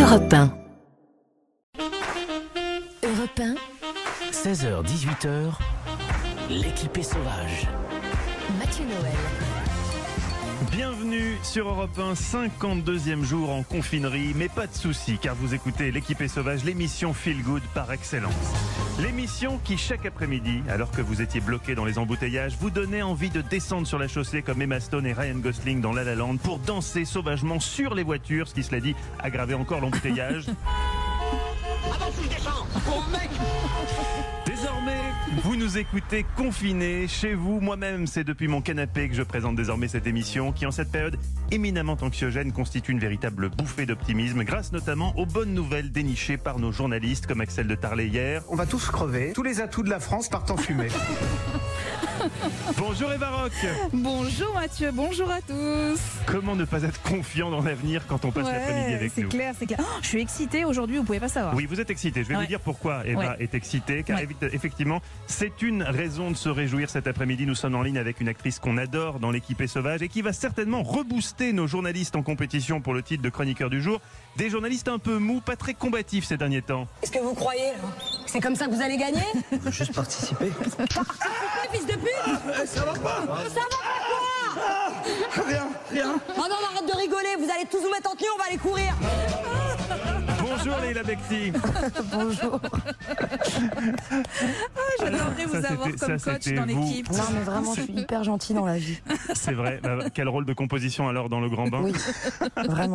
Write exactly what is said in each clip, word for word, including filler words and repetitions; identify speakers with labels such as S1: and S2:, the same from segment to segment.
S1: Europe un. Europe un.
S2: seize heures dix-huit heures, l'équipe est sauvage.
S1: Mathieu Noël.
S3: Bienvenue sur Europe un, cinquante-deuxième jour en confinerie, mais pas de soucis car vous écoutez l'équipe est sauvage, l'émission Feel Good par excellence. L'émission qui chaque après-midi, alors que vous étiez bloqué dans les embouteillages, vous donnait envie de descendre sur la chaussée comme Emma Stone et Ryan Gosling dans La La Land pour danser sauvagement sur les voitures, ce qui cela dit aggravait encore l'embouteillage.
S4: Avant que je descends, oh mec.
S3: Désormais, vous nous écoutez confinés chez vous. Moi-même, c'est depuis mon canapé que je présente désormais cette émission qui, en cette période éminemment anxiogène, constitue une véritable bouffée d'optimisme grâce notamment aux bonnes nouvelles dénichées par nos journalistes comme Axel de Tarlet hier.
S5: On va tous crever. Tous les atouts de la France partent en fumée.
S3: Bonjour Eva Rock.
S6: Bonjour Mathieu, bonjour à tous.
S3: Comment ne pas être confiant dans l'avenir quand on passe
S6: ouais,
S3: l'après-midi avec
S6: c'est
S3: nous?
S6: C'est clair, c'est clair. Oh, je suis excitée aujourd'hui, vous pouvez pas savoir.
S3: Oui, vous êtes excitée. Je vais
S6: ouais.
S3: vous dire pourquoi Eva
S6: ouais.
S3: est excitée. Car
S6: ouais.
S3: effectivement, c'est une raison de se réjouir cet après-midi. Nous sommes en ligne avec une actrice qu'on adore dans l'équipe est sauvage et qui va certainement rebooster nos journalistes en compétition pour le titre de chroniqueur du jour. Des journalistes un peu mous, pas très combatifs ces derniers temps.
S7: Est-ce que vous croyez là, que c'est comme ça que vous allez gagner?
S5: On va juste participer.
S7: Participer, fils de pute.
S5: Ah, ça va pas.
S7: Ça va pas quoi?
S5: ah, Rien, rien.
S7: Oh non, mais arrête de rigoler, vous allez tous vous mettre en tenue, on va aller courir.
S3: Bonjour Leïla Bekti.
S6: Bonjour. Ah, j'adorerais vous
S3: ça,
S6: avoir comme
S3: ça,
S6: coach dans
S3: vous.
S6: l'équipe.
S8: Non mais vraiment je suis hyper gentille dans la vie.
S3: C'est vrai. Bah, quel rôle de composition alors dans le grand bain?
S8: Oui, vraiment.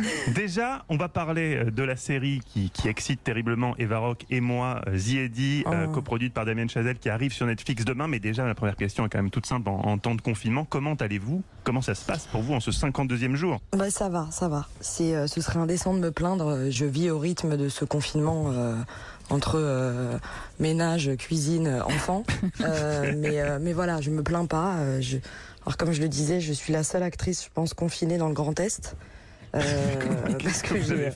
S3: Déjà, on va parler de la série qui, qui excite terriblement Eva Rock et moi, Ziedi,
S8: oh.
S3: euh, coproduite par Damien Chazelle, qui arrive sur Netflix demain. Mais déjà, la première question est quand même toute simple en, en temps de confinement. Comment allez-vous? Comment ça se passe pour vous en ce cinquante-deuxième jour?
S8: Bah ça va, ça va. C'est, euh, ce serait indécent de me plaindre. Je vis au rythme de ce confinement euh, entre euh, ménage, cuisine, enfant. Euh, mais, euh, mais voilà, je me plains pas. Euh, je... Alors comme je le disais, je suis la seule actrice, je pense, confinée dans le Grand Est. Euh, parce que j'ai...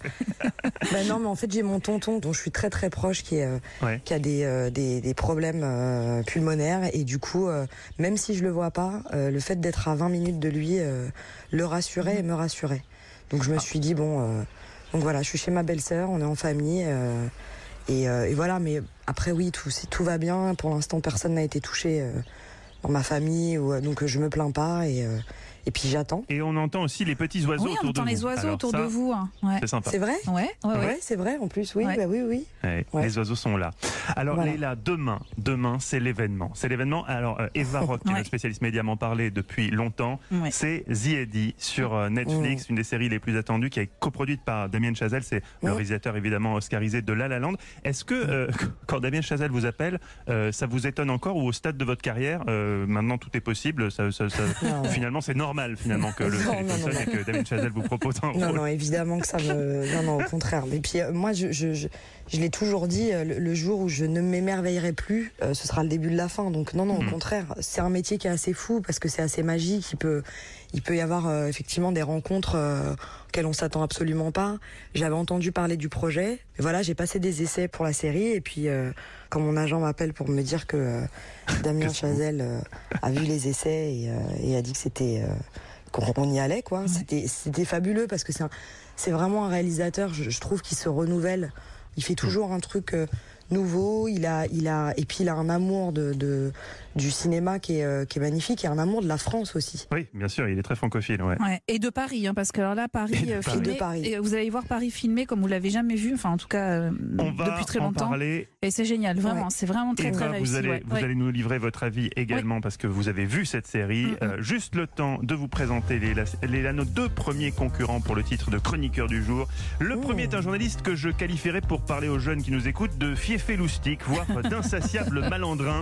S8: bah non, mais en fait j'ai mon tonton dont je suis très très proche qui, est, euh, ouais. qui a des, euh, des, des problèmes euh, pulmonaires et du coup euh, même si je le vois pas, euh, le fait d'être à vingt minutes de lui euh, le rassurait et me rassurait. Donc je me suis dit bon, euh, donc voilà, je suis chez ma belle-sœur, on est en famille euh, et, euh, et voilà. Mais après oui, tout, tout va bien. Pour l'instant personne n'a été touché euh, dans ma famille, ou, euh, donc je me plains pas et euh, Et puis j'attends.
S3: Et on entend aussi les petits oiseaux
S6: oui,
S3: autour de vous.
S6: On entend les oiseaux
S3: Alors
S6: autour
S3: ça,
S6: de vous. Hein. Ouais.
S3: C'est sympa.
S8: C'est vrai?
S6: Ouais, ouais, ouais.
S8: ouais c'est vrai en plus, oui,
S6: ouais.
S8: bah oui, oui.
S3: Ouais,
S8: ouais.
S3: Les oiseaux sont là. Alors
S8: voilà.
S3: Leïla, demain, demain, c'est l'événement. C'est l'événement. Alors euh, Eva Rock, qui est
S6: ouais.
S3: notre spécialiste média, m'en parlait depuis longtemps. Ouais. C'est Ziedi sur euh, Netflix, mmh. une des séries les plus attendues, qui est coproduite par Damien Chazelle. C'est mmh. le réalisateur évidemment oscarisé de La La Land. Est-ce que euh, quand Damien Chazelle vous appelle, euh, ça vous étonne encore ou au stade de votre carrière, euh, maintenant tout est possible, ça, ça, ça, finalement c'est normal finalement que le
S8: non, non, non, non.
S3: et que Damien Chazelle vous propose un rôle.
S8: Non, non, évidemment que ça me... Non, non, au contraire. Et puis euh, moi, je, je, je, je l'ai toujours dit, euh, le, le jour où je ne m'émerveillerai plus, euh, ce sera le début de la fin. Donc non, non, au mmh. contraire. C'est un métier qui est assez fou parce que c'est assez magique. Il peut, il peut y avoir euh, effectivement des rencontres euh, auxquelles on s'attend absolument pas. J'avais entendu parler du projet. Et voilà, j'ai passé des essais pour la série. Et puis, euh, quand mon agent m'appelle pour me dire que euh, Damien Chazelle euh, a vu les essais et, euh, et a dit que c'était... Euh, qu'on y allait quoi, ouais. c'était, c'était fabuleux parce que c'est, un, c'est vraiment un réalisateur, je, je trouve, qui se renouvelle, il fait toujours un truc euh, nouveau, il a, il a, et puis il a un amour de, de, du cinéma qui est, euh, qui est magnifique et un amour de la France aussi.
S3: Oui, bien sûr, il est très francophile. Ouais.
S6: Ouais, et de Paris, hein, parce que alors là, Paris,
S3: et
S6: euh,
S3: Paris.
S6: filmé,
S8: de Paris.
S6: Et vous allez voir Paris filmé comme vous l'avez jamais vu, enfin en tout cas euh,
S3: On va
S6: depuis très
S3: en
S6: longtemps.
S3: Parler.
S6: Et c'est génial, vraiment,
S8: ouais.
S6: c'est vraiment très
S3: et
S6: très
S3: ben,
S6: réussi.
S3: Vous, allez,
S6: ouais.
S3: vous
S6: ouais.
S3: allez nous livrer votre avis également ouais. parce que vous avez vu cette série. Mm-hmm. Euh, juste le temps de vous présenter les, les, les, nos deux premiers concurrents pour le titre de chroniqueur du jour. Le mmh. premier est un journaliste que je qualifierais, pour parler aux jeunes qui nous écoutent, de fiefé loustique, voire d'insatiable malandrin.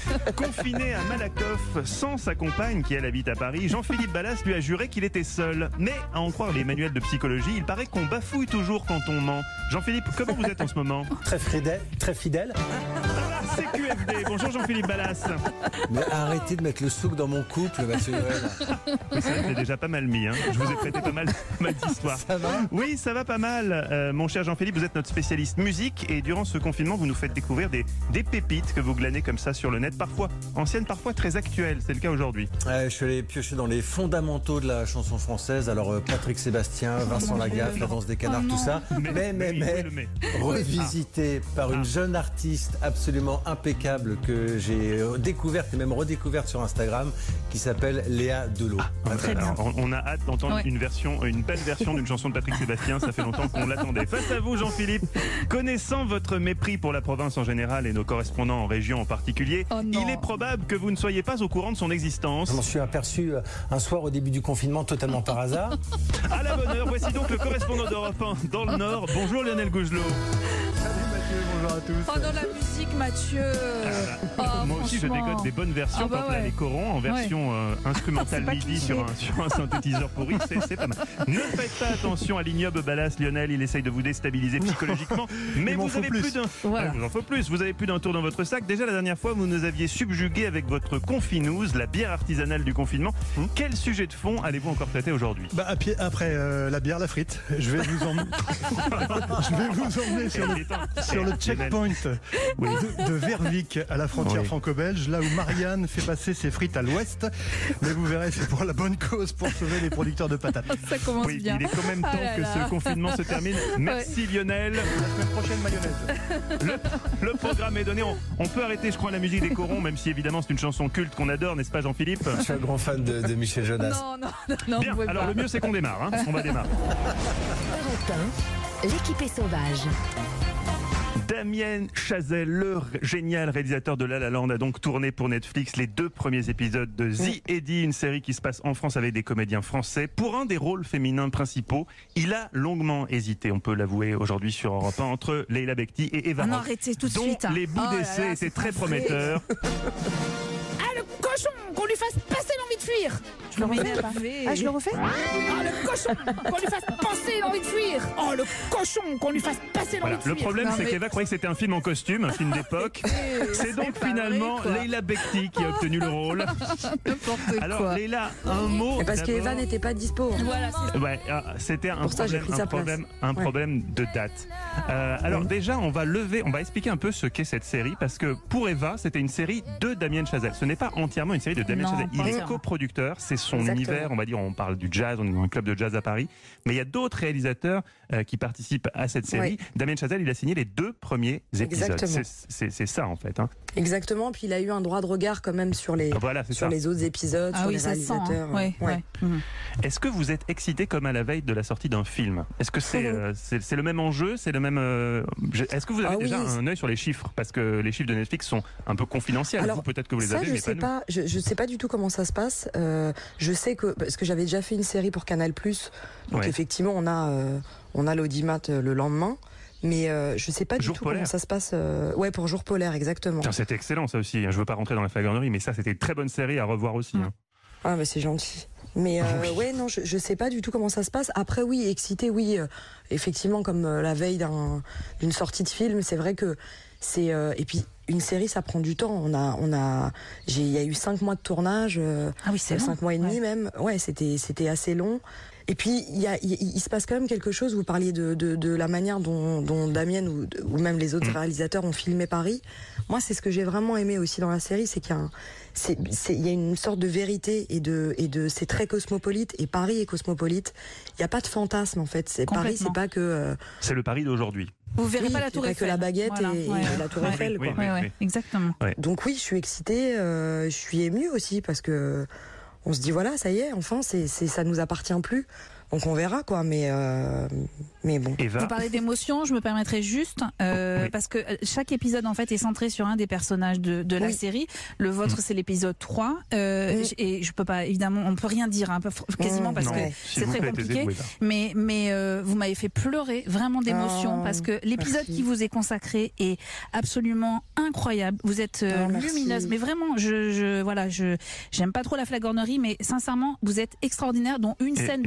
S3: Confiné à Malakoff sans sa compagne qui elle habite à Paris, Jean-Philippe Ballas lui a juré qu'il était seul. Mais à en croire les manuels de psychologie, il paraît qu'on bafouille toujours quand on ment. Jean-Philippe, comment vous êtes en ce moment?
S5: Très fidèle, très fidèle.
S3: C Q F D. Bonjour Jean-Philippe Ballas.
S9: Mais arrêtez de mettre le souk dans mon couple, Mathieu Noël.
S3: Oui, c'est vrai que j'ai déjà pas mal mis. Hein. Je vous ai prêté pas mal, pas mal d'histoires.
S9: Ça va ?
S3: Oui, ça va pas mal. Euh, mon cher Jean-Philippe, vous êtes notre spécialiste musique et durant ce confinement, vous nous faites découvrir des, des pépites que vous glanez comme ça sur le net, parfois anciennes, parfois très actuelles. C'est le cas aujourd'hui.
S9: Ouais, je suis allé piocher dans les fondamentaux de la chanson française. Alors euh, Patrick Sébastien, Vincent
S6: mon
S9: Lagaffe,
S6: Dieu.
S9: la danse des canards,
S6: Oh
S9: tout
S6: non.
S9: ça. Mais, mais, mais,
S3: oui, oui, le mais.
S9: revisité par une
S3: Ah.
S9: jeune artiste absolument impeccable que j'ai euh, découverte et même redécouverte sur Instagram, qui s'appelle Léa Delot.
S3: Ah,
S6: Très
S3: alors,
S6: bien.
S3: on, on a hâte d'entendre
S6: Ouais.
S3: une version, une belle version d'une chanson de Patrick Sébastien. Ça fait longtemps qu'on l'attendait. Face à vous, Jean-Philippe, connaissant votre mépris pour la province en général et nos correspondants en région en particulier,
S6: Oh non.
S3: il est probable que vous ne soyez pas au courant de son existence.
S9: Je m'en suis aperçu euh, un soir au début du confinement, totalement par hasard.
S3: À la bonne heure, voici donc le correspondant d'Europe un dans le Nord. Bonjour Lionel Gougelot.
S5: Salut Mathieu, bonjour à tous.
S6: Oh, dans la musique, Mathieu. Oh,
S3: Moi aussi, je
S6: franchement.
S3: dégote des bonnes versions
S6: Ah bah
S3: quand on a
S6: ouais.
S3: les corons en version euh, instrumentale
S6: C'est pas
S3: MIDI
S6: cliché.
S3: sur un, sur un synthétiseur pourri. C'est c'est pas mal. Ne faites pas attention à l'ignoble Ballas, Lionel. Il essaye de vous déstabiliser psychologiquement. Mais
S5: Il m'en
S3: vous
S5: faut
S3: avez
S5: plus.
S3: plus d'un.
S6: Voilà.
S3: Ah, vous en faut plus. Vous avez plus d'un tour dans votre sac. Déjà la dernière fois, vous nous aviez subjugué avec votre Confinouse, la bière artisanale du confinement.
S5: Hum.
S3: Quel sujet de fond allez-vous encore traiter aujourd'hui?
S5: Bah, à pied- après euh, la bière, la frite, je vais vous emmener, je vais vous emmener sur le, sur le checkpoint
S3: Oui.
S5: de, de Vervic à la frontière
S3: Oui.
S5: franco-belge, là où Marianne fait passer ses frites à l'ouest. Mais vous verrez, c'est pour la bonne cause, pour sauver les producteurs de patates.
S6: Ça commence
S3: Oui,
S6: bien.
S3: il est quand même temps
S6: Ah là
S3: que
S6: là.
S3: ce confinement se termine. Merci Lionel.
S5: La semaine prochaine, mayonnaise.
S3: Le, le programme est donné. On, on peut arrêter, je crois, la musique des corons, même si évidemment c'est une chanson culte qu'on adore, n'est-ce pas Jean-Philippe?
S9: Je suis un grand fan de, de Michel Jonas.
S6: Non, non, non, non,
S3: Bien,
S6: vous pouvez
S3: alors
S6: pas.
S3: le mieux c'est qu'on démarre. Hein. On va démarrer.
S1: Europe un, l'équipe est sauvage.
S3: Damien Chazelle, le r- génial réalisateur de La La Land, a donc tourné pour Netflix les deux premiers épisodes de The Eddie, une série qui se passe en France avec des comédiens français. Pour un des rôles féminins principaux, il a longuement hésité, on peut l'avouer aujourd'hui sur Europe un, entre Leila Bekti et Eva
S6: Ah non,
S3: Rock,
S6: arrêtez tout de
S3: dont
S6: suite. hein.
S3: les bouts
S6: Oh là
S3: d'essai
S6: là,
S3: étaient
S6: c'est
S3: très
S6: pas vrai.
S3: prometteurs.
S6: Ah, le cochon, qu'on lui fasse passer l'envie de fuir. Je le refais. Ah, je le refais. Ah, le cochon, qu'on lui fasse passer l'envie de fuir. Oh, le cochon, qu'on lui fasse passer l'envie
S3: Voilà.
S6: de fuir.
S3: Le problème,
S6: Non,
S3: c'est
S6: mais-
S3: qu'Eva croyait que c'était un film en costume, un film d'époque. C'est donc
S6: pas
S3: finalement
S6: vrai, quoi.
S3: Leila Bekti qui a obtenu le rôle.
S6: N'importe
S3: Alors
S6: quoi.
S3: Leila, un mot.
S8: Et parce
S3: d'abord.
S8: qu'Eva n'était pas dispo. hein.
S6: Voilà, c'est
S3: Ouais, ah, c'était un
S8: Pour ça, j'ai
S3: problème,
S8: pris
S3: un
S8: sa place.
S3: problème, un
S8: Ouais.
S3: problème de date. Euh, alors
S8: Oui.
S3: déjà, on va lever, on va expliquer un peu ce qu'est cette série parce que pour Eva, c'était une série de Damien Chazelle. Ce n'est pas entièrement une série de Damien
S6: Non,
S3: Chazelle.
S6: pas
S3: Il est
S6: entièrement.
S3: coproducteur, c'est son
S8: Exactement.
S3: univers. On va dire, on parle du jazz, on est dans un club de jazz à Paris, mais il y a d'autres réalisateurs euh, qui participent à cette série.
S8: Oui.
S3: Damien Chazelle, il a signé les deux premiers épisodes.
S8: Exactement.
S3: C'est- C'est c'est ça en fait. Hein.
S8: Exactement. Puis il a eu un droit de regard quand même sur les,
S3: Voilà, c'est
S8: sur
S3: ça.
S8: les autres épisodes,
S6: Ah
S8: sur
S6: oui,
S8: les
S6: ça se sent. hein.
S8: réalisateurs.
S6: Ouais,
S8: Ouais.
S6: ouais. Mhm.
S3: Est-ce que vous êtes excité comme à la veille de la sortie d'un film? Est-ce que c'est euh, c'est c'est le même enjeu? C'est le même. euh, je- Est-ce que vous avez
S8: Ah oui.
S3: déjà un œil sur les chiffres? Parce que les chiffres de Netflix sont un peu confidentiels.
S8: Alors,
S3: Vous, peut-être que vous les
S8: Ça,
S3: avez,
S8: je
S3: mais
S8: sais
S3: pas,
S8: pas. Je, je sais pas du tout comment ça se passe. Euh, je sais que parce que j'avais déjà fait une série pour Canal+. Donc
S3: Ouais.
S8: effectivement, on a euh, on a l'audimat euh, le lendemain. Mais euh, je sais pas
S3: Jour
S8: du tout
S3: polaire.
S8: comment ça se passe. euh, Ouais, pour Jour polaire, exactement.
S3: Tiens, c'était excellent ça aussi. Je veux pas rentrer dans la flagornerie, mais ça, c'était une très bonne série à revoir aussi.
S6: Mm.
S3: hein.
S8: Ah, mais c'est gentil. Mais euh,
S3: Oui.
S8: ouais, non, je, je sais pas du tout comment ça se passe. Après, oui, excité, oui, euh, effectivement, comme euh, la veille d'un- d'une sortie de film, c'est vrai que c'est. euh, et puis, une série, ça prend du temps. On a, on a, j'ai, il y a eu cinq mois de tournage, euh,
S6: Ah oui, c'est long.
S8: cinq mois et demi
S6: Ouais.
S8: même. Ouais, c'était, c'était assez long. Et puis, il, y a, il, il se passe quand même quelque chose. Vous parliez de, de, de la manière dont, dont Damien ou, ou même les autres
S3: Mm.
S8: réalisateurs ont filmé Paris. Moi, c'est ce que j'ai vraiment aimé aussi dans la série, c'est qu'il y a, un, c'est, c'est, il y a une sorte de vérité et de, et de, c'est très cosmopolite. Et Paris est cosmopolite. Il n'y a pas de fantasme en fait. C'est Paris, c'est pas que. euh,
S3: C'est le Paris d'aujourd'hui.
S6: Vous verrez
S8: oui,
S6: pas la
S8: c'est
S6: Tour
S8: pas
S6: Eiffel.
S8: que la baguette
S6: Voilà.
S8: et, et
S6: Ouais.
S8: la Tour
S6: Ouais.
S8: Eiffel.
S3: Oui,
S8: quoi.
S3: oui,
S6: Ouais,
S3: oui.
S6: ouais, exactement.
S8: Donc oui, je suis excitée, euh, je suis émue aussi parce que on se dit voilà, ça y est, enfin, c'est, c'est, ça nous appartient plus. Donc on verra quoi, mais euh, mais bon.
S3: Eva,
S6: Vous parlez d'émotion, je me permettrai juste, euh,
S3: Oui.
S6: parce que chaque épisode en fait est centré sur un des personnages de, de la
S8: Oui.
S6: série. Le vôtre, c'est l'épisode trois. Euh,
S8: Oui.
S6: Et je peux pas, évidemment, on peut rien dire, hein, peu- quasiment,
S8: Mmh,
S6: parce
S3: non,
S6: que
S8: ouais.
S3: s'il
S6: c'est
S3: vous
S6: très
S3: plaît,
S6: compliqué.
S3: taisez-vous, Eva.
S6: Mais, mais euh, vous m'avez fait pleurer vraiment d'émotion
S8: Oh,
S6: parce que l'épisode
S8: merci.
S6: qui vous est consacré est absolument incroyable. Vous êtes euh,
S8: Oh, merci.
S6: lumineuse, mais vraiment, je, je voilà, je j'aime pas trop la flagornerie, mais sincèrement, vous êtes extraordinaire. Dont une
S3: Et-
S6: scène de
S3: Eva,
S6: danse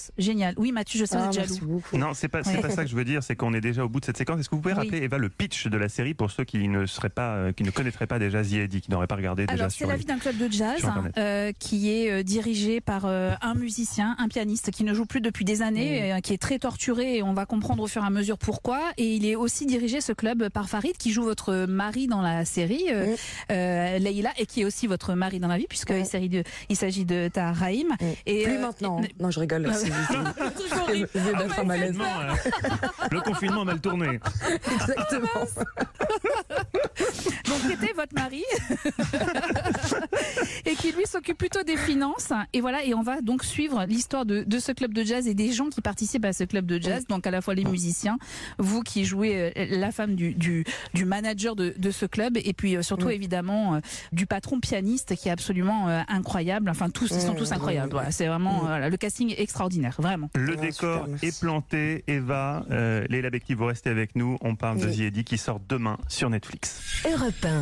S6: séquence. Génial. Oui, Mathieu, je sais,
S8: Ah,
S6: vous êtes
S8: merci
S6: jaloux.
S8: beaucoup.
S3: Non, c'est pas, c'est
S6: Ouais.
S3: pas ça que je veux dire, c'est qu'on est déjà au bout de cette séquence. Est-ce que vous pouvez
S6: Oui.
S3: rappeler, Eva, le pitch de la série pour ceux qui ne seraient pas, euh, qui ne connaîtraient pas déjà The Eddy, qui n'auraient pas regardé déjà
S6: Alors, c'est
S3: sur
S6: la
S3: les-
S6: vie d'un club de jazz
S3: sur Internet.
S6: euh, qui est euh, dirigé par euh, un musicien, un pianiste qui ne joue plus depuis des années, euh, qui est très torturé et on va comprendre au fur et à mesure pourquoi. Et il est aussi dirigé, ce club, par Farid, qui joue votre mari dans la série, euh,
S8: Mm.
S6: euh, Leïla, et qui est aussi votre mari dans la vie, puisqu'il
S8: Mm.
S6: s'agit de, il s'agit de Tahar Rahim.
S8: Mm.
S6: Et,
S8: Plus
S6: euh,
S8: maintenant.
S6: et-
S8: hein. Non, je rigole. C'est
S6: Toujours
S8: c'est-
S6: horrible.
S8: je viens d'être
S6: Ah,
S8: à malaise.
S3: Confinement, euh, le confinement a mal tourné.
S8: Exactement.
S6: Donc, qui était votre mari et qui lui s'occupe plutôt des finances. Et voilà, et on va donc suivre l'histoire de, de ce club de jazz et des gens qui participent à ce club de jazz. Donc à la fois les musiciens, vous qui jouez euh, la femme du, du, du manager de, de ce club, et puis euh, surtout
S8: Mm.
S6: évidemment euh, du patron pianiste qui est absolument euh, incroyable. Enfin tous, ils sont
S8: Mm,
S6: tous
S8: mm,
S6: incroyables.
S8: mm.
S6: Voilà, c'est vraiment
S8: Mm.
S6: voilà, le casting est extraordinaire, vraiment.
S3: Le
S8: Ah,
S3: décor
S8: super, merci.
S3: est planté. Eva, euh, Leila Bekti, vous restez avec nous. On parle de
S8: Oui.
S3: The Eddy qui sort demain sur Netflix.
S1: Europe un.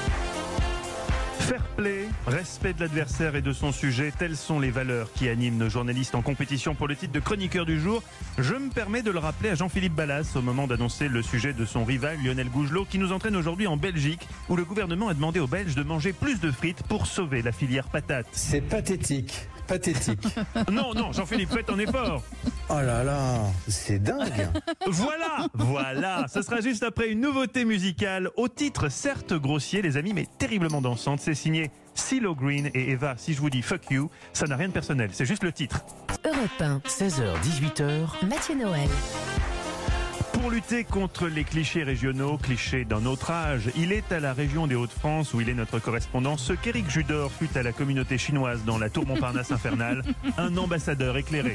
S3: Fair play, respect de l'adversaire et de son sujet, telles sont les valeurs qui animent nos journalistes en compétition pour le titre de chroniqueur du jour. Je me permets de le rappeler à Jean-Philippe Ballas au moment d'annoncer le sujet de son rival Lionel Gougelot, qui nous entraîne aujourd'hui en Belgique, où le gouvernement a demandé aux Belges de manger plus de frites pour sauver la filière patate.
S9: C'est pathétique. Pathétique.
S3: Non, non, Jean-Philippe, faites un effort.
S9: Oh là là, c'est dingue.
S3: Voilà, voilà, ce sera juste après une nouveauté musicale au titre certes grossier, les amis, mais terriblement dansante. C'est signé CeeLo Green et Eva. Si je vous dis fuck you, ça n'a rien de personnel, c'est juste le titre.
S1: Europe un.
S2: seize heures dix-huit heures.
S1: Mathieu Noël.
S3: Pour lutter contre les clichés régionaux, clichés d'un autre âge, il est à la région des Hauts-de-France où il est notre correspondant, ce qu'Éric Judor fut à la communauté chinoise dans la tour Montparnasse infernale, un ambassadeur éclairé.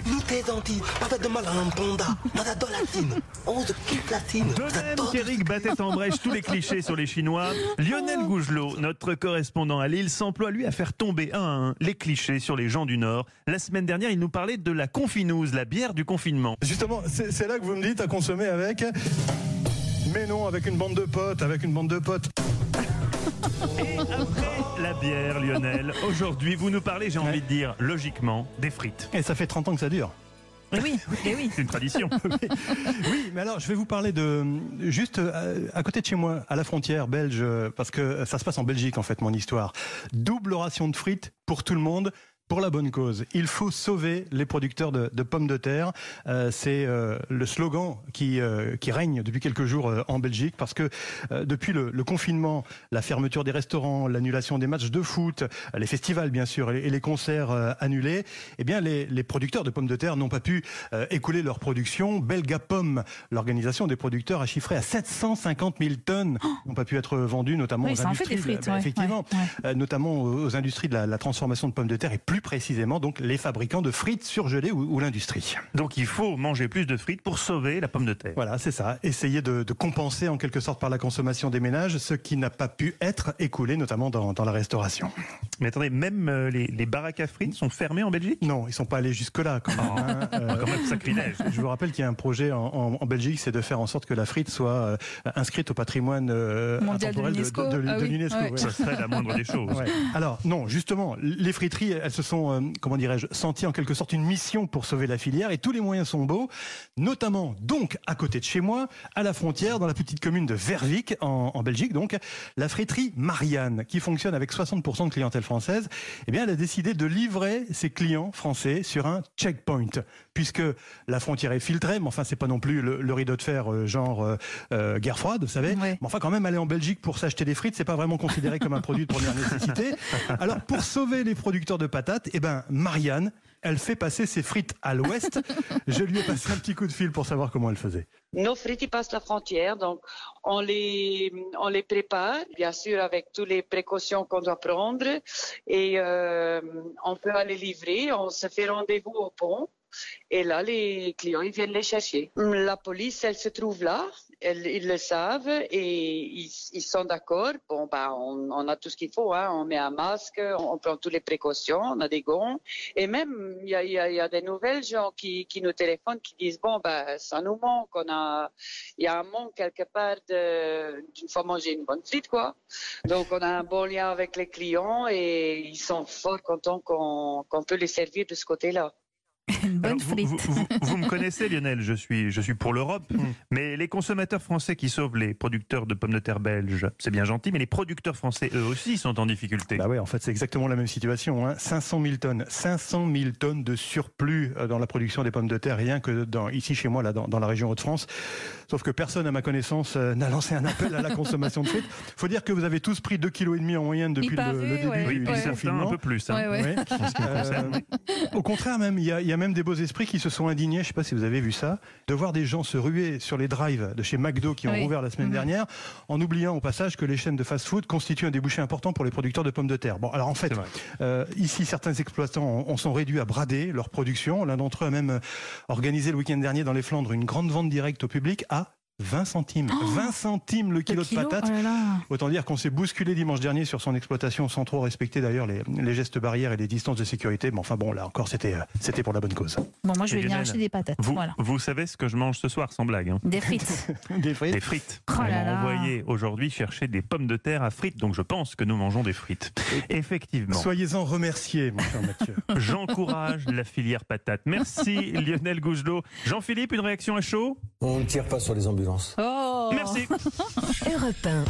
S3: De même qu'Éric battait en brèche tous les clichés sur les Chinois, Lionel Gougelot, notre correspondant à Lille, s'emploie lui à faire tomber un à un les clichés sur les gens du Nord. La semaine dernière, il nous parlait de la confinouse, la bière du confinement.
S5: Justement, c'est c'est là que vous me dites à consommer avec. Mais non, avec une bande de potes, avec une bande de potes.
S3: Et après la bière, Lionel, aujourd'hui, vous nous parlez, j'ai envie de dire, logiquement, des frites.
S5: Et ça fait trente ans que ça dure.
S6: Et oui, et oui.
S3: C'est une tradition.
S5: Oui, mais alors je vais vous parler de juste euh, à côté de chez moi, à la frontière belge, euh, parce que ça se passe en Belgique en fait mon histoire. Double ration de frites pour tout le monde. Pour la bonne cause, il faut sauver les producteurs de, de pommes de terre. Euh, c'est euh, le slogan qui, euh, qui règne depuis quelques jours euh, en Belgique, parce que euh, depuis le, le confinement, la fermeture des restaurants, l'annulation des matchs de foot, les festivals bien sûr et, et les concerts euh, annulés, eh bien les, les producteurs de pommes de terre n'ont pas pu euh, écouler leur production. Belga Pomme, l'organisation des producteurs, a chiffré à sept cent cinquante mille tonnes n'ont pas pu être vendues, notamment
S6: Oui,
S5: aux
S6: ça en fait
S5: industries,
S6: des frites,
S5: bah,
S6: ouais,
S5: effectivement,
S6: ouais, ouais.
S5: euh, notamment aux, aux industries de la, la transformation de pommes de terre et plus précisément donc les fabricants de frites surgelées ou, ou l'industrie.
S3: Donc il faut manger plus de frites pour sauver la pomme de terre.
S5: Voilà, c'est ça. Essayer de, de compenser en quelque sorte par la consommation des ménages ce qui n'a pas pu être écoulé, notamment dans, dans la restauration.
S3: Mais attendez, même euh, les, les baraques à frites sont fermées en Belgique?
S5: Non, ils sont pas allés jusque-là. Quand même, hein.
S3: Ah, quand même, sacrilège.
S5: Je vous rappelle qu'il y a un projet en, en, en Belgique, c'est de faire en sorte que la frite soit euh, inscrite au patrimoine euh,
S6: Mondial de
S5: intemporel
S6: l'UNESCO.
S5: de, de-
S6: Ah
S5: de
S6: oui,
S5: l'UNESCO.
S6: ouais.
S5: ouais.
S3: Ça serait la moindre des choses.
S5: Ouais. Alors non, justement, les friteries, elles se sont, euh, comment dirais-je, senties en quelque sorte une mission pour sauver la filière, et tous les moyens sont beaux, notamment donc à côté de chez moi, à la frontière, dans la petite commune de Vervic, en, en Belgique, donc la friterie Marianne, qui fonctionne avec soixante pour cent de clientèle française. Eh bien, elle a décidé de livrer ses clients français sur un checkpoint, puisque la frontière est filtrée, mais enfin c'est pas non plus le, le rideau de fer euh, genre euh, euh, guerre froide, vous savez.
S6: Ouais.
S5: Mais enfin, quand même, aller en Belgique pour s'acheter des frites, c'est pas vraiment considéré comme un produit de première nécessité. Alors, pour sauver les producteurs de patates, eh ben, Marianne, elle fait passer ses frites à l'ouest. Je lui ai passé un petit coup de fil pour savoir comment elle faisait.
S10: Nos frites, ils passent la frontière, donc on les, on les prépare, bien sûr avec toutes les précautions qu'on doit prendre, et euh, on peut aller livrer, on se fait rendez-vous au pont. Et là, les clients, ils viennent les chercher. La police, elle se trouve là, elle, ils le savent et ils, ils sont d'accord. Bon, ben, on, on a tout ce qu'il faut, hein. On met un masque, on prend toutes les précautions, on a des gants. Et même, il y a, y a, y a des nouvelles gens qui, qui nous téléphonent, qui disent, bon, ben, ça nous manque, on a, il y a un manque quelque part de, d'une fois manger une bonne frite, quoi. Donc, on a un bon lien avec les clients et ils sont fort contents qu'on, qu'on peut les servir de ce côté-là.
S6: Une bonne
S3: Alors, vous,
S6: frite.
S3: vous, vous, vous me connaissez, Lionel, je suis, je suis pour l'Europe, mais les consommateurs français qui sauvent les producteurs de pommes de terre belges, c'est bien gentil, mais les producteurs français, eux aussi, sont en difficulté.
S5: Bah ouais, en fait, c'est exactement la même situation. Hein. cinq cent mille tonnes, cinq cent mille tonnes de surplus dans la production des pommes de terre, rien que dans, ici chez moi, là, dans, dans la région Hauts-de-France. Sauf que personne, à ma connaissance, euh, n'a lancé un appel à la consommation de frites. Il faut dire que vous avez tous pris deux virgule cinq kilos en moyenne depuis
S6: paraît,
S5: le, le début
S6: ouais.
S5: du,
S3: Oui,
S5: du
S3: puis certains
S5: confinement.
S3: un peu plus. Hein.
S6: Ouais, ouais.
S5: Ouais. Euh, au contraire même, il y, a, il y a même des beaux esprits qui se sont indignés, je ne sais pas si vous avez vu ça, de voir des gens se ruer sur les drives de chez McDo qui ont
S6: Oui.
S5: rouvert la semaine
S6: Mhm.
S5: dernière, en oubliant au passage que les chaînes de fast-food constituent un débouché important pour les producteurs de pommes de terre. Bon, alors en fait,
S3: C'est vrai.
S5: euh, ici, certains exploitants en sont réduits à brader leur production. L'un d'entre eux a même organisé le week-end dernier dans les Flandres une grande vente directe au public à vingt centimes.
S6: Oh,
S5: vingt centimes le kilo
S6: Le kilo,
S5: de patates.
S6: oh là là.
S5: Autant dire qu'on s'est bousculé dimanche dernier sur son exploitation sans trop respecter d'ailleurs les, les gestes barrières et les distances de sécurité. Mais enfin bon, là encore, c'était, euh, c'était pour la bonne cause.
S6: Bon, moi, je vais
S3: Et
S6: venir
S3: Lionel,
S6: acheter des patates.
S3: Vous,
S6: Voilà.
S3: vous savez ce que je mange ce soir, sans blague. Hein.
S6: Des frites.
S5: Des frites.
S3: Des frites.
S6: Oh
S3: On
S6: là
S3: m'a
S6: là.
S3: envoyé aujourd'hui chercher des pommes de terre à frites, donc je pense que nous mangeons des frites. Effectivement.
S5: Soyez-en remerciés, mon cher Mathieu.
S3: J'encourage la filière patate. Merci Lionel Gougelot. Jean-Philippe, une réaction à chaud?
S9: On ne tire pas sur les ambulances.
S6: Oh.
S3: Merci.
S1: Europe un.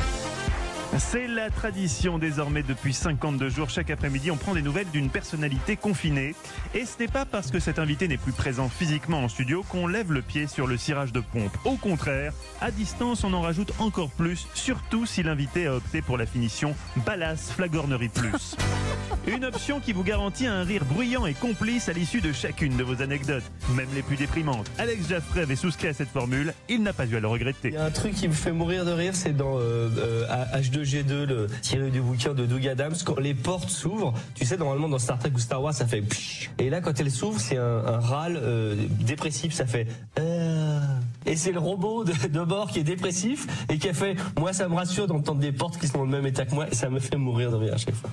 S3: C'est la tradition désormais depuis cinquante-deux jours. Chaque après-midi, on prend des nouvelles d'une personnalité confinée. Et ce n'est pas parce que cet invité n'est plus présent physiquement en studio qu'on lève le pied sur le cirage de pompe. Au contraire, à distance, on en rajoute encore plus, surtout si l'invité a opté pour la finition Ballas Flagornerie Plus. Une option qui vous garantit un rire bruyant et complice à l'issue de chacune de vos anecdotes, même les plus déprimantes. Alex Jaffray avait souscrit à cette formule, il n'a pas eu à le regretter.
S11: Il y a un truc qui me fait mourir de rire, c'est dans euh, euh, H deux G deux, le tiré du bouquin de Doug Adams, quand les portes s'ouvrent, tu sais, normalement dans Star Trek ou Star Wars, ça fait psh, et là quand elles s'ouvrent, c'est un, un râle euh, dépressif, ça fait euh, et c'est le robot de, de bord qui est dépressif et qui a fait, moi ça me rassure d'entendre des portes qui sont dans le même état que moi et ça me fait mourir de rire à chaque fois.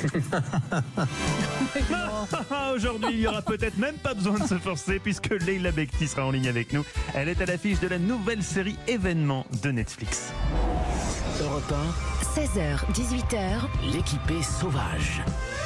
S3: Aujourd'hui, il n'y aura peut-être même pas besoin de se forcer puisque Leila Bekti sera en ligne avec nous. Elle est à l'affiche de la nouvelle série événement de Netflix.
S2: Europe un,
S1: seize heures, dix-huit heures.
S2: l'équipée sauvage.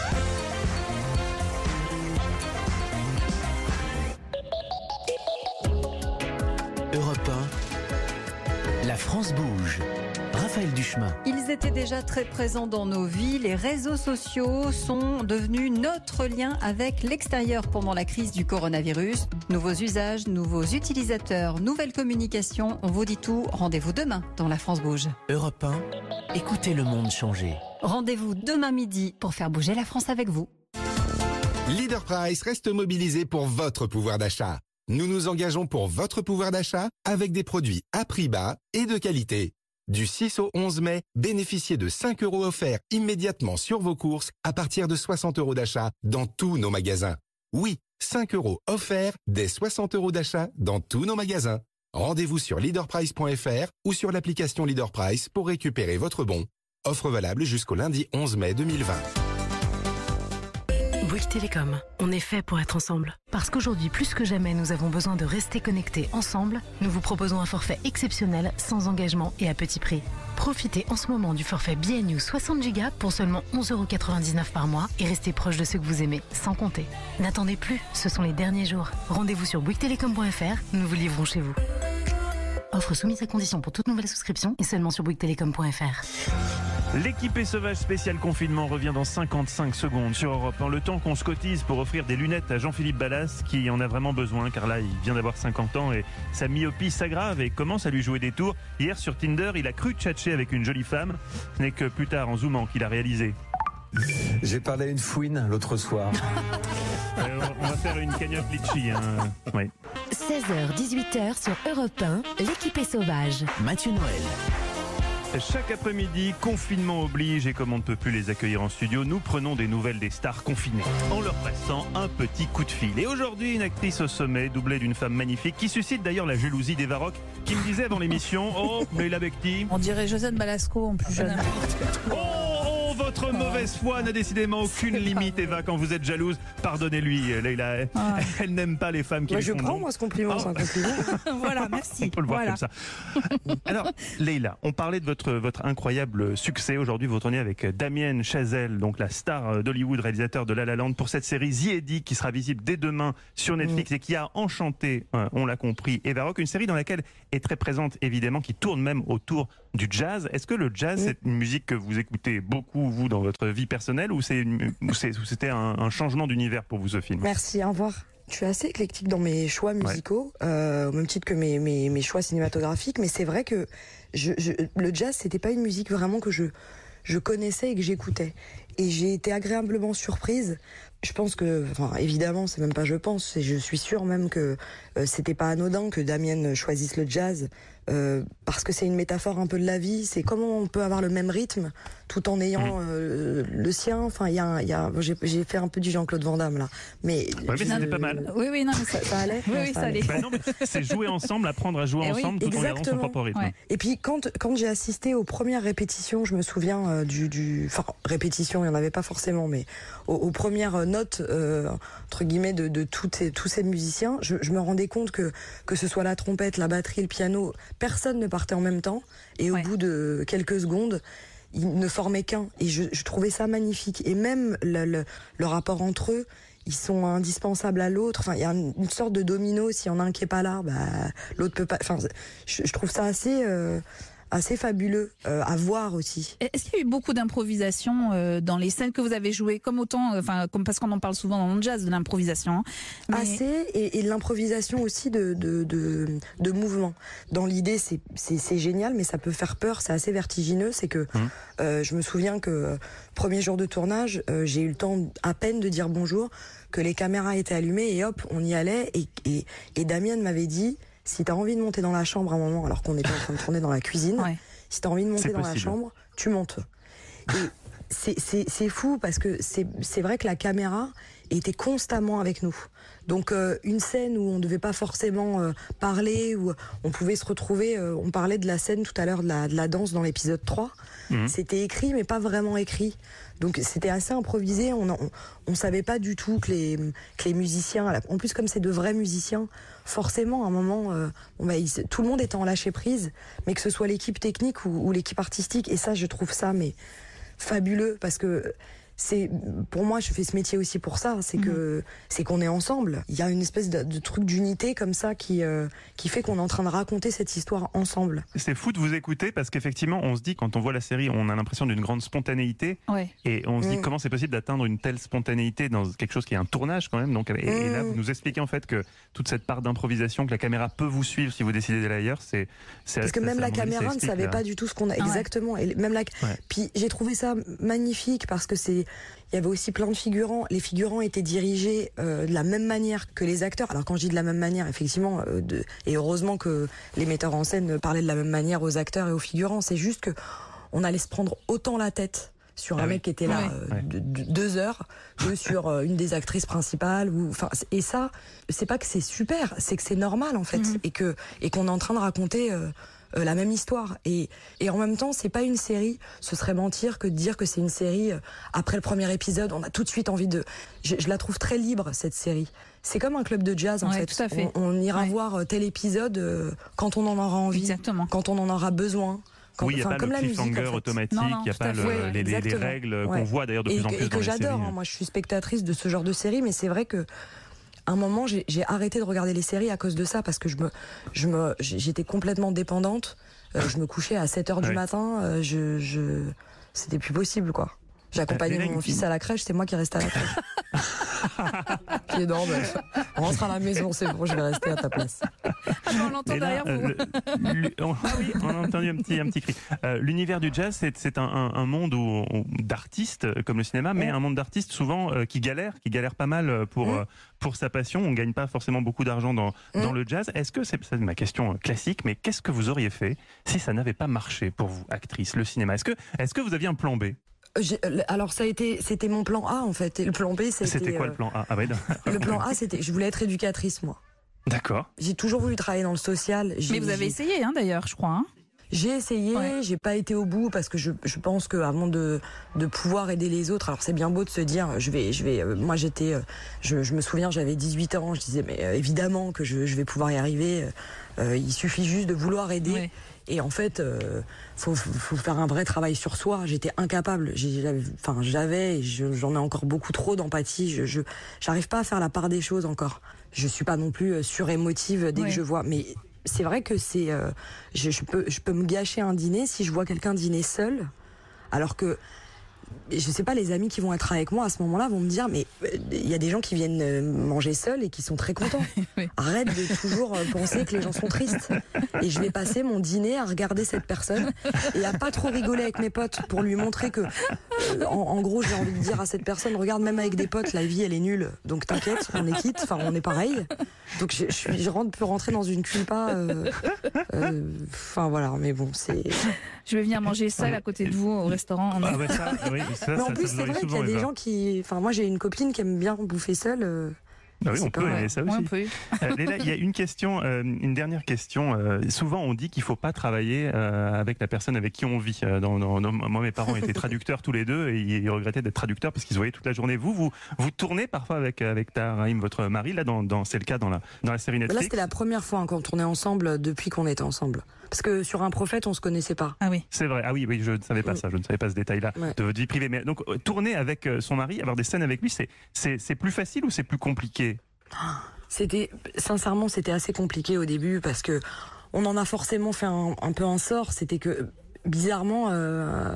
S2: Europe un, la France bouge. Raphaël Duchemin.
S12: Ils étaient déjà très présents dans nos vies. Les réseaux sociaux sont devenus notre lien avec l'extérieur pendant la crise du coronavirus. Nouveaux usages, nouveaux utilisateurs, nouvelles communications. On vous dit tout. Rendez-vous demain dans La France Bouge.
S2: Europe un, écoutez le monde changer.
S12: Rendez-vous demain midi pour faire bouger la France avec vous.
S13: Leader Price reste mobilisé pour votre pouvoir d'achat. Nous nous engageons pour votre pouvoir d'achat avec des produits à prix bas et de qualité. Du six au onze mai, bénéficiez de cinq euros offerts immédiatement sur vos courses à partir de soixante euros d'achat dans tous nos magasins. Oui, cinq euros offerts dès soixante euros d'achat dans tous nos magasins. Rendez-vous sur leader price point f r ou sur l'application Leader Price pour récupérer votre bon. Offre valable jusqu'au lundi onze mai deux mille vingt.
S14: Bouygues Télécom, on est fait pour être ensemble. Parce qu'aujourd'hui, plus que jamais, nous avons besoin de rester connectés ensemble, nous vous proposons un forfait exceptionnel, sans engagement et à petit prix. Profitez en ce moment du forfait B N U soixante gigas pour seulement onze euros quatre-vingt-dix-neuf par mois et restez proche de ceux que vous aimez, sans compter. N'attendez plus, ce sont les derniers jours. Rendez-vous sur bouygues télécom point f r, nous vous livrons chez vous. Offre soumise à condition pour toute nouvelle souscription et seulement sur bouygues télécom point f r.
S3: L'équipée sauvage spéciale confinement revient dans cinquante-cinq secondes sur Europe un. Le temps qu'on se cotise pour offrir des lunettes à Jean-Philippe Ballas qui en a vraiment besoin car là il vient d'avoir cinquante ans et sa myopie s'aggrave et commence à lui jouer des tours. Hier sur Tinder il a cru tchatcher avec une jolie femme. Ce n'est que plus tard en zoomant qu'il a réalisé.
S9: J'ai parlé à une fouine l'autre soir.
S3: Euh, on va faire une cagnotte litchi. Hein. Oui.
S1: seize heures, dix-huit heures sur Europe un, l'équipée sauvage.
S2: Mathieu Noël.
S3: Chaque après-midi, confinement oblige et comme on ne peut plus les accueillir en studio, nous prenons des nouvelles des stars confinées en leur passant un petit coup de fil. Et aujourd'hui, une actrice au sommet, doublée d'une femme magnifique qui suscite d'ailleurs la jalousie des Varrocs qui me disait avant l'émission « Oh, Leila Bekti ».
S6: On dirait Josiane Balasco en plus jeune.
S3: Oh, oh, votre Votre mauvaise foi n'a décidément aucune limite, Eva, quand vous êtes jalouse. Pardonnez-lui, Leïla. Elle,
S6: Ah.
S3: elle n'aime pas les femmes qui
S8: Moi,
S3: lui
S8: je
S3: font
S8: prends,
S3: don.
S8: moi, ce compliment,
S3: Ah.
S8: c'est un compliment.
S6: Voilà, merci.
S3: On peut le voir
S6: Voilà.
S3: comme ça. Alors, Leïla, on parlait de votre, votre incroyable succès. Aujourd'hui, vous tournez avec Damien Chazelle, donc la star d'Hollywood, réalisateur de La La Land, pour cette série The Eddy qui sera visible dès demain sur Netflix mmh. et qui a enchanté, euh, on l'a compris, Eva Rock, une série dans laquelle est très présente, évidemment, qui tourne même autour du jazz. Est-ce que le jazz, mmh. c'est une musique que vous écoutez beaucoup, vous, dans votre vie personnelle, ou c'est une, ou c'est, ou c'était un, un changement d'univers pour vous, ce film?
S8: Merci, au revoir. Je suis assez éclectique dans mes choix musicaux, ouais. euh, au même titre que mes, mes, mes choix cinématographiques, mais c'est vrai que je, je, le jazz, c'était pas une musique vraiment que je, je connaissais et que j'écoutais. Et j'ai été agréablement surprise. Je pense que, enfin, évidemment, c'est même pas je pense, je suis sûre même que euh, c'était pas anodin que Damien choisisse le jazz, euh, parce que c'est une métaphore un peu de la vie. C'est comment on peut avoir le même rythme tout en ayant euh, le sien. Enfin, il y a, il y a, j'ai, j'ai fait un peu du Jean-Claude Van Damme là, mais,
S3: ouais, mais c'était pas mal.
S6: Oui, oui, non, mais
S8: ça, ça allait.
S6: Oui, oui, ça allait.
S3: Bah non, mais c'est jouer ensemble, apprendre à jouer
S6: Et
S3: ensemble
S6: oui,
S3: tout en gardant son propre rythme. Ouais.
S8: Et puis quand quand j'ai assisté aux premières répétitions, je me souviens euh, du du, enfin répétitions, il y en avait pas forcément, mais aux, aux premières notes euh, entre guillemets de de toutes ces, tous ces musiciens, je, je me rendais compte que que ce soit la trompette, la batterie, le piano, personne ne partait en même temps. Et au ouais. bout de quelques secondes, ils ne formaient qu'un. Et je, je trouvais ça magnifique. Et même le, le, le rapport entre eux, ils sont indispensables à l'autre. Enfin, il y a une, une sorte de domino. S'il y en a un qui est pas là, bah, l'autre peut pas. Enfin, je, je trouve ça assez. Euh, assez fabuleux euh, à voir aussi.
S6: Est-ce qu'il y a eu beaucoup d'improvisation euh, dans les scènes que vous avez jouées, comme autant, enfin, euh, comme parce qu'on en parle souvent dans le jazz de l'improvisation. Hein,
S8: mais... Assez et, et de l'improvisation aussi de de de, de mouvement. Dans l'idée, c'est c'est c'est génial, mais ça peut faire peur. C'est assez vertigineux. C'est que mmh. euh, je me souviens que euh, premier jour de tournage, euh, j'ai eu le temps à peine de dire bonjour, que les caméras étaient allumées et hop, on y allait. Et et, et Damien m'avait dit, si t'as envie de monter dans la chambre à un moment, alors qu'on était en train de tourner dans la cuisine, ouais. si t'as envie de monter c'est dans possible. La chambre, tu montes. Et c'est, c'est, c'est fou parce que c'est, c'est vrai que la caméra était constamment avec nous. Donc euh, une scène où on ne devait pas forcément euh, parler, où on pouvait se retrouver, euh, on parlait de la scène tout à l'heure de la, de la danse dans l'épisode trois, mmh. c'était écrit mais pas vraiment écrit. Donc c'était assez improvisé, on, on, on savait pas du tout que les, que les musiciens, en plus comme c'est de vrais musiciens, forcément à un moment, euh, on va, ils, tout le monde était en lâcher prise, mais que ce soit l'équipe technique ou, ou l'équipe artistique, et ça je trouve ça mais fabuleux parce que c'est, pour moi, je fais ce métier aussi pour ça, c'est que, c'est qu'on est ensemble. Il y a une espèce de, de truc d'unité comme ça qui, euh, qui fait qu'on est en train de raconter cette histoire ensemble.
S3: C'est fou de vous écouter parce qu'effectivement, on se dit, quand on voit la série, on a l'impression d'une grande spontanéité.
S6: Ouais.
S3: Et on se dit,
S6: mmh.
S3: comment c'est possible d'atteindre une telle spontanéité dans quelque chose qui est un tournage quand même. Donc, et, mmh. et là, vous nous expliquez en fait que toute cette part d'improvisation, que la caméra peut vous suivre si vous décidez d'aller ailleurs, c'est, c'est
S8: parce que même la caméra ne savait pas du tout ce qu'on a ah exactement. Ouais. Et même la, ouais. Puis j'ai trouvé ça magnifique parce que c'est, il y avait aussi plein de figurants. Les figurants étaient dirigés euh, de la même manière que les acteurs. Alors quand je dis de la même manière, effectivement, euh, de, et heureusement que les metteurs en scène parlaient de la même manière aux acteurs et aux figurants. C'est juste que on allait se prendre autant la tête sur un ah mec oui. qui était là ouais. euh, de, de, deux heures que sur euh, une des actrices principales. Ou, enfin, et ça, c'est pas que c'est super, c'est que c'est normal en fait, mm-hmm. et que et qu'on est en train de raconter. Euh, Euh, la même histoire et, et en même temps c'est pas une série, ce serait mentir que de dire que c'est une série euh, après le premier épisode on a tout de suite envie de je, je la trouve très libre cette série, c'est comme un club de jazz en
S6: ouais,
S8: fait,
S6: tout à fait.
S8: On, on ira ouais. voir tel épisode euh, quand on en aura envie.
S6: Exactement.
S8: Quand on en aura besoin. Quand,
S3: oui, il n'y a pas
S8: comme
S3: le cliffhanger en fait. Automatique, il n'y a pas le,
S8: ouais,
S3: les, les, les règles ouais. qu'on voit d'ailleurs de
S8: et
S3: plus en
S8: que,
S3: plus
S8: et que
S3: dans
S8: j'adore,
S3: les séries.
S8: Hein, moi je suis spectatrice de ce genre de série, mais c'est vrai que à un moment, j'ai, j'ai arrêté de regarder les séries à cause de ça, parce que je me, je me, j'étais complètement dépendante. Euh, je me couchais à sept heures du ouais. matin. Euh, je, je, c'était plus possible, quoi. J'accompagnais euh, mon fils à la crèche, c'est moi qui restais à la crèche. Qui est normal. On rentre à la maison, c'est bon, je vais rester à ta place.
S6: Ah, on l'entend
S3: là,
S6: derrière vous.
S3: Euh, le, on, ah oui, on a entendu un petit, un petit cri. Euh, l'univers du jazz, c'est, c'est un, un, un monde où, où, d'artistes, comme le cinéma, mais ouais. un monde d'artistes souvent euh, qui galèrent, qui galèrent pas mal pour, mmh. euh, pour sa passion. On gagne pas forcément beaucoup d'argent dans, mmh. dans le jazz. Est-ce que, c'est, c'est ma question classique, mais qu'est-ce que vous auriez fait si ça n'avait pas marché pour vous, actrice, le cinéma? Est-ce que, est-ce que vous aviez un plan B?
S8: J'ai, alors ça a été, c'était mon plan A en fait, et le plan B c'était.
S3: C'était quoi euh, le plan A? Ah ouais.
S8: Le plan A c'était, je voulais être éducatrice moi.
S3: D'accord.
S8: J'ai toujours voulu travailler dans le social. J'ai,
S6: Mais vous avez
S8: j'ai...
S6: essayé hein, d'ailleurs, je crois. Hein
S8: J'ai essayé,
S6: Ouais.
S8: j'ai pas été au bout parce que je, je pense que avant de de pouvoir aider les autres, alors c'est bien beau de se dire je vais je vais euh, moi j'étais euh, je, je me souviens j'avais dix-huit ans, je disais mais euh, évidemment que je, je vais pouvoir y arriver, euh, il suffit juste de vouloir aider.
S6: Ouais.
S8: Et en fait, euh, faut, faut faire un vrai travail sur soi. J'étais incapable. J'ai- J'avais, enfin, j'avais, et je- j'en ai encore beaucoup trop d'empathie. Je, je, j'arrive pas à faire la part des choses encore. Je suis pas non plus euh, surémotive dès
S6: Ouais.
S8: que je vois. Mais c'est vrai que c'est, euh, je, je peux, je peux me gâcher un dîner si je vois quelqu'un dîner seul, alors que je sais pas, les amis qui vont être avec moi à ce moment-là vont me dire mais il y a des gens qui viennent euh, manger seuls et qui sont très contents.
S6: Oui.
S8: Arrête de toujours euh, penser que les gens sont tristes. Et je vais passer mon dîner à regarder cette personne et à pas trop rigoler avec mes potes pour lui montrer que, euh, en, en gros, j'ai envie de dire à cette personne, regarde, même avec des potes, la vie elle est nulle. Donc t'inquiète, on est quitte, enfin on est pareil. Donc je, je, suis, je rentre, peux rentrer dans une culpa. euh, euh, Enfin voilà, mais bon, c'est.
S6: Je vais venir manger seul à côté de vous au restaurant. En
S3: Ah, bah, ça, oui, ça,
S8: Mais en
S3: ça,
S8: plus,
S3: ça
S8: c'est
S3: vous arrive
S8: vrai qu'il y
S3: souvent,
S8: a des
S3: Eva.
S8: gens qui. Enfin, moi, j'ai une copine qui aime bien bouffer seule. euh,
S3: Bah oui,
S8: c'est
S3: on
S8: pas
S3: peut
S8: vrai.
S3: aimer ça
S6: Ouais,
S3: aussi.
S6: on peut.
S3: Euh, Léla, il y a une question, euh, une dernière question. Euh, souvent, on dit qu'il faut pas travailler euh, avec la personne avec qui on vit. Euh, dans, dans- dans- moi, mes parents étaient traducteurs tous les deux et ils, ils regrettaient d'être traducteurs parce qu'ils se voyaient toute la journée. Vous, vous, vous tournez parfois avec avec Tahar, votre mari. Là, dans, dans c'est le cas dans la dans la série
S8: Là,
S3: Netflix.
S8: c'était la première fois hein, qu'on tournait ensemble depuis qu'on était ensemble. Parce que sur Un Prophète, on se connaissait pas.
S6: Ah oui.
S3: C'est vrai. Ah oui, oui, je ne savais pas ça. Je ne savais pas ce détail-là
S8: Ouais.
S3: de votre vie privée. Mais donc, euh, tourner avec euh, son mari, avoir des scènes avec lui, c'est c'est c'est plus facile ou c'est plus compliqué?
S8: C'était, sincèrement, c'était assez compliqué au début parce que on en a forcément fait un, un peu un sort. C'était que, bizarrement, euh,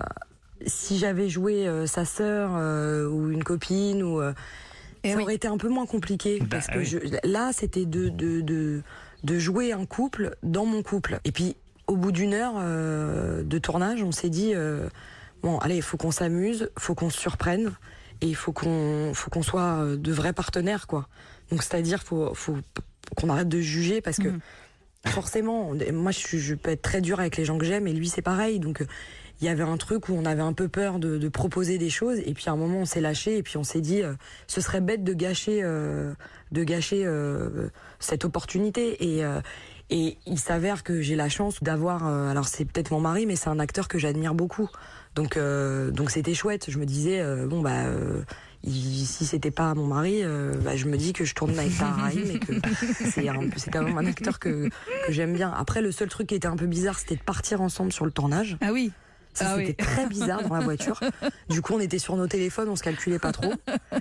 S8: si j'avais joué euh, sa sœur euh, ou une copine ou euh,
S6: Eh
S8: ça
S6: oui.
S8: aurait été un peu moins compliqué
S3: Bah,
S8: parce que
S3: oui.
S8: je, là, c'était de, de de de jouer un couple dans mon couple. Et puis, au bout d'une heure euh, de tournage, on s'est dit euh, bon, allez, il faut qu'on s'amuse, faut qu'on se surprenne et il faut qu'on faut qu'on soit euh, de vrais partenaires, quoi. Donc, c'est-à-dire, faut faut qu'on arrête de juger parce que
S6: Mhm.
S8: forcément, on- moi, je, suis- je peux être très dure avec les gens que j'aime et lui, c'est pareil. Donc, euh, il y avait un truc où on avait un peu peur de, de proposer des choses et puis à un moment, on s'est lâché et puis on s'est dit, euh, ce serait bête de gâcher, euh, de gâcher euh, cette opportunité et euh, et il s'avère que j'ai la chance d'avoir, euh, alors c'est peut-être mon mari, mais c'est un acteur que j'admire beaucoup. Donc euh, donc c'était chouette. Je me disais euh, bon bah euh, il- si c'était pas mon mari, euh, bah, je me dis que je tourne avec Tahar Rahim et que c'est un- c'est quand même un acteur que que j'aime bien. Après le seul truc qui était un peu bizarre, c'était de partir ensemble sur le tournage.
S6: Ah oui.
S8: Ça
S6: Ah
S8: c'était
S6: oui.
S8: très bizarre dans la voiture. Du coup on était sur nos téléphones, on se calculait pas trop.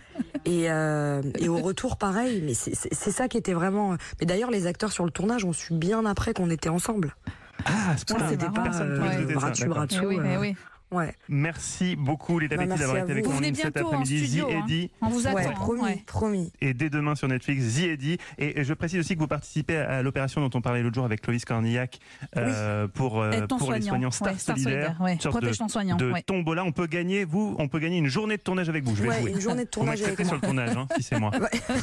S8: Et, euh, et au retour pareil. Mais c'est c'est- c'est ça qui était vraiment. Mais d'ailleurs les acteurs sur le tournage ont su bien après qu'on était ensemble.
S3: Ah, à ce
S8: Ça
S3: point-là,
S8: c'était pas
S3: personne ne pouvait
S8: euh,
S3: se douter de
S8: bras
S3: ça,
S8: dessus
S3: d'accord.
S8: bras
S6: Eh
S8: dessous.
S6: oui, eh
S8: euh,
S6: oui.
S8: Ouais.
S3: Merci beaucoup, Léla
S8: Bah,
S3: Bekti,
S8: merci
S3: d'avoir
S8: à
S3: été avec
S8: vous.
S3: nous
S6: Vous
S3: en
S6: venez
S3: ligne cet
S6: bientôt en
S3: après-midi.
S6: studio.
S3: The
S6: hein.
S3: Eddy.
S6: On vous attend.
S8: Ouais,
S6: hein.
S8: promis,
S6: Ouais.
S8: promis.
S3: Et dès demain sur Netflix, The Eddy. Et je précise aussi que vous participez à l'opération dont on parlait l'autre jour avec Clovis Cornillac euh, pour, euh,
S6: Aide ton
S3: pour les
S6: soignant.
S3: soignants Star
S6: Ouais, Star
S3: Solidaire.
S6: Solidaire, ouais.
S3: Une sorte
S6: Protège
S3: de,
S6: ton soignant,
S3: de
S6: ouais.
S3: tombola. On peut gagner, vous, on peut gagner une journée de tournage avec vous. Je vais
S8: Ouais,
S3: jouer.
S8: une journée de
S3: Vous
S8: tournage avec
S3: m'acceptez
S8: moi.
S3: sur le tournage, hein, si c'est moi.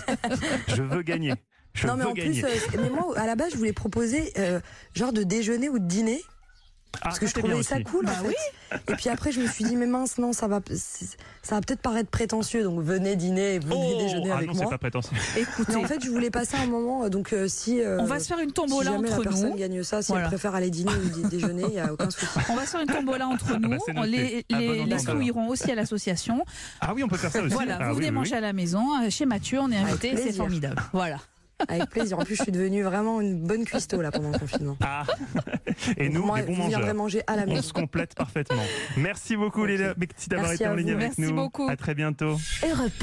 S3: Je veux gagner. Je
S8: Non mais
S3: veux
S8: en
S3: gagner.
S8: plus, euh, mais moi à la base je voulais proposer euh, genre de déjeuner ou de dîner
S3: Ah,
S8: parce que
S3: ça,
S8: je
S3: c'est bien
S8: trouvais ça
S3: aussi.
S8: cool. en
S6: Bah
S8: fait. Et puis après je me suis dit mais mince non ça va c'est- ça va peut-être paraître prétentieux donc venez dîner, venez
S3: Oh,
S8: déjeuner
S3: ah
S8: avec
S3: non, c'est
S8: moi.
S3: pas prétentieux.
S6: Écoutez,
S8: Mais en fait je voulais passer un moment euh, donc euh, si euh,
S6: on va se faire une
S8: si
S6: tombola
S8: jamais la
S6: entre
S8: personne
S6: nous.
S8: gagne ça, si
S6: Voilà.
S8: elle préfère aller dîner ou dî- déjeuner, il y a aucun souci.
S6: On va se faire une tombola entre nous.
S3: bah, c'est noté.
S6: les
S3: À
S6: les,
S3: bon
S6: les
S3: entendeur.
S6: sous iront aussi à l'association.
S3: Ah oui, on peut faire ça aussi.
S6: Voilà,
S3: Ah
S6: vous
S3: oui,
S6: venez
S3: oui,
S6: manger
S3: oui.
S6: à la maison. euh, Chez Mathieu, on est
S8: Avec
S6: invité, c'est
S8: plaisir.
S6: formidable. Voilà.
S8: Avec plaisir. En plus je suis devenue vraiment une bonne cuistot là pendant le confinement.
S3: Ah. Et
S8: Donc,
S3: nous,
S8: moi,
S3: les bons
S8: vous viendrez
S3: mangeurs.
S8: manger à la
S3: On
S8: maison.
S3: se complète parfaitement. Merci beaucoup,
S8: Ok.
S3: Léla Bekti, d'avoir
S8: Merci
S3: été en
S8: à
S3: ligne
S8: vous.
S3: avec
S6: Merci
S3: nous.
S6: beaucoup.
S3: À très bientôt.
S1: Europe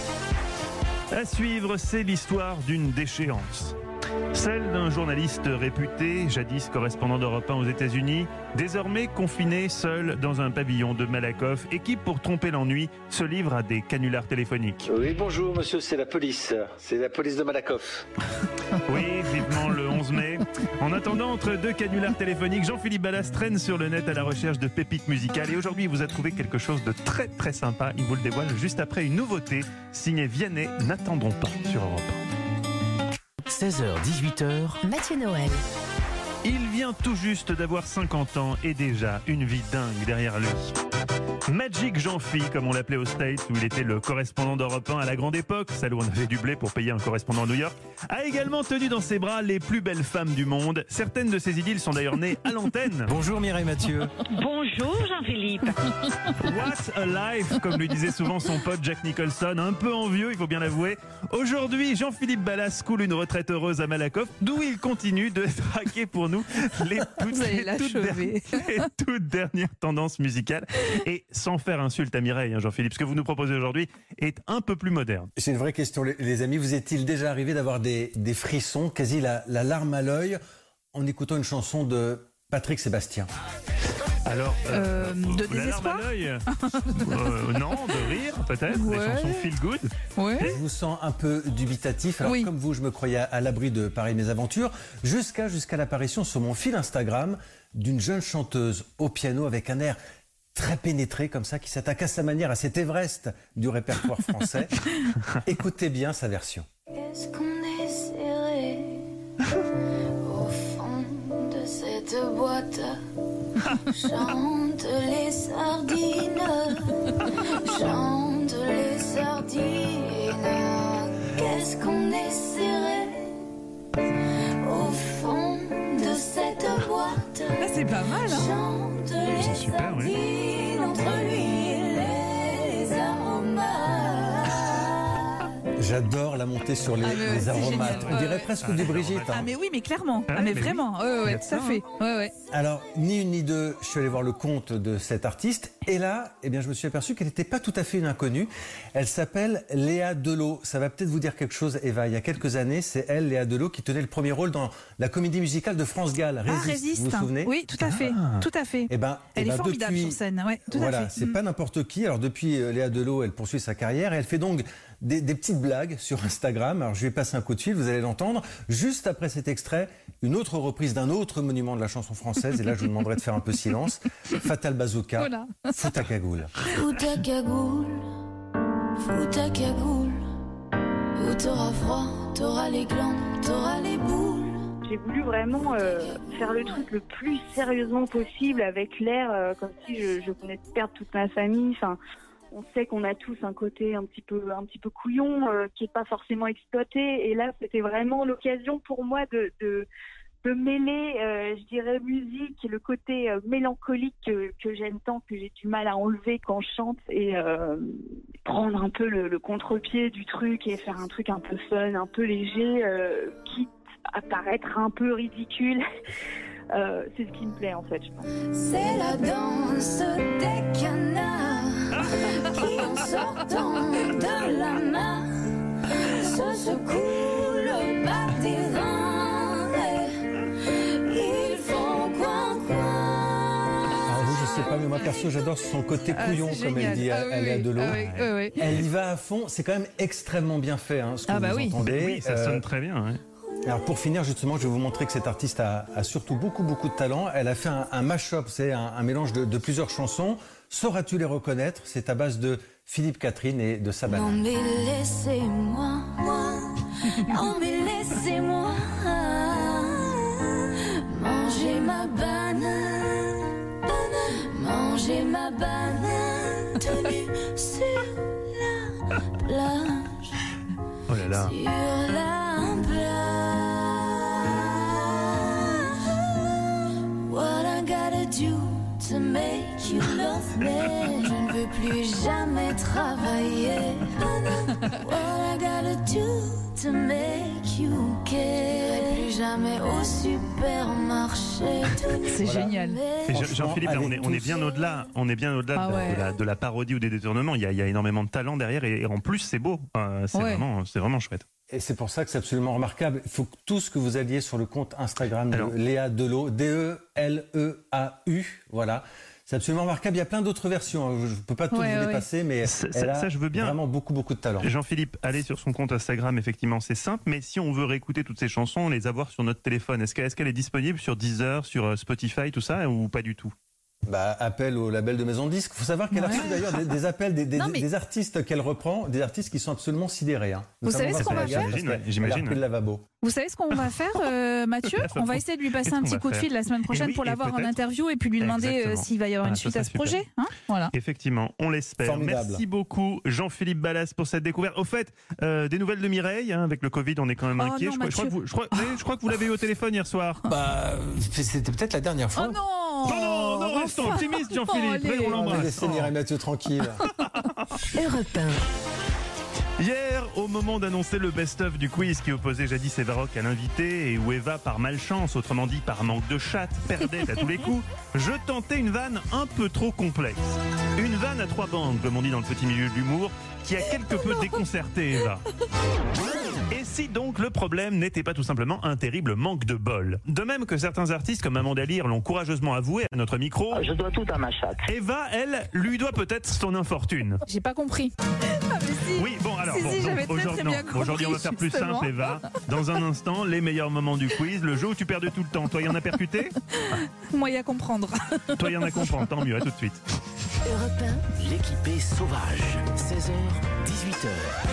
S1: un.
S3: À suivre, c'est l'histoire d'une déchéance. Celle d'un journaliste réputé, jadis correspondant d'Europe un aux États-Unis, désormais confiné seul dans un pavillon de Malakoff et qui, pour tromper l'ennui, se livre à des canulars téléphoniques.
S15: Oui, bonjour monsieur, c'est la police. C'est la police de Malakoff.
S3: Oui, vivement le onze mai. En attendant, entre deux canulars téléphoniques, Jean-Philippe Ballas traîne sur le net à la recherche de pépites musicales. Et aujourd'hui, il vous a trouvé quelque chose de très très sympa. Il vous le dévoile juste après une nouveauté signée Vianney. N'attendons pas sur Europe un.
S2: seize heures dix-huit heures,
S1: Mathieu Noël.
S3: Il vient tout juste d'avoir cinquante ans et déjà une vie dingue derrière lui. Magic Jean-Phi, comme on l'appelait aux States, où il était le correspondant d'Europe un à la grande époque, celle où on avait du blé pour payer un correspondant à New York, a également tenu dans ses bras les plus belles femmes du monde. Certaines de ces idylles sont d'ailleurs nées à l'antenne.
S5: Bonjour Mireille Mathieu.
S16: Bonjour Jean-Philippe.
S3: What a life, comme lui disait souvent son pote Jack Nicholson, un peu envieux, il faut bien l'avouer. Aujourd'hui, Jean-Philippe Ballas coule une retraite heureuse à Malakoff, d'où il continue de traquer pour nous les toutes, les toutes, dernières, les toutes dernières tendances musicales. Et sans faire insulte à Mireille, hein, Jean-Philippe, ce que vous nous proposez aujourd'hui est un peu plus moderne.
S9: C'est une vraie question, les, les amis. Vous est-il déjà arrivé d'avoir des, des frissons, quasi la, la larme à l'œil, en écoutant une chanson de Patrick Sébastien?
S3: Alors, euh,
S6: euh, de
S3: la larme à l'œil euh, Non, de rire peut-être, ouais. Des chansons feel good.
S6: Ouais.
S9: Je vous sens un peu dubitatif. Alors oui. Comme vous, je me croyais à l'abri de pareilles mésaventures, jusqu'à jusqu'à l'apparition sur mon fil Instagram d'une jeune chanteuse au piano avec un air très pénétré comme ça, qui s'attaque à sa manière à cet Everest du répertoire français. Écoutez bien sa version.
S17: Est-ce qu'on est serré au fond de cette boîte? Chante les sardines, chante les sardines. Qu'est-ce qu'on est serré au fond de cette boîte?
S6: Ah, c'est pas mal, hein?
S17: Chante les
S3: c'est super,
S17: sardines,
S3: oui.
S17: entre l'huile et les aromates.
S9: J'adore la montée sur les,
S6: ah,
S9: les aromates.
S6: génial.
S9: On dirait
S6: ouais,
S9: presque
S6: ouais.
S9: du Brigitte. Hein.
S6: Ah mais oui, mais clairement.
S3: Ah,
S6: ah mais,
S3: mais
S6: vraiment.
S3: oui.
S6: Ouais, ouais,
S3: ça,
S6: ça fait. Ouais, ouais.
S9: Alors, ni une ni deux, je suis allé voir le compte de cette artiste. Et là, eh bien, je me suis aperçu qu'elle n'était pas tout à fait une inconnue. Elle s'appelle Léa Delot. Ça va peut-être vous dire quelque chose, Eva. Il y a quelques années, c'est elle, Léa Delot, qui tenait le premier rôle dans la comédie musicale de France Gall, Résiste.
S6: Ah, Résiste.
S9: Vous vous souvenez?
S6: Oui, tout à fait.
S9: Ah.
S6: Tout à fait.
S9: Eh ben,
S6: elle
S9: eh ben,
S6: est formidable
S9: depuis,
S6: sur scène. Ouais, tout
S9: voilà,
S6: à fait.
S9: c'est
S6: mm.
S9: pas n'importe qui. Alors, depuis euh, Léa Delot, elle poursuit sa carrière et elle fait donc des, des petites blagues sur Instagram. Alors, je lui ai passé un coup de fil, vous allez l'entendre. Juste après cet extrait, une autre reprise d'un autre monument de la chanson française. Et là, je vous demanderai de faire un peu silence. Fatal Bazooka,
S6: Voilà.
S9: Fous ta cagoule.
S17: Fous ta cagoule, fous ta cagoule. Où t'auras froid, t'auras les glandes, t'auras les boules.
S16: J'ai voulu vraiment euh, faire le truc le plus sérieusement possible, avec l'air euh, comme si je, je venais de perdre toute ma famille. Enfin, on sait qu'on a tous un côté un petit peu, un petit peu couillon euh, qui est pas forcément exploité. Et là, c'était vraiment l'occasion pour moi de, de, de mêler, euh, je dirais, musique et le côté euh, mélancolique que, que j'aime tant, que j'ai du mal à enlever quand je chante, et euh, prendre un peu le, le contre-pied du truc et faire un truc un peu fun, un peu léger, euh, quitte à paraître un peu ridicule. Euh, c'est ce qui me plaît en fait, je pense.
S17: C'est la danse des canards qui en sortant de la main se secouent le bas des reins. Ils font coin coin.
S9: Alors vous, je sais pas, mais moi perso, j'adore son côté couillon,
S6: ah,
S9: comme elle dit à,
S6: ah, oui,
S9: à Léa
S6: oui.
S9: Delot.
S6: Ah, oui, oui, oui.
S9: Elle y va à fond. C'est quand même extrêmement bien fait, hein, ce que
S6: Ah,
S9: vous
S6: bah oui.
S9: entendez.
S3: Oui, ça
S9: Euh,
S3: sonne très bien. Ouais.
S9: Alors pour finir, justement, je vais vous montrer que cette artiste a, a surtout beaucoup, beaucoup de talent. Elle a fait un, un mash-up, c'est un, un mélange de, de plusieurs chansons. Sauras-tu les reconnaître? C'est à base de Philippe Catherine et de Sabana.
S17: Non mais laissez-moi, moi. Non mais laissez-moi manger ma banane, manger ma banane, tenue sur la plage,
S3: Oh là là.
S17: sur la plage. What I gotta do to make you love me? Je ne veux plus jamais travailler. What I gotta do to make you care? Plus jamais au supermarché.
S6: C'est génial.
S3: Et Jean- Jean-Philippe, là, on est, on est bien au-delà, on est bien au-delà
S6: Ah
S3: de,
S6: ouais.
S3: de la, de la parodie ou des détournements. Il y a, il y a énormément de talent derrière et, et en plus c'est beau. Euh, c'est
S6: Ouais.
S3: vraiment, c'est vraiment chouette.
S9: Et c'est pour ça que c'est absolument remarquable. Il faut que tout ce que vous alliez sur le compte Instagram de
S3: Alors.
S9: Léa Delot, D E L E A U, voilà. C'est absolument remarquable. Il y a plein d'autres versions. Je ne peux pas toutes
S6: Ouais,
S9: vous les
S6: ouais.
S9: passer, mais
S3: Ça-
S9: elle
S3: ça-
S9: a
S3: ça, je veux bien.
S9: vraiment beaucoup, beaucoup de talent.
S3: Jean-Philippe, allez sur son compte Instagram, effectivement, c'est simple. Mais si on veut réécouter toutes ces chansons, les avoir sur notre téléphone, est-ce qu'elle est, qu'elle est disponible sur Deezer, sur euh, Spotify, tout ça, ou pas du tout?
S9: Bah, appel au label de maison de disques. Il faut savoir qu'elle a
S6: Ouais.
S9: reçu d'ailleurs des, des appels des, des,
S6: Non, mais-
S9: des artistes qu'elle reprend, des artistes qui sont absolument sidérés. Hein.
S6: Vous
S9: Notamment
S6: savez ce qu'on va
S9: Vincent
S6: faire
S9: Lagaffe, parce qu'elle-
S3: J'imagine,
S9: elle a repris
S3: ouais.
S9: le lavabo.
S6: Vous savez ce qu'on va faire, euh, Mathieu? On va essayer de lui passer
S3: Qu'est-ce
S6: un
S3: qu'on
S6: petit
S3: va
S6: coup de
S3: faire
S6: fil la semaine prochaine
S3: Et oui,
S6: pour
S3: et
S6: l'avoir en
S3: peut-être-
S6: interview et puis lui demander euh,
S3: Exactement.
S6: s'il va y avoir
S3: Ah,
S6: une
S3: ça
S6: suite
S3: serait
S6: à ce
S3: super.
S6: projet. Hein, voilà.
S3: Effectivement, on l'espère.
S9: Formidable.
S3: Merci beaucoup Jean-Philippe Ballas pour cette découverte. Au fait, euh, des nouvelles de Mireille, hein, avec le Covid, on est quand même
S6: Oh
S3: inquiet.
S6: non,
S3: je, crois, je crois que
S6: Mathieu.
S3: vous, je, crois, oui, je crois que vous l'avez eu au téléphone hier soir.
S11: Bah, c'était peut-être la dernière fois.
S6: Oh non
S3: Non, non, non, restons
S6: Enfin.
S3: optimistes,
S6: Oh,
S3: Jean-Philippe.
S6: allez.
S3: On
S9: On va
S3: l'embrasse.
S9: laisser Mireille Mathieu tranquille.
S1: Europe un.
S3: Hier, au moment d'annoncer le best-of du quiz qui opposait jadis Eva Rock à l'invité et où Eva, par malchance, autrement dit par manque de chatte, perdait à tous les coups, je tentais une vanne un peu trop complexe. Une vanne à trois bandes, comme on dit dans le petit milieu de l'humour, qui a quelque peu déconcerté Eva. Et si donc le problème n'était pas tout simplement un terrible manque de bol? De même que certains artistes comme Amanda Lear l'ont courageusement avoué à notre micro,
S4: Je dois tout à ma chatte.
S3: Eva, elle, lui doit peut-être son infortune.
S6: J'ai pas compris. Ah, mais si.
S3: Oui, bon, alors,
S6: Si,
S3: bon,
S6: si,
S3: donc,
S6: j'avais très,
S3: aujourd'hui,
S6: très bien
S3: non,
S6: compris,
S3: aujourd'hui, on va faire plus
S6: justement.
S3: simple, Eva. Dans un instant, les meilleurs moments du quiz, le jeu où tu perdais tout le temps. Toi, il y en a percuté?
S6: Moyen à comprendre.
S3: Toi, il y en a comprendre. Tant mieux, à tout de suite.
S1: Europe un.
S2: L'équipée sauvage. seize heures, dix-huit heures.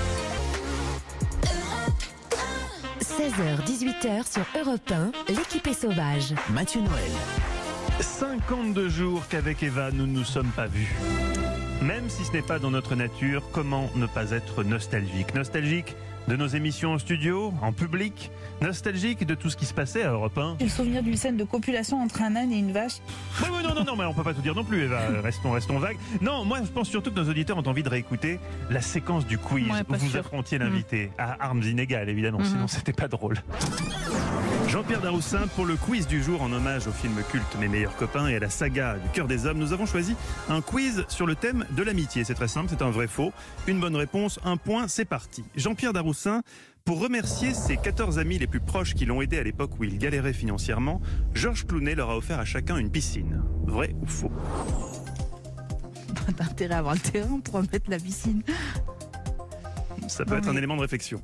S1: seize heures, dix-huit heures sur Europe un, l'équipée sauvage.
S2: Mathieu Noël.
S3: cinquante-deux jours qu'avec Eva, nous ne nous sommes pas vus. Même si ce n'est pas dans notre nature, comment ne pas être nostalgique? Nostalgique de nos émissions en studio, en public, nostalgique de tout ce qui se passait à Europe un.
S6: J'ai le souvenir d'une scène de copulation entre un âne et une vache.
S3: Oui, oui, non, non, non, mais on peut pas tout dire non plus, Eva. Restons, restons vagues. Non, moi, je pense surtout que nos auditeurs ont envie de réécouter la séquence du quiz
S6: Ouais,
S3: où
S6: pas
S3: vous
S6: sûr.
S3: affrontiez l'invité à armes inégales, évidemment.
S6: Mhm.
S3: Sinon, c'était pas drôle. Jean-Pierre Daroussin, pour le quiz du jour en hommage au film culte Mes meilleurs copains et à la saga du cœur des hommes, nous avons choisi un quiz sur le thème de l'amitié. C'est très simple, c'est un vrai faux. Une bonne réponse, un point, c'est parti. Jean-Pierre Daroussin, pour remercier ses quatorze amis les plus proches qui l'ont aidé à l'époque où il galérait financièrement, Georges Clooney leur a offert à chacun une piscine. Vrai ou faux?
S6: T'as intérêt à avoir le terrain pour mettre la piscine.
S3: Ça peut
S6: Non,
S3: être un
S6: mais-
S3: élément de réflexion.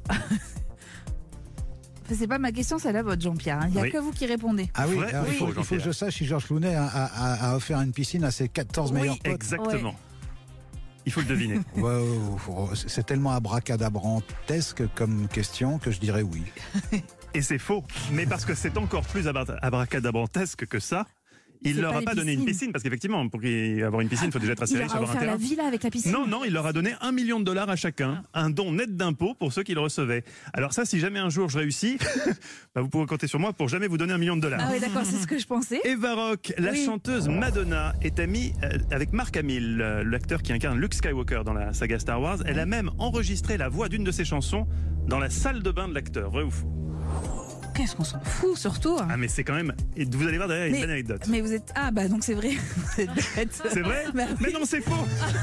S6: Enfin, c'est pas ma question, c'est la vôtre, Jean-Pierre. Il n'y a
S3: Oui.
S6: que vous qui répondez.
S18: Ah oui,
S3: Vrai
S18: alors,
S3: ou
S18: il, faut,
S3: faux,
S18: il faut que
S3: Jean-Pierre?
S18: je sache si Georges Clooney a, a- a- a offert une piscine à ses quatorze
S3: Oui,
S18: meilleurs potes.
S3: exactement. Il faut le deviner.
S18: Ouais, ouais, ouais, c'est c'est tellement abracadabrantesque comme question que je dirais oui.
S3: Et c'est faux. Mais parce que c'est encore plus abra- abracadabrantesque que ça, il
S6: C'est
S3: leur
S6: pas
S3: a
S6: les
S3: pas donné une
S6: piscines.
S3: piscine, parce qu'effectivement, pour qu'il- avoir une piscine, il faut déjà être assez
S6: Il
S3: riche,
S6: leur a
S3: avoir un
S6: offert la
S3: terrain.
S6: villa avec la piscine.
S3: Non, non, il leur a donné un million de dollars à chacun, un don net d'impôts pour ceux qui le recevaient. Alors ça, si jamais un jour je réussis, bah, vous pourrez compter sur moi pour jamais vous donner un million de dollars.
S6: Ah oui, d'accord, c'est ce que je pensais.
S3: Eva Rock, la
S6: Oui.
S3: chanteuse Madonna, est amie euh, avec Mark Hamill, euh, l'acteur qui incarne Luke Skywalker dans la saga Star Wars. Elle a même enregistré la voix d'une de ses chansons dans la salle de bain de l'acteur. Vrai ou faux?
S6: Qu'est-ce qu'on s'en fout, surtout.
S3: Ah mais c'est quand même... Et vous allez voir derrière une
S6: Mais-
S3: bonne anecdote.
S6: Mais vous êtes. Ah, bah donc c'est vrai. Vous êtes bête.
S3: C'est vrai
S6: Bah oui.
S3: Mais non, c'est faux.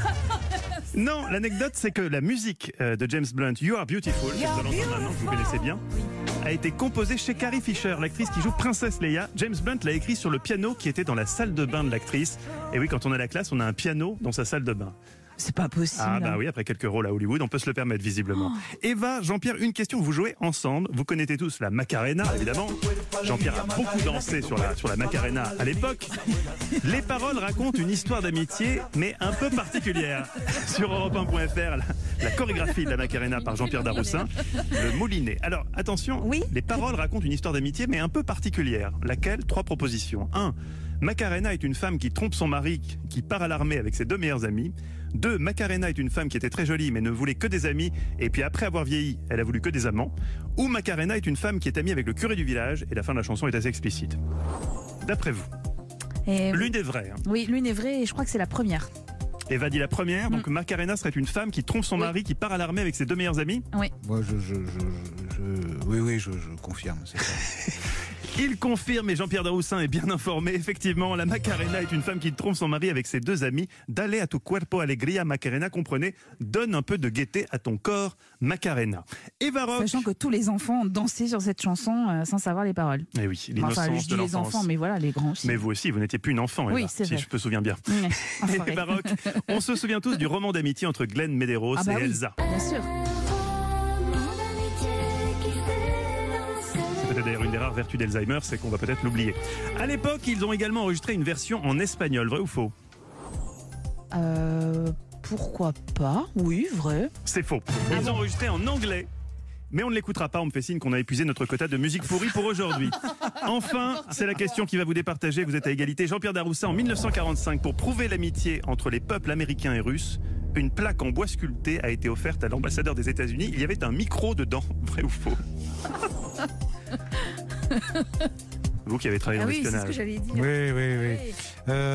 S3: Non, l'anecdote, c'est que la musique euh, de James Blunt, You Are Beautiful, que vous allez entendre maintenant, que vous connaissez bien, a été composée chez Carrie Fisher, l'actrice qui joue Princesse Leia. James Blunt l'a écrit sur le piano qui était dans la salle de bain de l'actrice. Et oui, quand on a la classe, on a un piano dans sa salle de bain.
S6: C'est pas possible.
S3: Ah bah oui, après quelques rôles à Hollywood, on peut se le permettre visiblement. Eva, Jean-Pierre, une question, vous jouez ensemble, vous connaissez tous la Macarena évidemment. Jean-Pierre a beaucoup dansé sur la, sur la Macarena à l'époque. Les paroles racontent une histoire d'amitié, mais un peu particulière. Sur Europe un point F R, la, la chorégraphie de la Macarena par Jean-Pierre Daroussin, le moulinet. Alors attention, les paroles racontent une histoire d'amitié, mais un peu particulière. Laquelle? Trois propositions. un. Macarena est une femme qui trompe son mari, qui part à l'armée avec ses deux meilleurs amis. Deux. Macarena est une femme qui était très jolie mais ne voulait que des amis, et puis après avoir vieilli, elle a voulu que des amants. Ou Macarena est une femme qui est amie avec le curé du village, et la fin de la chanson est assez explicite. D'après vous,
S6: Et-
S3: l'une est vraie. Hein.
S6: Oui, l'une est vraie et je crois que c'est la première.
S3: Eva dit la première, donc Macarena serait une femme qui trompe son mari, qui part à l'armée avec ses deux meilleurs amis.
S6: Oui.
S18: Moi, je, je, je, je- je- oui, oui, je, je confirme. c'est ça.
S3: Il confirme, et Jean-Pierre Daroussin est bien informé, effectivement, la Macarena est une femme qui trompe son mari avec ses deux amis. Dale a tu cuerpo alegría, Macarena, comprenez, donne un peu de gaieté à ton corps, Macarena. Eva Rock.
S6: Sachant que tous les enfants ont dansé sur cette chanson euh, sans savoir les paroles.
S3: Eh oui, l'innocence
S6: Enfin, je
S3: de
S6: dis les
S3: l'enfance.
S6: enfants, mais voilà, les grands aussi.
S3: Mais vous aussi, vous n'étiez plus une enfant, Eva,
S6: Oui, c'est
S3: si
S6: vrai.
S3: je me souviens bien.
S6: Ouais, enfoiré.
S3: Eva Rock, on se souvient tous du roman d'amitié entre Glenn Medeiros
S6: Ah bah
S3: et
S6: oui,
S3: Elsa.
S6: bien sûr.
S3: C'est peut-être d'ailleurs une des rares vertus d'Alzheimer, c'est qu'on va peut-être l'oublier. À l'époque, ils ont également enregistré une version en espagnol, vrai ou faux?
S6: Euh, pourquoi pas? Oui, vrai.
S3: C'est faux. Ils ont enregistré en anglais. Mais on ne l'écoutera pas, on me fait signe qu'on a épuisé notre quota de musique pourrie pour aujourd'hui. Enfin, c'est la question qui va vous départager, vous êtes à égalité. Jean-Pierre Daroussin, en mille neuf cent quarante-cinq, pour prouver l'amitié entre les peuples américains et russes, une plaque en bois sculpté a été offerte à l'ambassadeur des États-Unis. Il y avait un micro dedans, vrai ou faux? Vous qui avez travaillé
S6: ah
S3: dans
S6: oui,
S3: l'espionnage.
S6: C'est ce que j'allais dire.
S18: Oui, oui, oui. oui.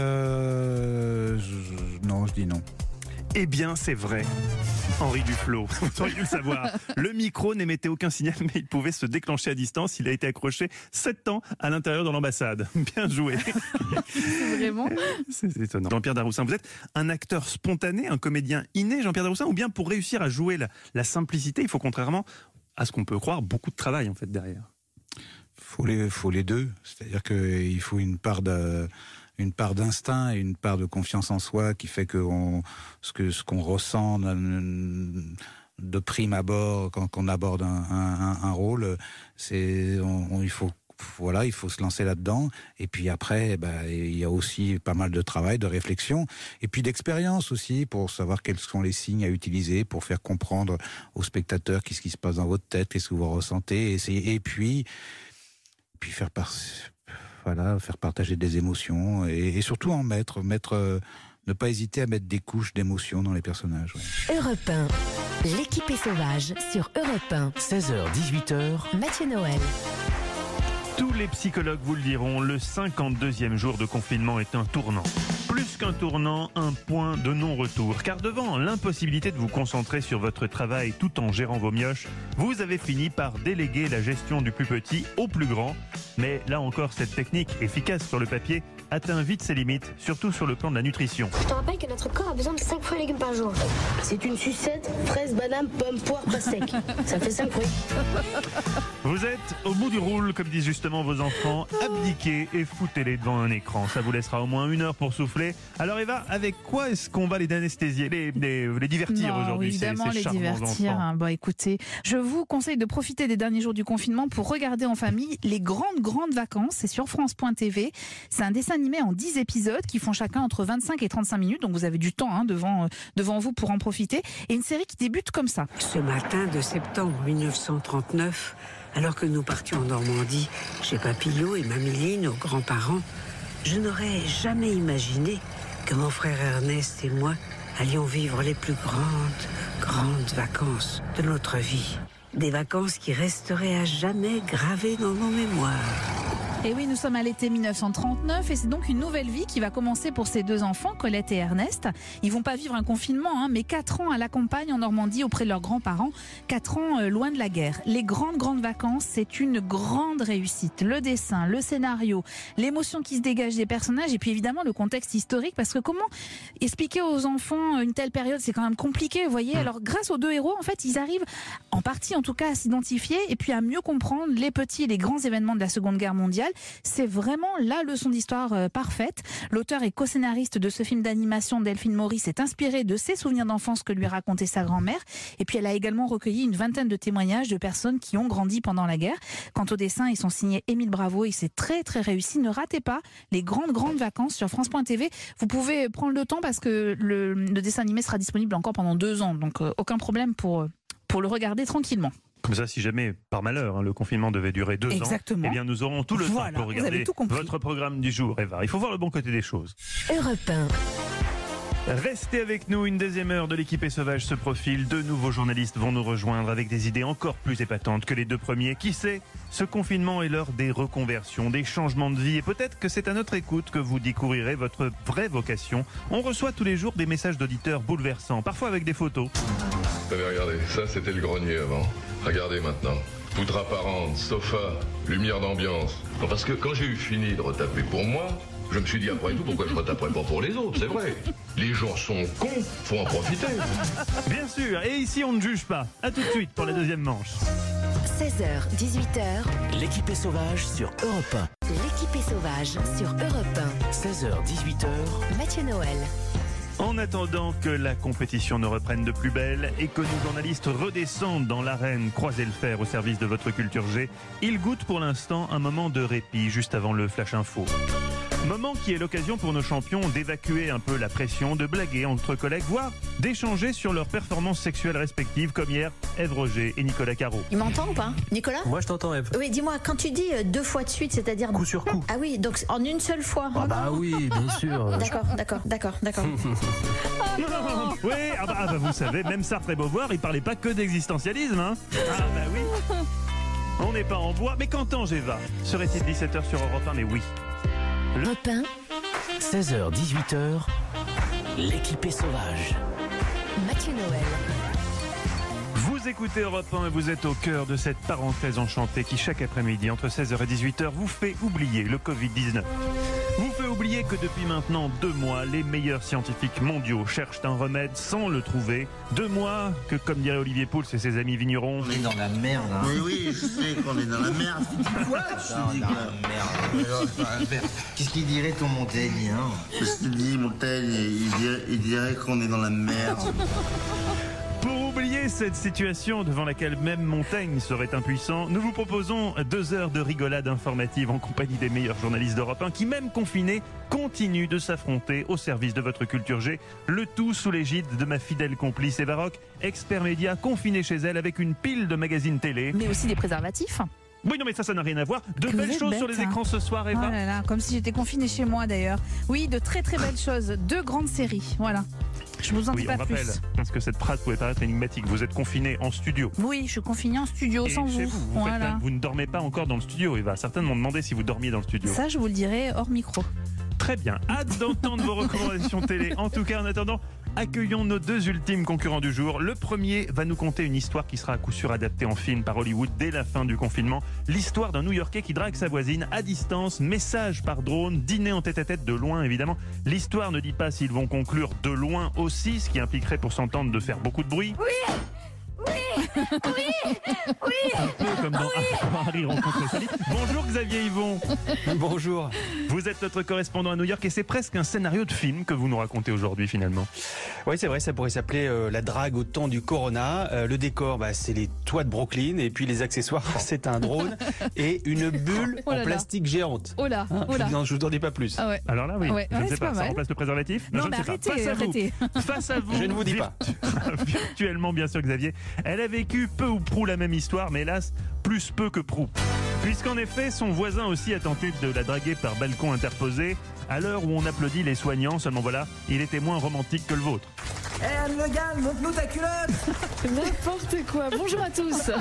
S18: Euh, je, non, je dis non.
S3: Eh bien, c'est vrai. Henri Duflo, vous auriez dû le savoir. Le micro n'émettait aucun signal, mais il pouvait se déclencher à distance. Il a été accroché sept ans à l'intérieur de l'ambassade. Bien joué.
S6: Vraiment.
S3: C'est étonnant. Jean-Pierre Daroussin, vous êtes un acteur spontané, un comédien inné, Jean-Pierre Daroussin, ou bien pour réussir à jouer la, la simplicité, il faut contrairement à ce qu'on peut croire, beaucoup de travail en fait derrière.
S18: Faut les, faut les deux. C'est-à-dire qu'il faut une part de... une part d'instinct et une part de confiance en soi qui fait que on, ce que ce qu'on ressent de prime abord quand on aborde un, un, un rôle, c'est on, on, il faut voilà, il faut se lancer là-dedans. Et puis après, bah, il y a aussi pas mal de travail, de réflexion, et puis d'expérience aussi pour savoir quels sont les signes à utiliser pour faire comprendre aux spectateurs qu'est-ce qui se passe dans votre tête, qu'est-ce que vous ressentez, et, et puis puis faire par Voilà, faire partager des émotions et, et surtout en mettre, mettre euh, ne pas hésiter à mettre des couches d'émotions dans les personnages. Ouais.
S1: Europe un, l'équipe est sauvage sur Europe un.
S2: seize heures dix-huit heures.
S1: Mathieu Noël.
S3: Tous les psychologues vous le diront, le cinquante-deuxième jour de confinement est un tournant. Plus qu'un tournant, un point de non-retour. Car devant l'impossibilité de vous concentrer sur votre travail tout en gérant vos mioches, vous avez fini par déléguer la gestion du plus petit au plus grand. Mais là encore, cette technique, efficace sur le papier, atteint vite ses limites, surtout sur le plan de la nutrition.
S19: Je te rappelle que notre corps a besoin de cinq fruits et légumes par jour. C'est une sucette, fraise, banane, pomme, poire, pastèque. Ça fait cinq fruits.
S3: Vous êtes au bout du roule, comme disent justement vos enfants. Abdiquez et foutez-les devant un écran. Ça vous laissera au moins une heure pour souffler. Alors Eva, avec quoi est-ce qu'on va les anesthésier, les, les, les divertir
S6: non,
S3: aujourd'hui,
S6: évidemment,
S3: ces, ces
S6: les
S3: charmants
S6: divertir.
S3: enfants.
S6: Bon, écoutez, je vous conseille de profiter des derniers jours du confinement pour regarder en famille les grandes, grandes vacances. C'est sur France point T V. C'est un dessin animé en dix épisodes qui font chacun entre vingt-cinq et trente-cinq minutes. Donc vous avez du temps hein, devant, euh, devant vous pour en profiter. Et une série qui débute comme ça.
S20: Ce matin de septembre mille neuf cent trente-neuf, alors que nous partions en Normandie, chez Papillot et Mamie, nos grands-parents, je n'aurais jamais imaginé que mon frère Ernest et moi allions vivre les plus grandes, grandes vacances de notre vie. Des vacances qui resteraient à jamais gravées dans nos mémoires.
S6: Et oui, nous sommes à l'été mille neuf cent trente-neuf et c'est donc une nouvelle vie qui va commencer pour ces deux enfants, Colette et Ernest. Ils vont pas vivre un confinement, hein, mais quatre ans à la campagne en Normandie auprès de leurs grands-parents, quatre ans euh, loin de la guerre. Les grandes, grandes vacances, c'est une grande réussite. Le dessin, le scénario, l'émotion qui se dégage des personnages et puis évidemment le contexte historique, parce que comment expliquer aux enfants une telle période, c'est quand même compliqué, vous voyez. Alors grâce aux deux héros, en fait, ils arrivent en partie en tout cas à s'identifier et puis à mieux comprendre les petits et les grands événements de la Seconde Guerre mondiale. C'est vraiment la leçon d'histoire euh, parfaite. L'auteur et co-scénariste de ce film d'animation, Delphine Maurice, s'est inspirée de ses souvenirs d'enfance que lui racontait sa grand-mère. Et puis elle a également recueilli une vingtaine de témoignages de personnes qui ont grandi pendant la guerre. Quant au dessin, ils sont signés Émile Bravo et c'est très très réussi. Ne ratez pas les grandes grandes vacances sur France point T V. Vous pouvez prendre le temps parce que le, le dessin animé sera disponible encore pendant deux ans. Donc euh, aucun problème pour, pour le regarder tranquillement.
S3: Comme ça, si jamais, par malheur, hein, le confinement devait durer deux
S6: Exactement.
S3: ans, eh bien nous aurons tout le
S6: voilà,
S3: temps pour regarder votre programme du jour, Eva. Il faut voir le bon côté des choses.
S1: Europe un.
S3: Restez avec nous, une deuxième heure de l'équipe est sauvage se profile. Deux nouveaux journalistes vont nous rejoindre avec des idées encore plus épatantes que les deux premiers. Qui sait, ce confinement est l'heure des reconversions, des changements de vie. Et peut-être que c'est à notre écoute que vous découvrirez votre vraie vocation. On reçoit tous les jours des messages d'auditeurs bouleversants, parfois avec des photos.
S21: Vous avez regardé, ça c'était le grenier avant. Regardez maintenant. Poutre apparente, sofa, lumière d'ambiance. Non, parce que quand j'ai eu fini de retaper pour moi, je me suis dit après tout pourquoi je retaperais pas pour les autres, c'est vrai. Les gens sont cons, faut en profiter.
S3: Bien sûr, et ici on ne juge pas. A tout de suite pour la deuxième manche.
S1: seize heures, dix-huit heures.
S2: L'équipe est sauvage sur Europe un.
S1: L'équipe est sauvage sur Europe un.
S2: seize heures, dix-huit heures.
S1: Mathieu Noël.
S3: En attendant que la compétition ne reprenne de plus belle et que nos journalistes redescendent dans l'arène croiser le fer au service de votre culture G, ils goûtent pour l'instant un moment de répit juste avant le Flash Info. Moment qui est l'occasion pour nos champions d'évacuer un peu la pression, de blaguer entre collègues, voire d'échanger sur leurs performances sexuelles respectives, comme hier Ève Roger et Nicolas Caro.
S7: Il m'entend ou pas, Nicolas?
S11: Moi je t'entends, Ève.
S7: Oui, dis-moi, quand tu dis euh, deux fois de suite, c'est-à-dire...
S11: Coup sur coup.
S7: Ah oui, donc en une seule fois.
S11: Ah bah oui, bien sûr.
S7: D'accord, d'accord, d'accord, d'accord.
S3: Oui, ah bah, ah bah vous savez, même Sartre et Beauvoir, ils parlaient pas que d'existentialisme, hein. Ah bah oui. On n'est pas en bois, mais qu'entends-je, Eva? Serait-il dix-sept heures sur Europe un? Mais oui.
S1: Europe un,
S2: seize heures dix-huit heures, l'équipée sauvage.
S1: Mathieu Noël.
S3: Vous écoutez Europe un et vous êtes au cœur de cette parenthèse enchantée qui, chaque après-midi, entre seize heures et dix-huit heures, vous fait oublier le covid dix-neuf. Vous fait oublier que depuis maintenant deux mois, les meilleurs scientifiques mondiaux cherchent un remède sans le trouver. Deux mois que, comme dirait Olivier Pouls et ses amis vignerons...
S22: On est dans la merde, hein.
S23: Mais oui, je sais qu'on est dans la merde.
S22: Quoi? Dans la merde. Qu'est-ce qu'il dirait ton Montaigne, hein?
S23: Qu'est-ce qu'il dit, Montaigne? Il dirait, il dirait qu'on est dans la merde.
S3: Pour oublier cette situation devant laquelle même Montaigne serait impuissant, nous vous proposons deux heures de rigolade informative en compagnie des meilleurs journalistes d'Europe un qui, même confinés, continuent de s'affronter au service de votre culture G. Le tout sous l'égide de ma fidèle complice Eva Rock, expert média confinée chez elle avec une pile de magazines télé.
S6: Mais aussi des préservatifs.
S3: Oui, non, mais ça, ça n'a rien à voir. De
S6: Que
S3: belles choses
S6: bête,
S3: sur les
S6: hein.
S3: écrans ce soir, Eva.
S6: Oh là là, comme si j'étais confinée chez moi d'ailleurs. Oui, de très très belles choses. Deux grandes séries, voilà. Je vous en dis
S3: Oui,
S6: pas
S3: on rappelle,
S6: plus.
S3: parce que cette phrase pouvait paraître énigmatique. Vous êtes confiné en studio.
S6: Oui, je suis confinée en studio
S3: Et
S6: sans
S3: chez
S6: vous.
S3: vous, vous, faites
S6: Voilà.
S3: pas- vous ne dormez pas encore dans le studio, Eva. Certains m'ont demandé si vous dormiez dans le studio.
S6: Ça, je vous le dirai hors micro.
S3: Très bien. Hâte d'entendre vos recommandations télé. En tout cas, en attendant, accueillons nos deux ultimes concurrents du jour. Le premier va nous conter une histoire qui sera à coup sûr adaptée en film par Hollywood dès la fin du confinement. L'histoire d'un New-Yorkais qui drague sa voisine à distance, message par drone, dîner en tête-à-tête de loin évidemment. L'histoire ne dit pas s'ils vont conclure de loin aussi, ce qui impliquerait pour s'entendre de faire beaucoup de bruit.
S7: Oui, oui, oui, oui.
S3: Un peu comme dans Harry rencontre Sally. Bonjour Xavier Yvon.
S11: Bonjour.
S3: Vous êtes notre correspondant à New York et c'est presque un scénario de film que vous nous racontez aujourd'hui finalement.
S24: Oui, c'est vrai, ça pourrait s'appeler euh, la drague au temps du corona. Euh, le décor, bah, c'est les toits de Brooklyn et puis les accessoires, c'est un drone et une bulle
S6: Oh là
S24: en
S6: là.
S24: plastique géante.
S6: Oh là,
S24: Hein,
S6: oh là.
S24: non, je vous en dis pas plus.
S6: Ah ouais.
S3: Alors là, oui,
S6: Ouais,
S3: je
S6: ouais,
S3: ne sais
S6: c'est
S3: pas,
S6: pas
S3: ça
S6: mal.
S3: remplace le préservatif?
S6: Non,
S3: je ne
S6: mais
S3: sais pas.
S6: arrêtez,
S3: Face à vous.
S6: arrêtez.
S3: Face à vous.
S24: Je ne vous dis pas.
S3: Virtuellement, bien sûr, Xavier. Elle a vécu peu ou prou la même histoire, mais hélas, plus peu que prou. Puisqu'en effet, son voisin aussi a tenté de la draguer par balcon interposé. À l'heure où on applaudit les soignants, seulement voilà, il était moins romantique que le vôtre.
S25: Eh Anne Le Gall, montre-nous ta culotte.
S26: N'importe quoi. Bonjour à tous.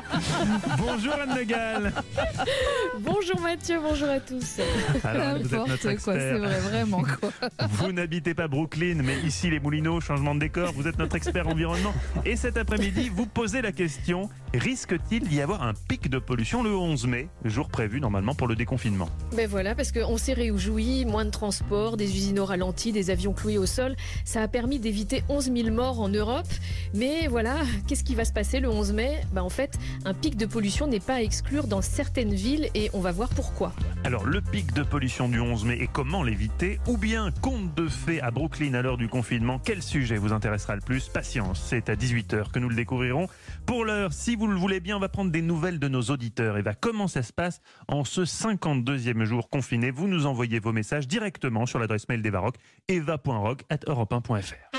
S3: Bonjour Anne Le Gall.
S26: Bonjour Mathieu, bonjour à tous.
S3: Alors, vous êtes notre
S6: N'importe quoi, c'est
S3: expert.
S6: vrai, vraiment quoi.
S3: Vous n'habitez pas Brooklyn, mais ici les Moulineaux, changement de décor, vous êtes notre expert environnement. Et cet après-midi, vous posez la question, risque-t-il d'y avoir un pic de pollution le onze mai, jour prévu normalement pour le déconfinement?
S26: Ben voilà, parce qu'on s'est réjouis, moins de transport, des usines au ralenti, des avions cloués au sol. Ça a permis d'éviter onze mille morts en Europe. Mais voilà, qu'est-ce qui va se passer le onze mai? Ben en fait, un pic de pollution n'est pas à exclure dans certaines villes et on va voir pourquoi.
S3: Alors, le pic de pollution du onze mai et comment l'éviter? Ou bien, conte de fées à Brooklyn à l'heure du confinement? Quel sujet vous intéressera le plus? Patience, c'est à dix-huit heures que nous le découvrirons. Pour l'heure, si vous le voulez bien, on va prendre des nouvelles de nos auditeurs. Et va comment ça se passe en ce cinquante-deuxième jour confiné? Vous nous envoyez vos messages directement sur l'adresse mail d'Eva Rock, eva point rock arobase europe un point f r.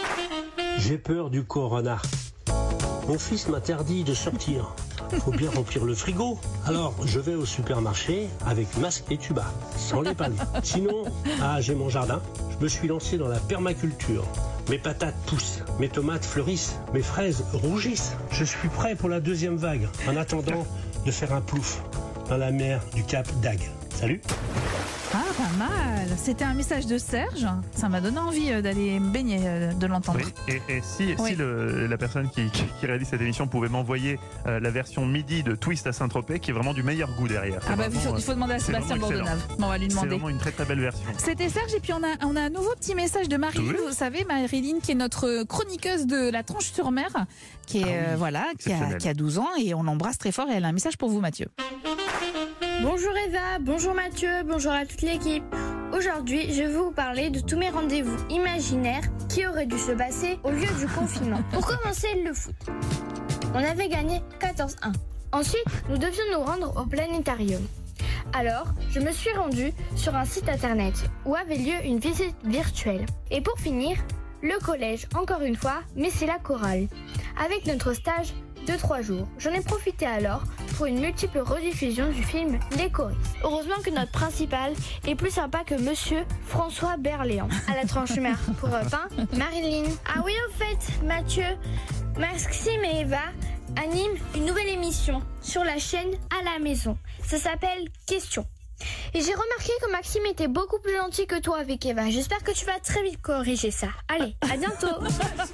S27: J'ai peur du corona. Mon fils m'interdit de sortir. Faut bien remplir le frigo. Alors, je vais au supermarché avec masque et tuba, sans les palmes. Sinon, ah, j'ai mon jardin. Je me suis lancé dans la permaculture. Mes patates poussent, mes tomates fleurissent, mes fraises rougissent. Je suis prêt pour la deuxième vague, en attendant de faire un plouf dans la mer du Cap d'Agde. Salut.
S6: Ah, pas mal. C'était un message de Serge. Ça m'a donné envie euh, d'aller me baigner, euh, de l'entendre.
S3: Oui, et, et si,
S6: Oui.
S3: si le- la personne qui, qui- qui réalise cette émission pouvait m'envoyer euh, la version midi de Twist à Saint-Tropez, qui est vraiment du meilleur goût derrière.
S6: Ah
S3: C'est
S6: bah, il
S3: vraiment,
S6: faut, il faut demander à
S3: euh, c'est
S6: Sébastien
S3: vraiment excellent.
S6: Bordenave. Bon, on va lui
S3: C'est
S6: demander.
S3: vraiment une très très belle version.
S6: C'était Serge et puis on a, on a un nouveau petit message de Marilyn,
S3: Oui.
S6: vous savez, Marilyn qui est notre chroniqueuse de la Tranche-sur-Mer, qui est euh, voilà, qui a,
S3: exceptionnelle.
S6: qui a douze ans et on l'embrasse très fort et elle a un message pour vous Mathieu.
S28: Bonjour Eva, bonjour Mathieu, bonjour à toute l'équipe.
S5: Aujourd'hui, je vais vous parler de tous mes rendez-vous imaginaires qui auraient dû se passer au lieu du confinement. Pour commencer, le foot. On avait gagné quatorze un. Ensuite, nous devions nous rendre au planétarium. Alors, je me suis rendue sur un site internet où avait lieu une visite virtuelle. Et pour finir, le collège, encore une fois, mais c'est la chorale, avec notre stage de trois jours. J'en ai profité alors pour une multiple rediffusion du film Les choristes. Heureusement que notre principal est plus sympa que Monsieur François Berléand. À la tranche-mer pour Europe un, Marilyn. Ah oui, au fait, Mathieu, Maxime et Eva animent une nouvelle émission sur la chaîne À la maison. Ça s'appelle Question. Et j'ai remarqué que Maxime était beaucoup plus gentil que toi avec Eva. J'espère que tu vas très vite corriger ça. Allez, à bientôt.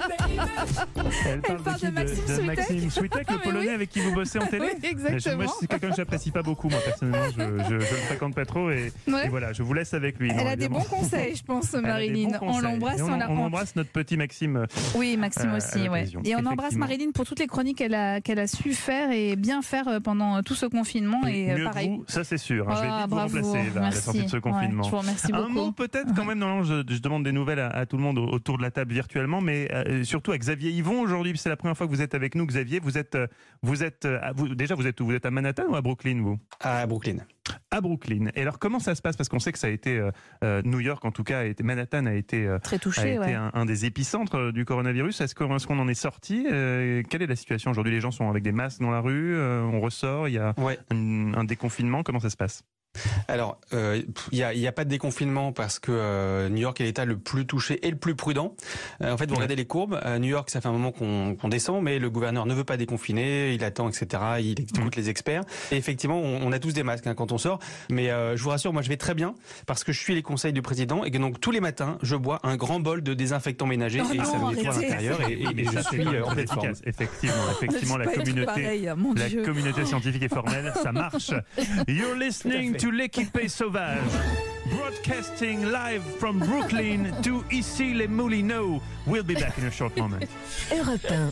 S3: Elle parle, Elle parle de, de, Maxime, de, de Maxime Switek, le ah, Polonais oui. avec qui vous bossez en télé.
S6: Oui, exactement.
S3: Moi, c'est quelqu'un que j'apprécie pas beaucoup, moi personnellement. Je, je, je le fréquente pas trop et, ouais. et voilà, je vous laisse avec lui.
S6: Elle
S3: non,
S6: a
S3: évidemment.
S6: des bons conseils, je pense, Marilyn. On l'embrasse.
S3: On, on, on embrasse notre petit Maxime.
S6: Oui, Maxime euh, aussi. Ouais. Et on embrasse Marilyn pour toutes les chroniques qu'elle a, qu'elle a su faire et bien faire pendant tout ce confinement.
S3: Oui,
S6: et
S3: mieux
S6: pareil.
S3: Vous, ça c'est sûr. Hein, je vais
S6: ah,
S3: vite vous remplacer là, à la sortie de ce confinement.
S6: Ouais, je vous remercie beaucoup.
S3: Un mot peut-être quand même, non, je, je demande des nouvelles à, à tout le monde autour de la table virtuellement, mais euh, surtout à Xavier Yvon aujourd'hui, c'est la première fois que vous êtes avec nous, Xavier. Vous êtes, vous êtes, vous, déjà vous êtes où ? Vous êtes à Manhattan ou à Brooklyn, vous ?
S24: À Brooklyn.
S3: À Brooklyn. Et alors comment ça se passe ? Parce qu'on sait que ça a été euh, New York en tout cas, a été, Manhattan a été, euh,
S6: très touché,
S3: a été
S6: ouais.
S3: un, un des épicentres du coronavirus. Est-ce qu'on, est-ce qu'on en est sorti ? euh, Quelle est la situation aujourd'hui ? Les gens sont avec des masques dans la rue, euh, on ressort, il y a ouais. un, un déconfinement. Comment ça se passe ?
S24: Alors, il euh, n'y a, y a pas de déconfinement parce que euh, New York est l'État le plus touché et le plus prudent. Euh, en fait, vous regardez les courbes. À New York, ça fait un moment qu'on, qu'on descend, mais le gouverneur ne veut pas déconfiner, il attend, et cetera. Il écoute mmh. les experts. Et effectivement, on, on a tous des masques hein, quand on sort. Mais euh, je vous rassure, moi, je vais très bien parce que je suis les conseils du président et que donc tous les matins, je bois un grand bol de désinfectant ménager oh et non, ça me nettoie à l'intérieur et, et, et je suis euh, en pleine forme.
S3: Effectivement, effectivement, la communauté, pareil, la Dieu. communauté scientifique et formelle, ça marche. You're listening to l'équipé sauvage. Broadcasting live from Brooklyn to Issy-les-Moulineaux. We'll be back in a short moment.
S1: Europe un.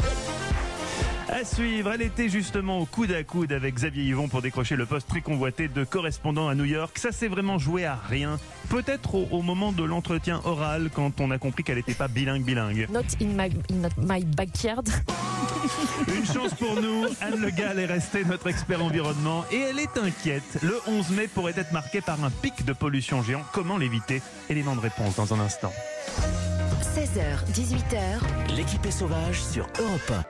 S3: À suivre, elle était justement au coude à coude avec Xavier Yvon pour décrocher le poste très convoité de correspondant à New York. Ça s'est vraiment joué à rien. Peut-être au, au moment de l'entretien oral, quand on a compris qu'elle n'était pas bilingue bilingue.
S26: Not in my, in my backyard.
S3: Une chance pour nous, Anne Le Gall est restée notre expert environnement et elle est inquiète. Le onze mai pourrait être marqué par un pic de pollution géant. Comment l'éviter ? Élément de réponse dans un instant.
S1: seize heures, dix-huit heures.
S2: L'équipé sauvage sur Europe un.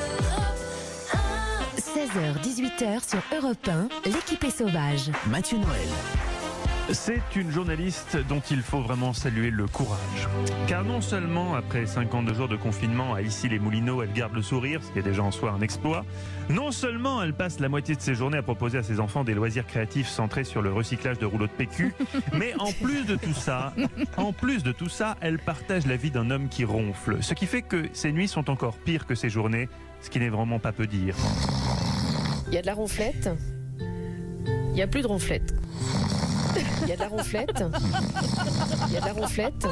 S1: seize heures, dix-huit heures sur Europe un, l'équipé sauvage.
S2: Mathieu Noël.
S3: C'est une journaliste dont il faut vraiment saluer le courage. Car non seulement, après cinquante-deux jours de confinement à Issy-les-Moulineaux, elle garde le sourire, ce qui est déjà en soi un exploit, non seulement elle passe la moitié de ses journées à proposer à ses enfants des loisirs créatifs centrés sur le recyclage de rouleaux de P Q, mais en plus de tout ça, en plus de tout ça, elle partage la vie d'un homme qui ronfle. Ce qui fait que ses nuits sont encore pires que ses journées, ce qui n'est vraiment pas peu dire.
S26: Il y a de la ronflette. Il n'y a plus de ronflette. Il y a de la ronflette. Il y a de la ronflette.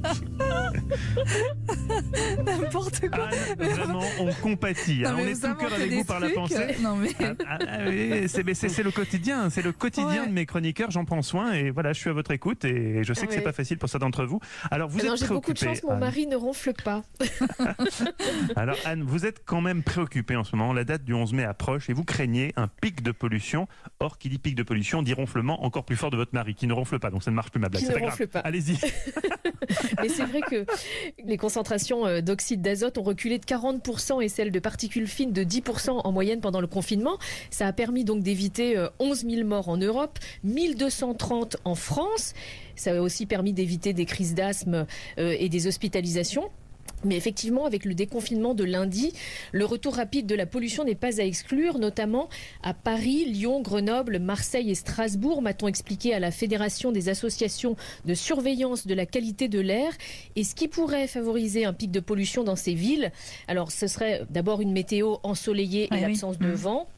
S6: N'importe quoi.
S3: Anne, vraiment, on compatit.
S6: Non,
S3: hein. On est tout cœur avec vous par la pensée.
S6: Non, mais...
S3: ah, ah, ah, oui, c'est, c'est, c'est le quotidien. C'est le quotidien ouais. de mes chroniqueurs. J'en prends soin et voilà, je suis à votre écoute et je sais que ouais. c'est pas facile pour certains d'entre vous. Alors, vous
S26: non,
S3: êtes
S26: j'ai beaucoup de chance, mon
S3: Anne.
S26: mari ne ronfle pas.
S3: Alors, Anne, vous êtes quand même préoccupée en ce moment. La date du onze mai approche et vous craignez un pic de pollution. Or, qui dit pic de pollution dit ronflement encore plus fort de votre mari qui ne ronfle pas. Donc, ça ne marche plus ma blague.
S26: Qui
S3: c'est
S26: ne
S3: pas
S26: ronfle
S3: grave.
S26: pas.
S3: Allez-y.
S26: Mais c'est vrai que les concentrations d'oxyde d'azote ont reculé de quarante pour cent et celles de particules fines de dix pour cent en moyenne pendant le confinement. Ça a permis donc d'éviter onze mille morts en Europe, mille deux cent trente en France. Ça a aussi permis d'éviter des crises d'asthme et des hospitalisations. Mais effectivement, avec le déconfinement de lundi, le retour rapide de la pollution n'est pas à exclure, notamment à Paris, Lyon, Grenoble, Marseille et Strasbourg, m'a-t-on expliqué à la Fédération des associations de surveillance de la qualité de l'air. Et ce qui pourrait favoriser un pic de pollution dans ces villes, alors ce serait d'abord une météo ensoleillée et
S6: oui,
S26: l'absence
S6: oui.
S26: de
S6: mmh.
S26: vent.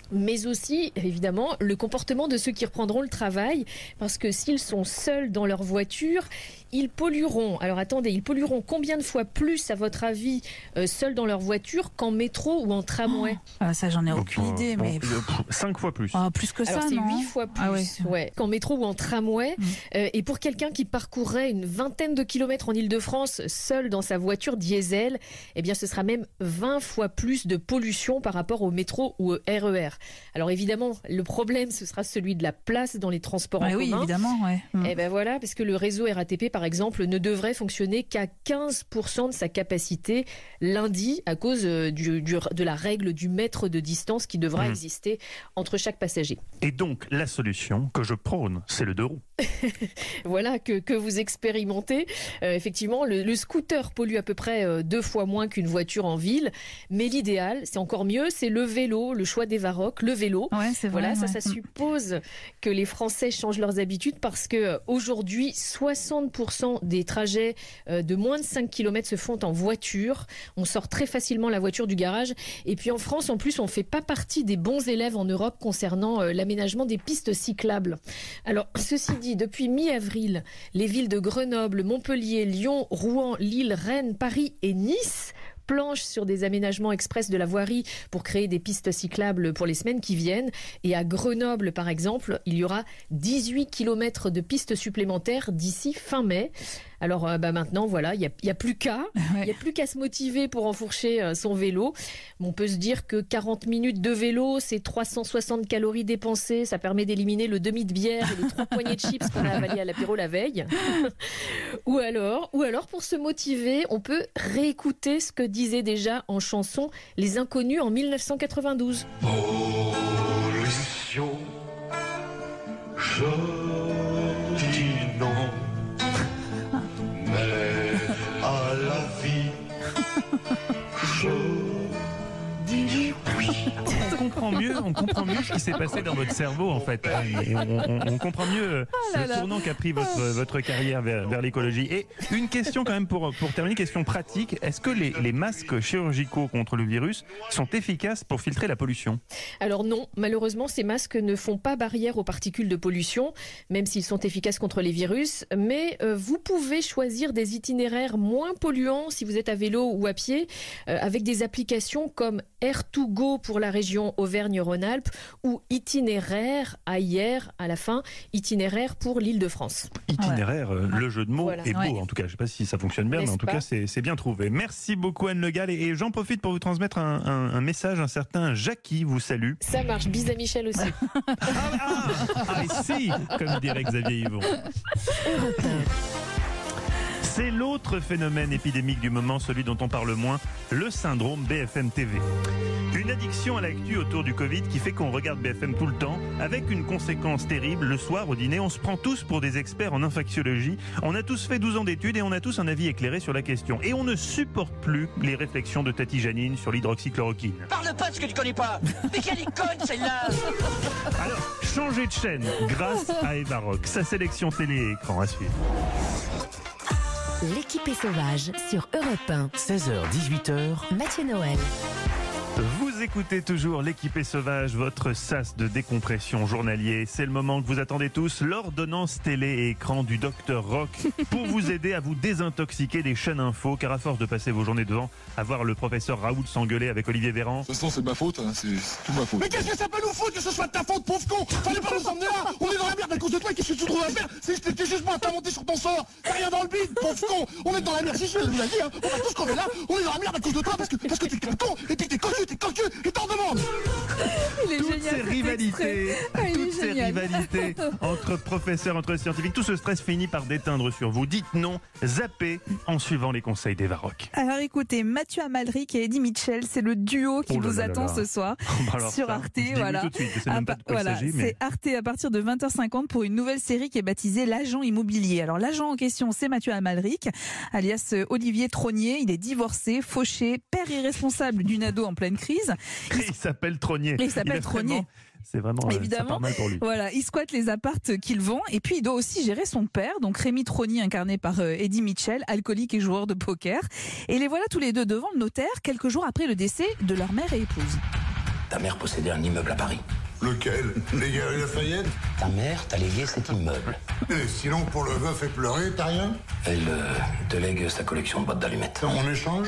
S26: mais aussi, évidemment, le comportement de ceux qui reprendront le travail, parce que s'ils sont seuls dans leur voiture, ils pollueront. Alors attendez, ils pollueront combien de fois plus, à votre avis, euh, seuls dans leur voiture qu'en métro ou en tramway?
S6: oh, ah, Ça, j'en ai aucune
S3: Donc,
S6: idée,
S3: bon,
S6: mais...
S3: cinq fois plus.
S6: Oh, plus que
S26: Alors,
S6: ça,
S26: c'est
S6: non
S26: huit fois plus
S6: ah ouais.
S26: ouais, qu'en métro ou en tramway. Mmh. Euh, et pour quelqu'un qui parcourrait une vingtaine de kilomètres en Ile-de-France seul dans sa voiture diesel, eh bien, ce sera même vingt fois plus de pollution par rapport au métro ou au R E R. Alors évidemment, le problème, ce sera celui de la place dans les transports
S6: ah
S26: en
S6: oui,
S26: commun.
S6: Oui, évidemment, ouais. Mmh.
S26: Eh ben voilà, parce que le réseau R A T P, par exemple, ne devrait fonctionner qu'à quinze pour cent de sa capacité lundi à cause du, du, de la règle du mètre de distance qui devra mmh. exister entre chaque passager.
S3: Et donc, la solution que je prône, c'est le deux roues.
S26: Voilà, que, que vous expérimentez. Euh, effectivement, le, le scooter pollue à peu près euh, deux fois moins qu'une voiture en ville, mais l'idéal, c'est encore mieux, c'est le vélo, le choix des Varrocs, le vélo.
S6: Ouais, c'est vrai,
S26: voilà, ça,
S6: ouais.
S26: ça suppose que les Français changent leurs habitudes parce que aujourd'hui, soixante pour cent des trajets euh, de moins de cinq kilomètres se font en voiture. On sort très facilement la voiture du garage. Et puis en France, en plus, on ne fait pas partie des bons élèves en Europe concernant euh, l'aménagement des pistes cyclables. Alors, ceci dit, depuis mi-avril, les villes de Grenoble, Montpellier, Lyon, Rouen, Lille, Rennes, Paris et Nice planchent sur des aménagements express de la voirie pour créer des pistes cyclables pour les semaines qui viennent. Et à Grenoble, par exemple, il y aura dix-huit kilomètres de pistes supplémentaires d'ici fin mai. Alors euh, bah maintenant, voilà, il n'y a, a plus qu'à. Il n'y a plus qu'à se motiver pour enfourcher euh, son vélo. On peut se dire que quarante minutes de vélo, c'est trois cent soixante calories dépensées. Ça permet d'éliminer le demi de bière et les trois poignées de chips qu'on a avalé à l'apéro la veille. ou, alors, ou alors, pour se motiver, on peut réécouter ce que disaient déjà en chanson les Inconnus en mille neuf cent quatre-vingt-douze.
S8: Pollution, je dis non. Mais à la vie, je dis oui.
S3: On comprend mieux, on comprend mieux ce qui s'est passé dans votre cerveau en fait. Et on, on, on comprend mieux oh le tournant qu'a pris votre, votre carrière vers, vers l'écologie. Et une question quand même pour, pour terminer, question pratique. Est-ce que les, les masques chirurgicaux contre le virus sont efficaces pour filtrer la pollution?
S26: Alors non, malheureusement ces masques ne font pas barrière aux particules de pollution, même s'ils sont efficaces contre les virus. Mais euh, vous pouvez choisir des itinéraires moins polluants si vous êtes à vélo ou à pied, euh, avec des applications comme Air to Go pour la région Auvergne-Rhône-Alpes ou Itinéraire, à hier, à la fin, Itinéraire pour l'Île-de-France.
S3: Itinéraire,
S26: ouais.
S3: Le jeu de mots
S26: voilà.
S3: est beau
S26: ouais.
S3: en tout cas. Je ne sais pas si ça fonctionne bien,
S26: N'est-ce
S3: mais en tout
S26: pas
S3: cas c'est bien trouvé. Merci beaucoup Anne Le Gall. Et, et j'en profite pour vous transmettre un, un, un message. Un certain Jackie vous salue.
S26: Ça marche, bis à Michel aussi.
S3: ah, ah, ah, et si, comme dirait Xavier Yvon. C'est l'autre phénomène épidémique du moment, celui dont on parle moins, le syndrome B F M T V. Une addiction à l'actu autour du Covid qui fait qu'on regarde B F M tout le temps, avec une conséquence terrible. Le soir, au dîner, on se prend tous pour des experts en infectiologie. On a tous fait douze ans d'études et on a tous un avis éclairé sur la question. Et on ne supporte plus les réflexions de Tati Janine sur l'hydroxychloroquine.
S4: Parle pas de ce que tu connais pas. Mais quelle icône celle-là.
S3: Alors, changez de chaîne grâce à Eva Rock. Sa sélection télé et écran à suivre.
S1: L'équipée sauvage sur Europe un.
S2: seize heures dix-huit heures.
S1: Mathieu Noël.
S3: Vous écoutez toujours l'équipée sauvage, votre sas de décompression journalier. C'est le moment que vous attendez tous, l'ordonnance télé et écran du docteur Rock pour vous aider à vous désintoxiquer des chaînes info, car à force de passer vos journées devant, à voir le professeur Raoult s'engueuler avec Olivier Véran.
S10: De toute façon, c'est ma faute, hein, c'est tout ma faute.
S12: Mais qu'est-ce que ça peut nous foutre que ce soit de ta faute, pauvre con? Fallait pas nous emmener là. On est dans la merde à cause de toi, qu'est-ce que tu trouves à faire? C'est t'es juste moi à t'as monté sur ton sort. T'as rien dans le bide, pauvre con. On est dans la merde, si je vous l'ai dit, hein. On va tous crever là. On est dans la merde à cause de toi parce que, parce que t'es qu'un con, et puis t'es cocu, t'es cocu, et t'en demandes.
S6: Il est
S3: toutes
S6: génial,
S3: ces rivalités,
S6: ah,
S3: toutes ces
S6: génial.
S3: rivalités entre professeurs, entre scientifiques, tout ce stress finit par déteindre sur vous. Dites non, zappez en suivant les conseils d'Eva Rock.
S6: Alors écoutez, Mathieu Amalric et Eddie Mitchell, c'est le duo qui
S3: Oh là
S6: vous
S3: là
S6: attend
S3: là.
S6: ce soir
S3: Bah alors
S6: sur
S3: ça,
S6: Arte.
S3: je dis oui
S6: Voilà,
S3: tout de suite, je sais même
S6: À
S3: pas de quoi il
S6: voilà,
S3: s'agit, mais-
S6: c'est Arte à partir de vingt heures cinquante pour une nouvelle série qui est baptisée L'agent immobilier. Alors l'agent en question, c'est Mathieu Amalric, alias Olivier Trognier. Il est divorcé, fauché, père irresponsable d'une ado en pleine crise.
S3: Il s'appelle Trognier.
S6: Il s'appelle
S3: a
S6: Trognier.
S3: vraiment- C'est vraiment euh, ça
S6: Évidemment,
S3: part mal pour lui.
S6: voilà, il squatte les appartes qu'il vend et puis il doit aussi gérer son père, donc Rémi Trognier incarné par euh, Eddie Mitchell, alcoolique et joueur de poker. Et les voilà tous les deux devant le notaire quelques jours après le décès de leur mère et épouse.
S2: Ta mère possédait un immeuble à Paris.
S8: Lequel? Les Galeries Lafayette?
S2: Ta mère t'a légué cet immeuble.
S8: Et sinon, pour le veuf et pleurer, t'as rien?
S2: Elle euh, te lègue sa collection de boîtes d'allumettes.
S8: En échange?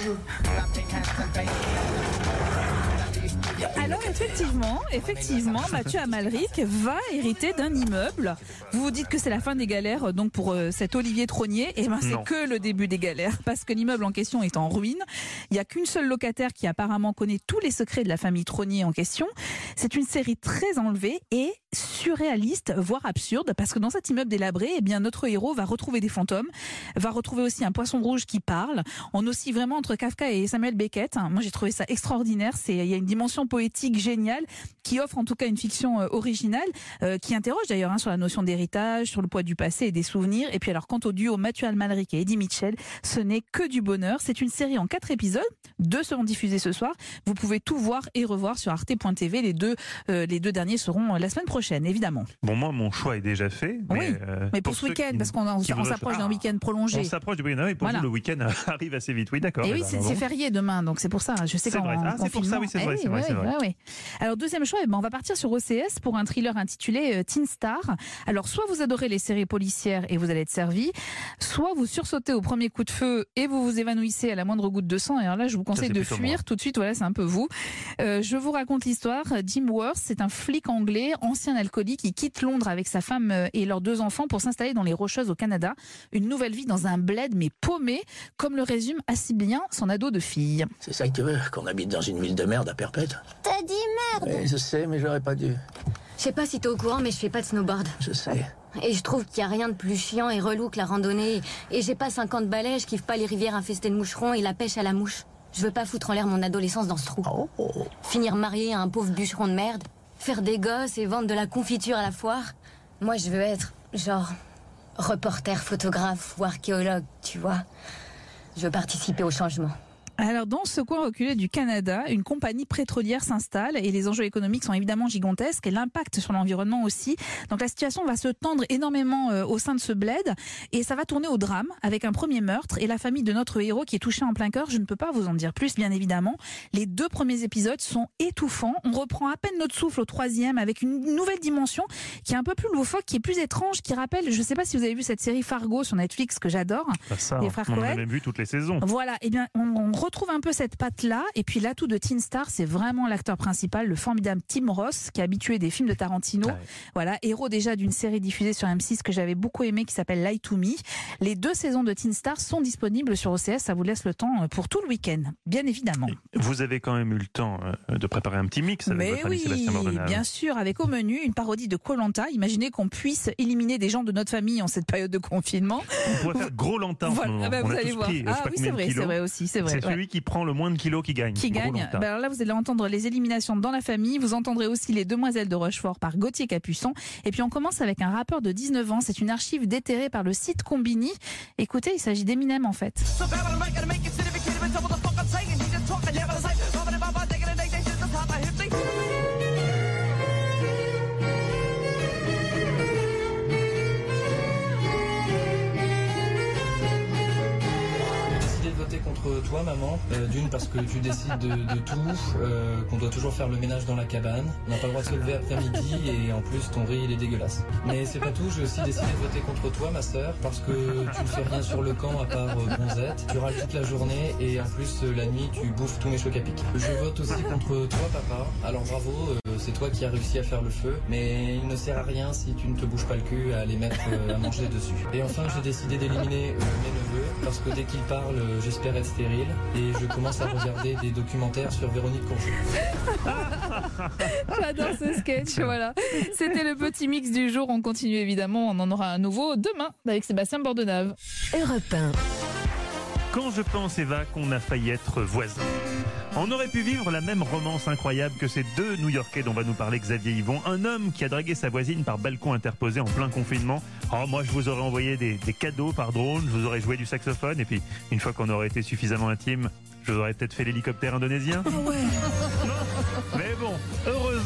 S6: Alors effectivement, effectivement, Mathieu Amalric va hériter d'un immeuble. Vous vous dites que c'est la fin des galères donc pour euh, cet Olivier Trognier. Et ben c'est
S3: Non.
S6: que le début des galères parce que l'immeuble en question est en ruine. Il n'y a qu'une seule locataire qui apparemment connaît tous les secrets de la famille Trognier en question. C'est une série très enlevée et surréaliste, voire absurde, parce que dans cet immeuble délabré, eh bien notre héros va retrouver des fantômes, va retrouver aussi un poisson rouge qui parle. On oscille vraiment entre Kafka et Samuel Beckett. Moi j'ai trouvé ça extraordinaire. C'est il y a une dimension poétique géniale qui offre en tout cas une fiction euh, originale, euh, qui interroge d'ailleurs hein, sur la notion d'héritage, sur le poids du passé et des souvenirs. Et puis alors quant au duo Mathieu Amalric et Eddie Mitchell, ce n'est que du bonheur. C'est une série en quatre épisodes, deux seront diffusés ce soir. Vous pouvez tout voir et revoir sur arte point t v. Les deux, euh, les deux derniers seront euh, la semaine prochaine, évidemment.
S3: Bon, moi, mon choix est déjà fait. Mais,
S6: Oui,
S3: euh,
S6: mais pour,
S3: pour
S6: ce
S3: ceux
S6: week-end,
S3: qui-
S6: parce qu'on on,
S3: qui
S6: on
S3: voudraient-
S6: s'approche d'un
S3: Ah,
S6: week-end prolongé.
S3: On s'approche du week-end. Et pour
S6: Voilà.
S3: vous, le week-end arrive assez vite. Oui, d'accord.
S6: Et oui,
S3: Eva,
S6: c'est
S3: bon.
S6: c'est férié demain, donc c'est pour ça. Je sais
S3: C'est
S6: qu'en
S3: vrai. Ah, c'est pour ça, oui, c'est
S6: confinement-
S3: vrai,
S6: Eh
S3: c'est vrai,
S6: ouais,
S3: c'est vrai.
S6: ouais, ouais. Alors deuxième choix, eh ben, on va partir sur O C S pour un thriller intitulé euh, Teen Star. Alors soit vous adorez les séries policières et vous allez être servi, soit vous sursautez au premier coup de feu et vous vous évanouissez à la moindre goutte de sang. Et alors là, je vous conseille
S3: c'est
S6: de
S3: plutôt
S6: fuir
S3: moi.
S6: tout de suite. Voilà, c'est un peu vous. Euh, je vous raconte l'histoire. Jim Worth, c'est un flic anglais, ancien alcoolique, qui quitte Londres avec sa femme euh, et leurs deux enfants pour s'installer dans les Rocheuses au Canada. Une nouvelle vie dans un bled mais paumé, comme le résume assez bien son ado de fille.
S2: C'est ça que tu veux, qu'on habite dans une ville de merde à perpète?
S19: T'as dit merde.
S2: Oui, je sais, mais j'aurais pas dû.
S19: Je sais pas si t'es au courant, mais je fais pas de snowboard.
S2: Je sais.
S19: Et je trouve qu'il y a rien de plus chiant et relou que la randonnée. Et j'ai pas cinquante balais, je kiffe pas les rivières infestées de moucherons et la pêche à la mouche. Je veux pas foutre en l'air mon adolescence dans ce trou.
S2: Oh.
S19: Finir marié à un pauvre bûcheron de merde. Faire des gosses et vendre de la confiture à la foire. Moi, je veux être, genre, reporter, photographe ou archéologue, tu vois. Je veux participer au changement.
S6: Alors, dans ce coin reculé du Canada, une compagnie pétrolière s'installe et les enjeux économiques sont évidemment gigantesques et l'impact sur l'environnement aussi. Donc, la situation va se tendre énormément euh, au sein de ce bled et ça va tourner au drame avec un premier meurtre et la famille de notre héros qui est touchée en plein cœur. Je ne peux pas vous en dire plus, bien évidemment. Les deux premiers épisodes sont étouffants. On reprend à peine notre souffle au troisième avec une nouvelle dimension qui est un peu plus loufoque, qui est plus étrange, qui rappelle, je ne sais pas si vous avez vu cette série Fargo sur Netflix que j'adore.
S3: Bah, ça,
S6: Les frères
S3: on en a
S6: Coen.
S3: même vu toutes les saisons.
S6: Voilà, et bien on, on retrouve un peu cette patte-là. Et puis l'atout de Teen Star, c'est vraiment l'acteur principal, le formidable Tim Roth, qui est habitué des films de Tarantino.
S3: Ouais.
S6: Voilà, héros déjà d'une série diffusée sur M six que j'avais beaucoup aimé, qui s'appelle Lie to Me. Les deux saisons de Teen Star sont disponibles sur O C S. Ça vous laisse le temps pour tout le week-end, bien évidemment.
S3: Vous avez quand même eu le temps euh, de préparer un petit mix avec
S6: Mais
S3: votre ami
S6: oui,
S3: Sébastien Bordenave.
S6: bien sûr, avec au menu une parodie de Koh-Lanta. Imaginez qu'on puisse éliminer des gens de notre famille en cette période de confinement.
S3: On pourrait faire gros lanta en ce
S6: Voilà,
S3: moment.
S6: bah,
S3: On
S6: vous
S3: a
S6: allez
S3: tous
S6: voir.
S3: pris, je sais
S6: Ah
S3: pas
S6: oui,
S3: combien
S6: c'est
S3: de
S6: vrai,
S3: kilos.
S6: c'est vrai aussi, c'est vrai.
S3: C'est
S6: ouais.
S3: celui qui prend le moins de kilos qui gagne.
S6: Qui
S3: Gros
S6: gagne.
S3: lanta.
S6: Ben alors là, vous allez entendre les éliminations dans la famille. Vous entendrez aussi Les Demoiselles de Rochefort par Gauthier Capuçon. Et puis on commence avec un rappeur de dix-neuf ans. C'est une archive déterrée par le site Combini. Écoutez, il s'agit d'Eminem en fait.
S9: Décidé de voter contre toi, maman. Euh, D'une, parce que tu décides de, de tout, euh, qu'on doit toujours faire le ménage dans la cabane. On n'a pas le droit de se lever après-midi et en plus ton riz il est dégueulasse. Mais c'est pas tout, j'ai aussi décidé de voter contre toi, ma sœur, parce que tu ne fais rien sur le camp à part euh, bronzette. Tu râles toute la journée et en plus euh, la nuit tu bouffes tous mes chocs à pic. Je vote aussi contre toi, papa. Alors bravo, euh, c'est toi qui as réussi à faire le feu, mais il ne sert à rien si tu ne te bouges pas le cul à les mettre euh, à manger dessus. Et enfin, j'ai décidé d'éliminer euh, mes neveux parce que dès qu'ils parlent, euh, j'espère être stérile et je commence à regarder des documentaires sur Véronique Courgeot.
S6: J'adore ce sketch, voilà. C'était le petit mix du jour. On continue évidemment. On en aura un nouveau demain avec Sébastien Bordenave.
S1: Europe un.
S3: Quand je pense, Eva, qu'on a failli être voisins. On aurait pu vivre la même romance incroyable que ces deux New-Yorkais dont va nous parler Xavier Yvon. Un homme qui a dragué sa voisine par balcon interposé en plein confinement. Oh, moi, je vous aurais envoyé des, des cadeaux par drone, je vous aurais joué du saxophone. Et puis, une fois qu'on aurait été suffisamment intime, je vous aurais peut-être fait l'hélicoptère indonésien.
S6: Ah ouais.
S3: Mais bon, heureusement.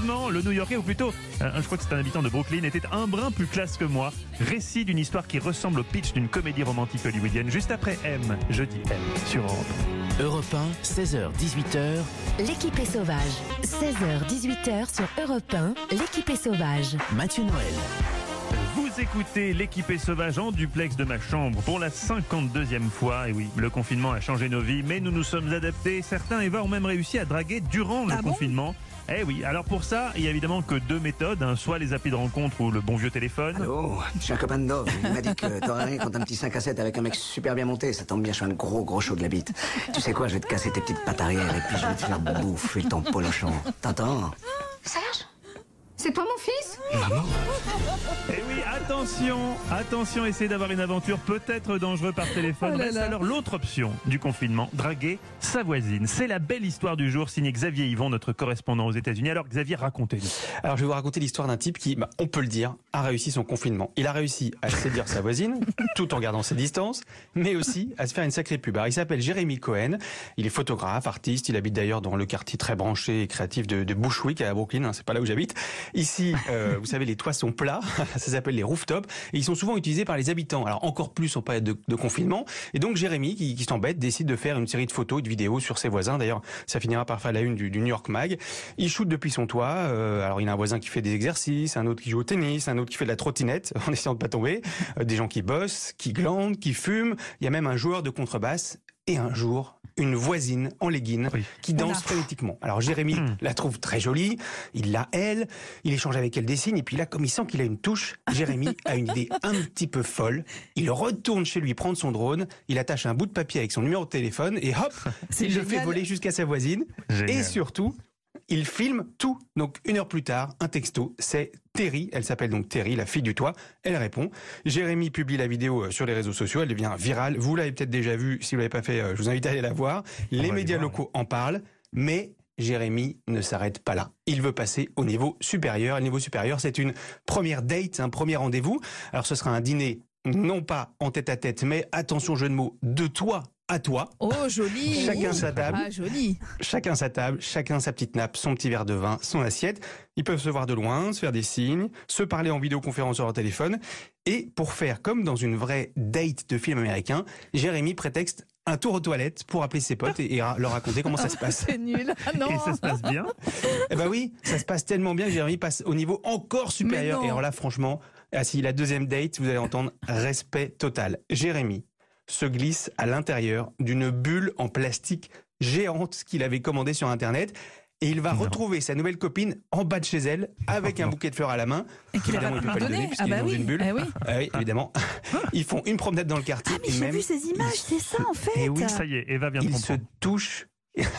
S3: Heureusement, le New-Yorkais, ou plutôt, euh, je crois que c'est un habitant de Brooklyn, était un brin plus classe que moi. Récit d'une histoire qui ressemble au pitch d'une comédie romantique hollywoodienne. Juste après M, je dis M, sur Europe.
S2: Europe un, seize heures dix-huit heures.
S1: L'équipe est sauvage. seize heures dix-huit heures sur Europe un, l'équipe est sauvage.
S2: Mathieu Noël.
S3: Vous écoutez l'équipée sauvage en duplex de ma chambre pour la cinquante-deuxième fois. Et oui, le confinement a changé nos vies, mais nous nous sommes adaptés. Certains, Eva, ont même réussi à draguer durant le
S6: Ah bon
S3: confinement. Eh oui, alors pour ça, il y a évidemment que deux méthodes, hein, soit les applis de rencontre ou le bon vieux téléphone.
S13: Oh, je suis un copain de Dove. Il m'a dit que t'aurais rien contre un petit cinq à sept avec un mec super bien monté. Ça tombe bien, je suis un gros gros chaud de la bite. Tu sais quoi, je vais te casser tes petites pattes arrière et puis je vais te faire bouffer ton polochon. T'entends?
S14: Serge? C'est toi mon fils?
S13: Maman?
S3: Eh oui, attention, attention, essayez d'avoir une aventure peut-être dangereuse par téléphone.
S6: Oh là
S3: Reste
S6: là.
S3: alors l'autre option du confinement, draguer sa voisine. C'est la belle histoire du jour, signée Xavier Yvon, notre correspondant aux États-Unis. Alors Xavier, racontez-nous.
S24: Alors je vais vous raconter l'histoire d'un type qui, bah, on peut le dire, a réussi son confinement. Il a réussi à séduire sa voisine, tout en gardant ses distances, mais aussi à se faire une sacrée pub. Alors il s'appelle Jeremy Cohen, il est photographe, artiste, il habite d'ailleurs dans le quartier très branché et créatif de, de Bushwick à Brooklyn, hein, c'est pas là où j'habite. Ici, euh, vous savez, les toits sont plats, ça s'appelle les rooftops, et ils sont souvent utilisés par les habitants. Alors encore plus en période de, de confinement. Et donc Jérémy, qui, qui s'embête, décide de faire une série de photos et de vidéos sur ses voisins. D'ailleurs, ça finira par faire la une du, du New York Mag. Il shoot depuis son toit. Euh, alors il a un voisin qui fait des exercices, un autre qui joue au tennis, un autre qui fait de la trottinette en essayant de pas tomber, euh, des gens qui bossent, qui glandent, qui fument. Il y a même un joueur de contrebasse. Et un jour, une voisine en legging oui. qui danse frénétiquement. Alors Jérémy mmh. la trouve très jolie, il la elle, il échange avec elle des signes, et puis là, comme il sent qu'il a une touche, Jérémy a une idée un petit peu folle. Il retourne chez lui prendre son drone, il attache un bout de papier avec son numéro de téléphone, et hop, il le fait voler jusqu'à sa voisine. Génial. Et surtout, il filme tout. Donc une heure plus tard, un texto, c'est Terry, elle s'appelle donc Terry, la fille du toit, elle répond. Jérémy publie la vidéo sur les réseaux sociaux, elle devient virale. Vous l'avez peut-être déjà vue, si vous l'avez pas fait, je vous invite à aller la voir. Les médias voir, locaux oui. en parlent, mais Jérémy ne s'arrête pas là. Il veut passer au niveau supérieur. Le niveau supérieur, c'est une première date, un premier rendez-vous. Alors ce sera un dîner, non pas en tête-à-tête, mais attention jeu de mots, de toi à toi.
S6: Oh, joli.
S24: Chacun sa table.
S6: Ah, joli.
S24: Chacun sa table, chacun sa petite nappe, son petit verre de vin, son assiette. Ils peuvent se voir de loin, se faire des signes, se parler en vidéoconférence sur leur téléphone. Et pour faire comme dans une vraie date de film américain, Jérémy prétexte un tour aux toilettes pour appeler ses potes et, et leur raconter comment ça se passe.
S6: C'est nul. Ah non.
S3: Et ça se passe bien?
S24: Eh ben oui, ça se passe tellement bien que Jérémy passe au niveau encore supérieur. Et alors là, franchement, ah, si la deuxième date, vous allez entendre respect total. Jérémy se glisse à l'intérieur d'une bulle en plastique géante qu'il avait commandée sur Internet. Et il va non. retrouver sa nouvelle copine en bas de chez elle avec oh, un bouquet de fleurs à la main.
S6: Et qu'il
S24: évidemment, il ne peut pas lui donner puisqu'il ah bah est dans
S6: oui.
S24: une bulle.
S6: Ah oui.
S24: Ah oui, évidemment. Ils font une promenade dans le quartier.
S6: Ah mais
S24: et
S6: j'ai
S24: même,
S6: vu ces images, c'est ça en fait.
S24: Et oui,
S3: ça y est, Eva vient de
S24: ils
S3: comprendre.
S24: se touchent.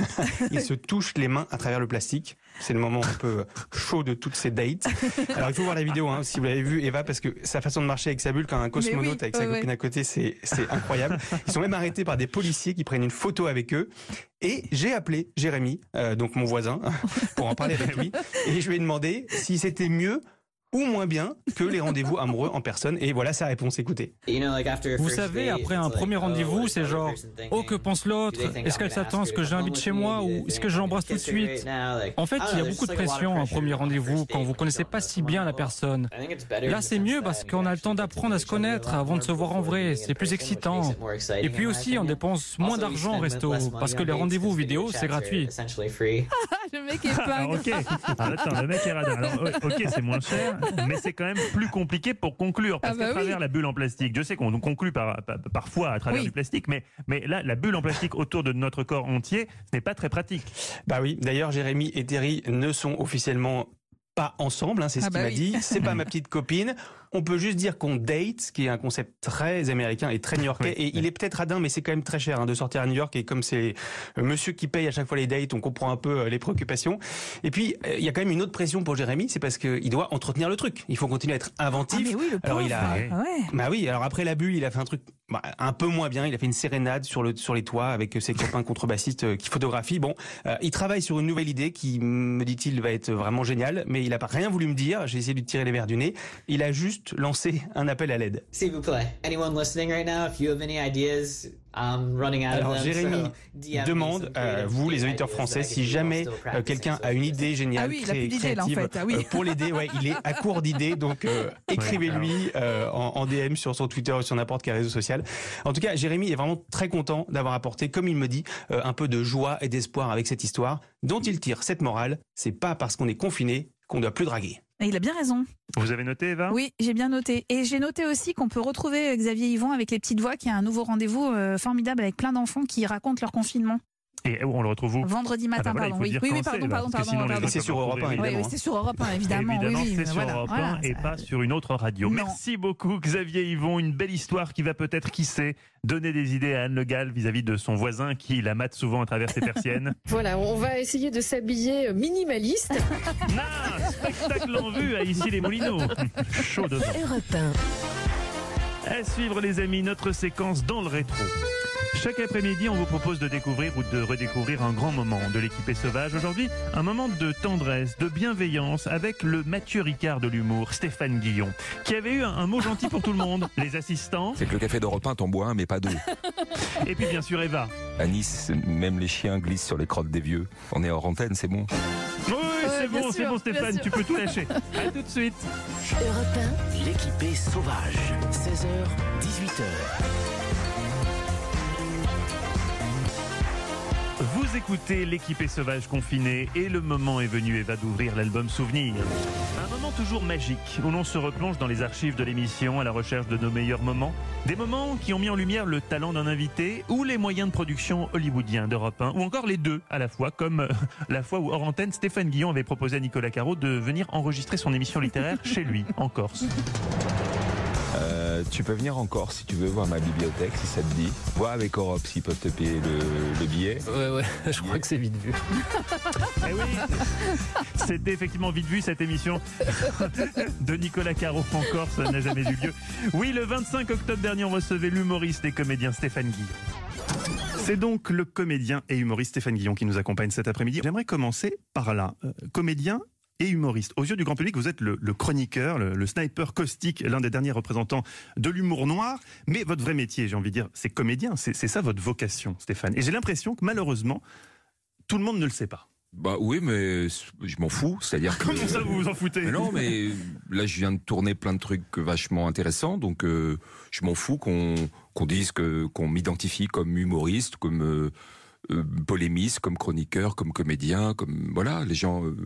S24: Ils se touchent les mains à travers le plastique. C'est le moment un peu chaud de toutes ces dates. Alors il faut voir la vidéo, hein, si vous l'avez vu, Eva, parce que sa façon de marcher avec sa bulle, quand un cosmonaute oui, avec sa ouais, copine ouais. à côté, c'est c'est incroyable. Ils sont même arrêtés par des policiers qui prennent une photo avec eux. Et j'ai appelé Jérémy, euh, donc mon voisin, pour en parler avec lui. Et je lui ai demandé si c'était mieux ou moins bien que les rendez-vous amoureux en personne. Et voilà sa réponse, écoutez.
S15: Vous savez, après un premier rendez-vous, c'est genre « Oh, que pense l'autre? Est-ce qu'elle s'attend à ce que je l'invite chez moi ou est-ce que je l'embrasse tout de suite ?» En fait, il y a beaucoup de pression à un premier rendez-vous quand vous connaissez pas si bien la personne. Là, c'est mieux parce qu'on a le temps d'apprendre à se connaître avant de se voir en vrai. C'est plus excitant. Et puis aussi, on dépense moins d'argent au resto parce que les rendez-vous vidéo, c'est gratuit.
S6: Le mec est
S3: Ah,
S6: punk.
S3: ok. Alors, attends, le mec est radin. Alors, ok, c'est moins cher, mais c'est quand même plus compliqué pour conclure. Parce
S6: Ah bah
S3: qu'à travers
S6: oui.
S3: la bulle en plastique, je sais qu'on conclut par, par- parfois à travers
S6: Oui.
S3: du plastique, mais, mais là, la bulle en plastique autour de notre corps entier, ce n'est pas très pratique.
S24: Bah oui, d'ailleurs, Jérémy et Terry ne sont officiellement pas ensemble, hein, c'est ce
S6: Ah
S24: qu'il
S6: bah
S24: m'a
S6: oui.
S24: dit. C'est pas ma petite copine. On peut juste dire qu'on date, ce qui est un concept très américain et très new-yorkais.
S3: Oui.
S24: Et il est peut-être radin, mais c'est quand même très cher hein, de sortir à New York. Et comme c'est euh, monsieur qui paye à chaque fois les dates, on comprend un peu euh, les préoccupations. Et puis, euh, il y a quand même une autre pression pour Jérémy, c'est parce qu'il doit entretenir le truc. Il faut continuer à être inventif.
S6: Ah mais oui, le
S24: alors il a,
S6: pauvre. Ah ouais.
S24: bah oui. Alors après la bulle, il a fait un truc bah, un peu moins bien. Il a fait une sérénade sur le sur les toits avec ses copains contrebassistes euh, qui photographient. Bon, euh, il travaille sur une nouvelle idée qui, me dit-il, va être vraiment géniale. Mais il a pas rien voulu me dire. J'ai essayé de lui tirer les verres du nez. Il a juste
S11: juste lancer un appel à l'aide.
S16: S'il vous plaît, anyone listening right now, if you have any ideas, I'm running out
S11: Alors
S16: of them.
S11: Jérémy
S16: so D M me
S11: demande
S16: some
S11: à
S16: creative
S11: vous, les
S16: ideas
S11: auditeurs
S16: that
S11: français,
S16: I
S11: si
S16: could do while
S11: jamais
S16: still
S11: euh,
S16: practicing.
S11: quelqu'un a une idée géniale,
S6: Ah oui, il a
S11: cré-
S6: plus d'idées, là, en
S11: créative
S6: fait. Ah oui.
S11: euh, pour l'aider, ouais, il est à court d'idées, donc euh, écrivez-lui euh, en, en D M sur son Twitter ou sur n'importe quel réseau social. En tout cas, Jérémy est vraiment très content d'avoir apporté, comme il me dit, euh, un peu de joie et d'espoir avec cette histoire, dont il tire cette morale. C'est pas parce qu'on est confiné qu'on doit plus draguer.
S6: Et il a bien raison.
S3: Vous avez noté, Eva?
S6: Oui, j'ai bien noté. Et j'ai noté aussi qu'on peut retrouver Xavier Yvon avec les petites voix, qui a un nouveau rendez-vous euh, formidable avec plein d'enfants qui racontent leur confinement.
S3: Et on le retrouve où?
S6: Vendredi matin,
S3: Ah bah voilà,
S6: pardon.
S3: il faut
S6: Oui,
S3: dire
S6: oui, oui,
S3: quand
S6: pardon,
S3: c'est,
S6: pardon,
S3: parce que
S6: pardon,
S3: sinon, les
S6: pardon.
S3: gens
S11: C'est sur
S3: peuvent
S11: Europe un,
S3: retrouver,
S6: Oui,
S11: évidemment.
S6: oui, c'est sur Europe un, évidemment.
S3: Évidemment,
S6: oui, oui,
S3: c'est sur
S6: voilà,
S3: Europe
S6: voilà,
S3: un et
S6: ça-
S3: pas sur une autre radio.
S6: Non.
S3: Merci beaucoup, Xavier Yvon. Une belle histoire qui va peut-être, qui sait, donner des idées à Anne Le Gall vis-à-vis de son voisin qui la mate souvent à travers ses persiennes.
S26: Voilà, on va essayer de s'habiller minimaliste.
S3: Ah, spectacle en vue à Issy-les-Moulineaux. Chaud dedans.
S1: Europe un.
S3: À suivre, les amis, notre séquence dans le rétro. Chaque après-midi, on vous propose de découvrir ou de redécouvrir un grand moment de l'équipée sauvage. Aujourd'hui, un moment de tendresse, de bienveillance avec le Mathieu Ricard de l'humour, Stéphane Guillon, qui avait eu un, un mot gentil pour tout le monde. Les assistants.
S17: C'est que le café d'Europe un, t'en bois un, mais pas deux.
S3: Et puis bien sûr Eva.
S17: À Nice, même les chiens glissent sur les crottes des vieux. On est hors antenne, c'est bon.
S3: Oui, c'est
S6: bien
S3: bon, c'est
S6: sûr,
S3: bon
S6: bien
S3: Stéphane,
S6: sûr.
S3: tu peux tout lâcher. À tout de suite.
S1: Europe un.
S2: L'équipée sauvage. seize heures, dix-huit heures.
S3: Vous écoutez l'équipée sauvage confinée et le moment est venu, Eva, d'ouvrir l'album Souvenir. Un moment toujours magique où l'on se replonge dans les archives de l'émission à la recherche de nos meilleurs moments. Des moments qui ont mis en lumière le talent d'un invité ou les moyens de production hollywoodiens d'Europe un, ou encore les deux à la fois, comme euh, la fois où hors antenne, Stéphane Guillon avait proposé à Nicolas Caro de venir enregistrer son émission littéraire chez lui, en Corse.
S17: Euh, tu peux venir en Corse si tu veux voir ma bibliothèque, si ça te dit. Vois avec Europe s'ils peuvent te payer le, le billet.
S9: Ouais, ouais, je crois que c'est vite vu.
S3: Eh oui, c'était effectivement vite vu cette émission de Nicolas Caro en Corse, ça n'a jamais eu lieu. Oui, le vingt-cinq octobre dernier, on recevait l'humoriste et comédien Stéphane Guillon. C'est donc le comédien et humoriste Stéphane Guillon qui nous accompagne cet après-midi. J'aimerais commencer par là. Euh, comédien et humoriste. Aux yeux du grand public, vous êtes le, le chroniqueur, le, le sniper caustique, l'un des derniers représentants de l'humour noir. Mais votre vrai métier, j'ai envie de dire, c'est comédien. C'est, c'est ça votre vocation, Stéphane. Et j'ai l'impression que malheureusement, tout le monde ne le sait pas.
S17: Bah oui, mais je m'en fous. C'est-à-dire que...
S3: Comment ça, vous vous en foutez?
S17: Mais non, mais là, je viens de tourner plein de trucs vachement intéressants, donc euh, je m'en fous qu'on qu'on dise que qu'on m'identifie comme humoriste, comme euh, euh, polémiste, comme chroniqueur, comme comédien, comme voilà, les gens. Euh,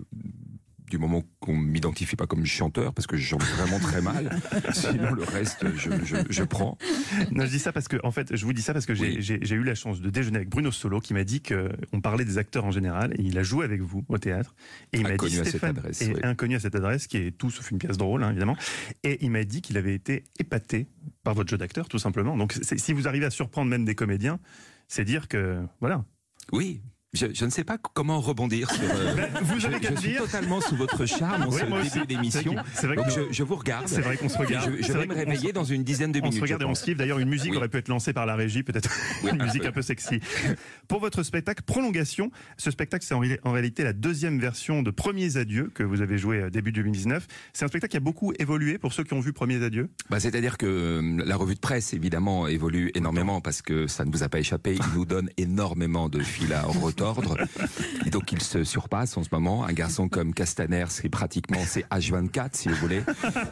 S17: du moment qu'on m'identifie pas comme chanteur, parce que je chante vraiment très mal. Sinon, le reste, je, je, je prends.
S3: Non, je dis ça parce que, en fait, je vous dis ça parce que j'ai,
S17: Oui.
S3: j'ai, j'ai eu la chance de déjeuner avec Bruno Solo, qui m'a dit qu'on parlait des acteurs en général, et il a joué avec vous au théâtre. Et il m'a
S17: Inconnu
S3: dit,
S17: à cette
S3: Stéphane,
S17: adresse,
S3: et
S17: oui.
S3: inconnu à cette adresse, qui est tout sauf une pièce drôle, hein, évidemment. Et il m'a dit qu'il avait été épaté par votre jeu d'acteur, tout simplement. Donc, c'est, si vous arrivez à surprendre même des comédiens, c'est dire que, voilà.
S17: Oui. Je, je ne sais pas comment rebondir sur. Euh,
S3: Ben, vous
S17: je,
S3: avez qu'à
S17: je
S3: le
S17: suis
S3: dire.
S17: totalement sous votre charme en
S3: Oui,
S17: ce
S3: moi aussi.
S17: début d'émission.
S3: C'est vrai que-
S17: Donc
S3: c'est vrai que-
S17: je, je vous regarde.
S3: C'est vrai qu'on se regarde.
S17: Et Je, je
S3: C'est
S17: vais
S3: vrai
S17: me
S3: qu'on
S17: réveiller
S3: se-
S17: dans une dizaine de
S3: On
S17: minutes.
S3: se regarde
S17: je
S3: et on
S17: pense.
S3: se kiffe. D'ailleurs, une musique
S17: Oui.
S3: aurait pu être lancée par la régie, peut-être
S17: Oui,
S3: une
S17: un
S3: musique
S17: peu.
S3: un peu sexy. Pour votre spectacle Prolongation, ce spectacle, c'est en, ré- en réalité la deuxième version de Premiers Adieux que vous avez joué euh, début deux mille dix-neuf. C'est un spectacle qui a beaucoup évolué pour ceux qui ont vu Premiers Adieux.
S17: Bah, c'est-à-dire que euh, la revue de presse, évidemment, évolue énormément parce que ça ne vous a pas échappé. Il nous donne énormément de fil à retordre. Et donc, il se surpasse en ce moment. Un garçon comme Castaner, c'est pratiquement, c'est H vingt-quatre, si vous voulez.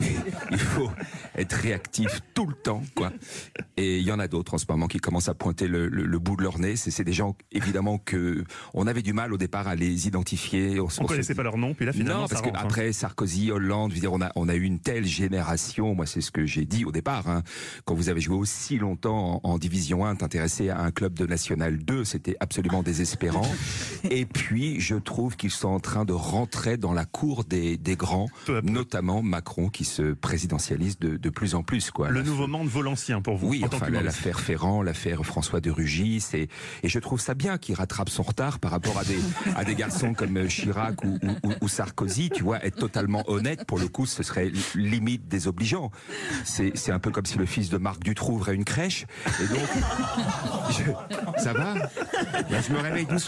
S17: Il faut être réactif tout le temps, quoi. Et il y en a d'autres en ce moment qui commencent à pointer le, le, le bout de leur nez. C'est, c'est des gens, évidemment, que on avait du mal au départ à les identifier.
S3: On
S17: se-
S3: ne
S17: se
S3: connaissait
S17: dit-
S3: pas leur nom, puis là, finalement,
S17: non,
S3: ça
S17: parce que
S3: rentre, hein.
S17: après Sarkozy, Hollande, je veux dire, on a on a eu une telle génération. Moi, c'est ce que j'ai dit au départ. Hein, quand vous avez joué aussi longtemps en, en Division un, t'intéresser à un club de National deux, c'était absolument désespérant. Et puis, je trouve qu'ils sont en train de rentrer dans la cour des des grands, notamment Macron, qui se présidentialise de de plus en plus, quoi.
S3: Le nouveau monde vaut l'ancien pour vous.
S17: Oui,
S3: en tant
S17: enfin,
S3: qu'humoriste.
S17: l'affaire Ferrand, l'affaire François de Rugy, c'est et je trouve ça bien qu'il rattrape son retard par rapport à des à des garçons comme Chirac ou, ou, ou Sarkozy. Tu vois, être totalement honnête, pour le coup, ce serait limite désobligeant. C'est c'est un peu comme si le fils de Marc Dutroux ouvrait une crèche. Et donc, je- ça va. Là, je me réveille doucement.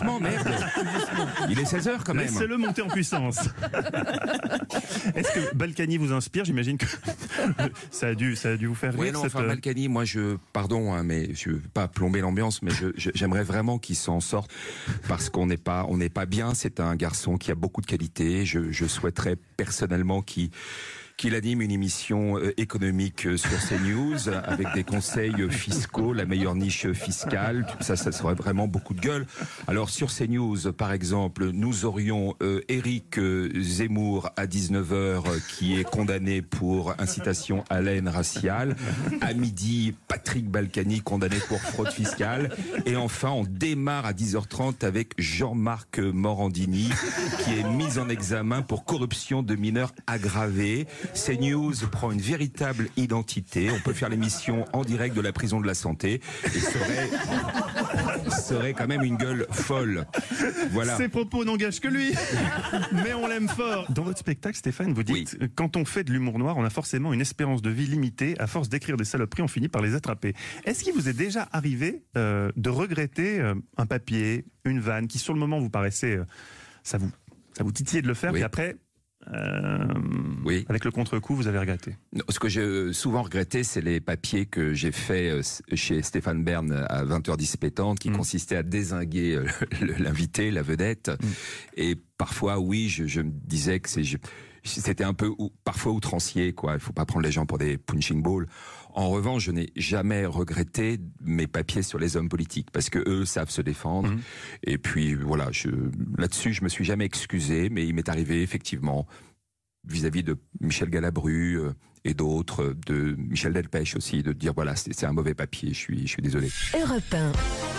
S17: doucement, merde. Il est seize heures quand même.
S3: Laissez-le monter en puissance. Est-ce que Balkany vous inspire? J'imagine que ça a dû, ça a dû vous faire rire.
S17: Oui, non,
S3: cette...
S17: enfin, Balkany, moi, je, pardon, hein, mais je veux pas plomber l'ambiance, mais je, je, j'aimerais vraiment qu'il s'en sorte parce qu'on n'est pas, on n'est pas bien. C'est un garçon qui a beaucoup de qualités. Je, je souhaiterais personnellement qu'il qu'il anime une émission économique sur CNews avec des conseils fiscaux, la meilleure niche fiscale. Ça, ça serait vraiment beaucoup de gueule. Alors sur CNews, par exemple, nous aurions euh, Éric Zemmour à dix-neuf heures qui est condamné pour incitation à la haine raciale. À midi, Patrick Balkany condamné pour fraude fiscale. Et enfin, on démarre à dix heures trente avec Jean-Marc Morandini qui est mis en examen pour corruption de mineurs aggravée. CNews prend une véritable identité. On peut faire l'émission en direct de la prison de la Santé et serait, serait quand même une gueule folle. Voilà.
S3: Ses propos n'engagent que lui, mais on l'aime fort. Dans votre spectacle, Stéphane, vous dites oui. Quand on fait de l'humour noir, on a forcément une espérance de vie limitée. À force d'écrire des saloperies, on finit par les attraper. Est-ce qu'il vous est déjà arrivé euh, de regretter euh, un papier, une vanne, qui sur le moment vous paraissait, euh, ça vous, ça vous titillait de le faire,
S17: oui.
S3: puis après. Euh,
S17: oui.
S3: Avec le contre-coup, vous avez regretté?
S17: Non, ce que j'ai souvent regretté, c'est les papiers que j'ai faits chez Stéphane Bern à vingt heures dix pétantes, qui mmh. consistaient à dézinguer l'invité, la vedette. Mmh. Et parfois, oui, je, je me disais que c'est, je, c'était un peu ou, parfois outrancier, quoi. Il faut pas prendre les gens pour des punching balls. En revanche, je n'ai jamais regretté mes papiers sur les hommes politiques parce que eux savent se défendre. Mmh. Et puis voilà, je, là-dessus, je me suis jamais excusé, mais il m'est arrivé effectivement vis-à-vis de Michel Galabru euh, et d'autres, de Michel Delpech aussi, de dire voilà, c'est, c'est un mauvais papier. Je suis, je suis désolé.
S1: Europe un.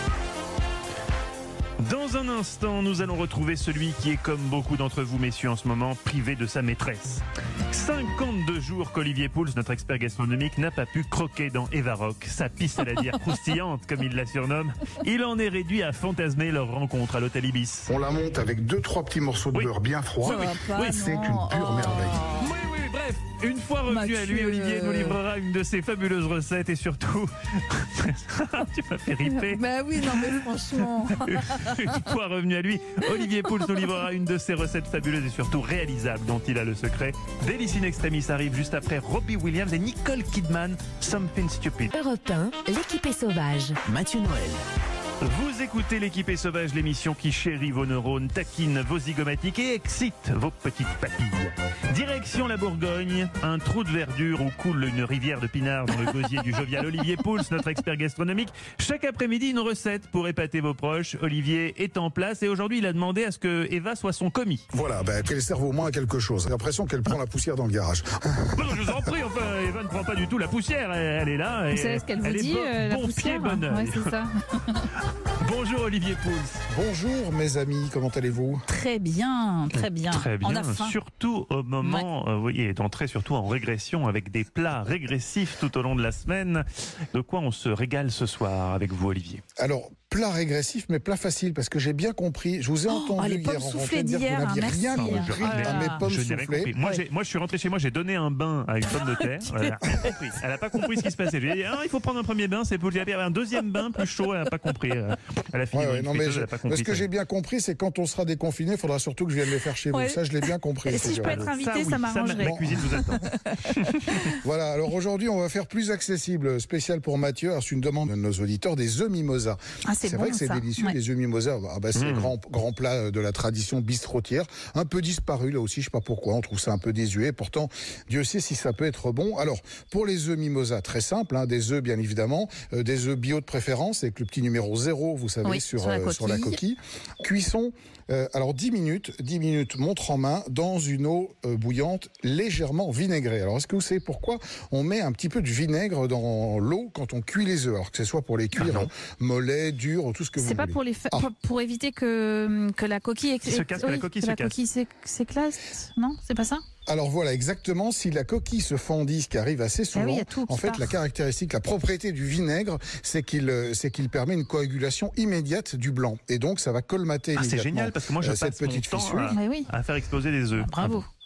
S3: Dans un instant, nous allons retrouver celui qui est, comme beaucoup d'entre vous, messieurs, en ce moment, privé de sa maîtresse. cinquante-deux jours qu'Olivier Pouls, notre expert gastronomique, n'a pas pu croquer dans Eva Rock, sa piste à la dire croustillante, comme il la surnomme. Il en est réduit à fantasmer leur rencontre à l'hôtel Ibis.
S8: On la monte avec deux, trois petits morceaux de oui. beurre bien froids.
S3: Oui,
S8: oui. oui c'est une pure
S3: oh.
S8: merveille.
S3: Oui, oui, bref. Une fois revenu à lui, Olivier nous livrera une de ses fabuleuses recettes et surtout... tu m'as fait riper.
S6: Bah oui, non mais franchement...
S3: Une fois revenu à lui, Olivier Pouls nous livrera une de ses recettes fabuleuses et surtout réalisables dont il a le secret. Délice in Extremis arrive juste après Robbie Williams et Nicole Kidman, Something Stupid.
S1: Europe un, l'équipe est sauvage.
S2: Mathieu Noël.
S3: Vous écoutez l'équipe est sauvage, l'émission qui chérit vos neurones, taquine vos zygomatiques et excite vos petites papilles. Direction la Bourgogne, un trou de verdure où coule une rivière de pinard dans le gosier du jovial Olivier Pouls, notre expert gastronomique. Chaque après-midi, une recette pour épater vos proches. Olivier est en place et aujourd'hui, il a demandé à ce que Eva soit son commis.
S8: Voilà, ben, qu'elle serve au moins à quelque chose. J'ai l'impression qu'elle prend la poussière dans le garage.
S3: Non, je vous en prie, enfin, Eva ne prend pas du tout la poussière. Elle, elle est là.
S6: Vous savez ce qu'elle vous
S3: elle
S6: dit,
S3: est bon,
S6: euh, la
S3: bon
S6: poussière
S3: pied, bonne
S6: ouais, c'est ça.
S3: Bonjour Olivier Pouls.
S8: Bonjour mes amis, comment allez-vous?
S6: Très bien, très bien.
S3: Très bien,
S6: on a faim.
S3: Surtout au moment, ouais. euh, oui, est entré surtout en régression avec des plats régressifs tout au long de la semaine. De quoi on se régale ce soir avec vous Olivier?
S8: Alors, plat régressif, mais plat facile, parce que j'ai bien compris, je vous ai
S6: oh,
S8: entendu
S6: les
S8: hier
S6: pommes
S8: en
S6: soufflées
S8: dire que vous n'aviez
S6: hein,
S8: rien
S6: merci.
S8: compris
S6: oh
S8: à mes pommes
S3: je
S8: soufflées.
S3: Moi,
S6: ouais.
S3: j'ai, moi, je suis rentré chez moi, j'ai donné un bain à une pomme de terre. Voilà. Elle n'a pas compris ce qui se passait. Je lui ai dit, ah, il faut prendre un premier bain, c'est pour lui un deuxième bain plus chaud, elle n'a pas compris. Elle a fini.
S8: Ouais, ouais, non, mais
S3: friteuse,
S8: je,
S3: elle a pas compris.
S8: Ce que j'ai bien compris, c'est quand on sera déconfiné, il faudra surtout que je vienne les faire chez ouais. vous. Ça, je l'ai bien compris.
S6: Et si je peux être invité, ça, oui, ça m'arrangerait.
S3: Ça, ma cuisine vous attend.
S8: Voilà, alors aujourd'hui, on va faire plus accessible, spécial pour Mathieu. Alors, c'est une demande de nos auditeurs, des œufs mimosa.
S6: Ah, c'est
S8: c'est
S6: bon,
S8: vrai que c'est
S6: ça.
S8: délicieux,
S6: ouais.
S8: les œufs mimosa. Ah bah, c'est
S3: mmh.
S8: le grand, grand plat de la tradition bistrotière. Un peu disparu, là aussi, je sais pas pourquoi. On trouve ça un peu désuet. Pourtant, Dieu sait si ça peut être bon. Alors, pour les œufs mimosa, très simple, hein, des œufs, bien évidemment, euh, des œufs bio de préférence, avec le petit numéro zéro, vous savez,
S6: oui,
S8: sur,
S6: sur, la
S8: euh, sur la coquille. Cuisson, euh, alors dix minutes, dix minutes, montre en main, dans une eau euh, bouillante, légèrement vinaigrée. Alors, est-ce que vous savez pourquoi on met un petit peu de vinaigre dans l'eau quand on cuit les œufs? Alors, que ce soit pour les cuire ah mollets, durs, tout ce que vous
S6: C'est
S8: voulez.
S6: pas pour, les fa-
S8: ah.
S6: pour, pour éviter que, que la coquille...
S3: Qui se casse,
S6: oui,
S3: que la coquille
S6: que
S3: se
S6: la
S3: casse.
S6: coquille s'éclate, non? C'est pas ça?
S8: Alors voilà, exactement. Si la coquille se fendit, ce qui arrive assez souvent,
S6: ah oui, tout
S8: en fait,
S6: part.
S8: la caractéristique, la propriété du vinaigre, c'est qu'il, c'est qu'il permet une coagulation immédiate du blanc. Et donc, ça va colmater
S3: ah,
S8: immédiatement
S3: c'est génial, parce que moi, je
S8: euh,
S3: passe
S8: cette petite
S3: mon temps
S8: fissure.
S3: à,
S6: Mais oui.
S3: à faire exploser des œufs.
S6: Ah, bravo.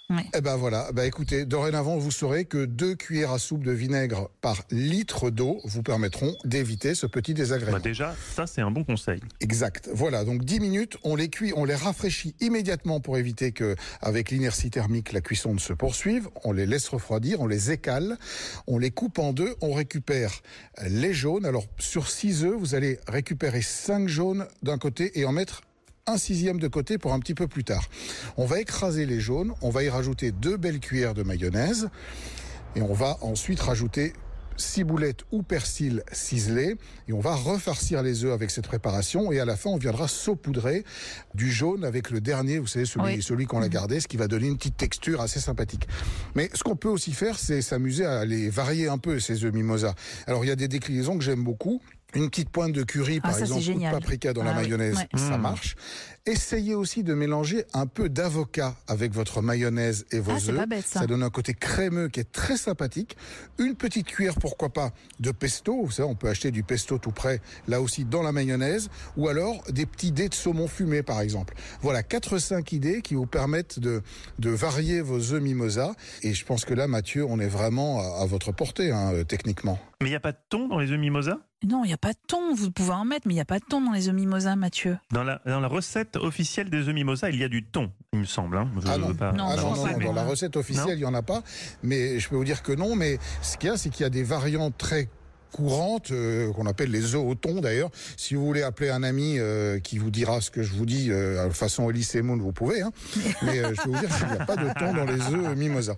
S6: Ouais.
S8: Eh ben voilà, bah écoutez, dorénavant vous saurez que deux cuillères à soupe de vinaigre par litre d'eau vous permettront d'éviter ce petit désagrément.
S3: Bah déjà, ça c'est un bon conseil.
S8: Exact. Voilà, donc dix minutes, on les cuit, on les rafraîchit immédiatement pour éviter que, avec l'inertie thermique, la cuisson ne se poursuive. On les laisse refroidir, on les écale, on les coupe en deux, on récupère les jaunes. Alors sur six œufs, vous allez récupérer cinq jaunes d'un côté et en mettre un sixième de côté pour un petit peu plus tard. On va écraser les jaunes, on va y rajouter deux belles cuillères de mayonnaise et on va ensuite rajouter ciboulette ou persil ciselé et on va refarcir les œufs avec cette préparation et à la fin on viendra saupoudrer du jaune avec le dernier, vous savez celui,
S6: Oui.
S8: celui qu'on a gardé, ce qui va donner une petite texture assez sympathique. Mais ce qu'on peut aussi faire, c'est s'amuser à les varier un peu, ces œufs mimosa. Alors il y a des déclinaisons que j'aime beaucoup. Une petite pointe de curry,
S6: Ah,
S8: par
S6: ça,
S8: exemple,
S6: c'est
S8: ou de
S6: génial.
S8: paprika dans
S6: Ah
S8: la
S6: oui,
S8: mayonnaise,
S6: ouais.
S8: ça
S3: Mmh.
S8: marche. Essayez aussi de mélanger un peu d'avocat avec votre mayonnaise et vos
S6: Ah, c'est
S8: œufs.
S6: pas bête, ça.
S8: donne un côté crémeux qui est très sympathique. Une petite cuillère, pourquoi pas, de pesto. Vous savez, on peut acheter du pesto tout prêt, là aussi, dans la mayonnaise. Ou alors, des petits dés de saumon fumé, par exemple. Voilà, quatre cinq idées qui vous permettent de, de varier vos œufs mimosa. Et je pense que là, Mathieu, on est vraiment à, à votre portée, hein, euh, techniquement.
S3: Mais il n'y a pas de thon dans les œufs mimosa?
S6: Non, il n'y a pas de thon, vous pouvez en mettre, mais il n'y a pas de thon dans les œufs mimosa, Mathieu.
S3: Dans la, dans la recette officielle des œufs mimosa, il y a du thon, il me semble. Hein. Je
S8: Ah non,
S3: veux pas
S6: Non,
S8: ah
S6: je
S8: non,
S6: pense
S8: non,
S6: pas,
S8: non,
S6: mais-
S8: dans la recette officielle,
S3: Non.
S8: il n'y en a pas. Mais je peux vous dire que non. Mais ce qu'il y a, c'est qu'il y a des variantes très courantes, euh, qu'on appelle les œufs au thon d'ailleurs. Si vous voulez appeler un ami euh, qui vous dira ce que je vous dis, euh, façon Elise Moon, vous pouvez. Hein. Mais euh, je peux vous dire qu'il n'y a pas de thon dans les œufs mimosa.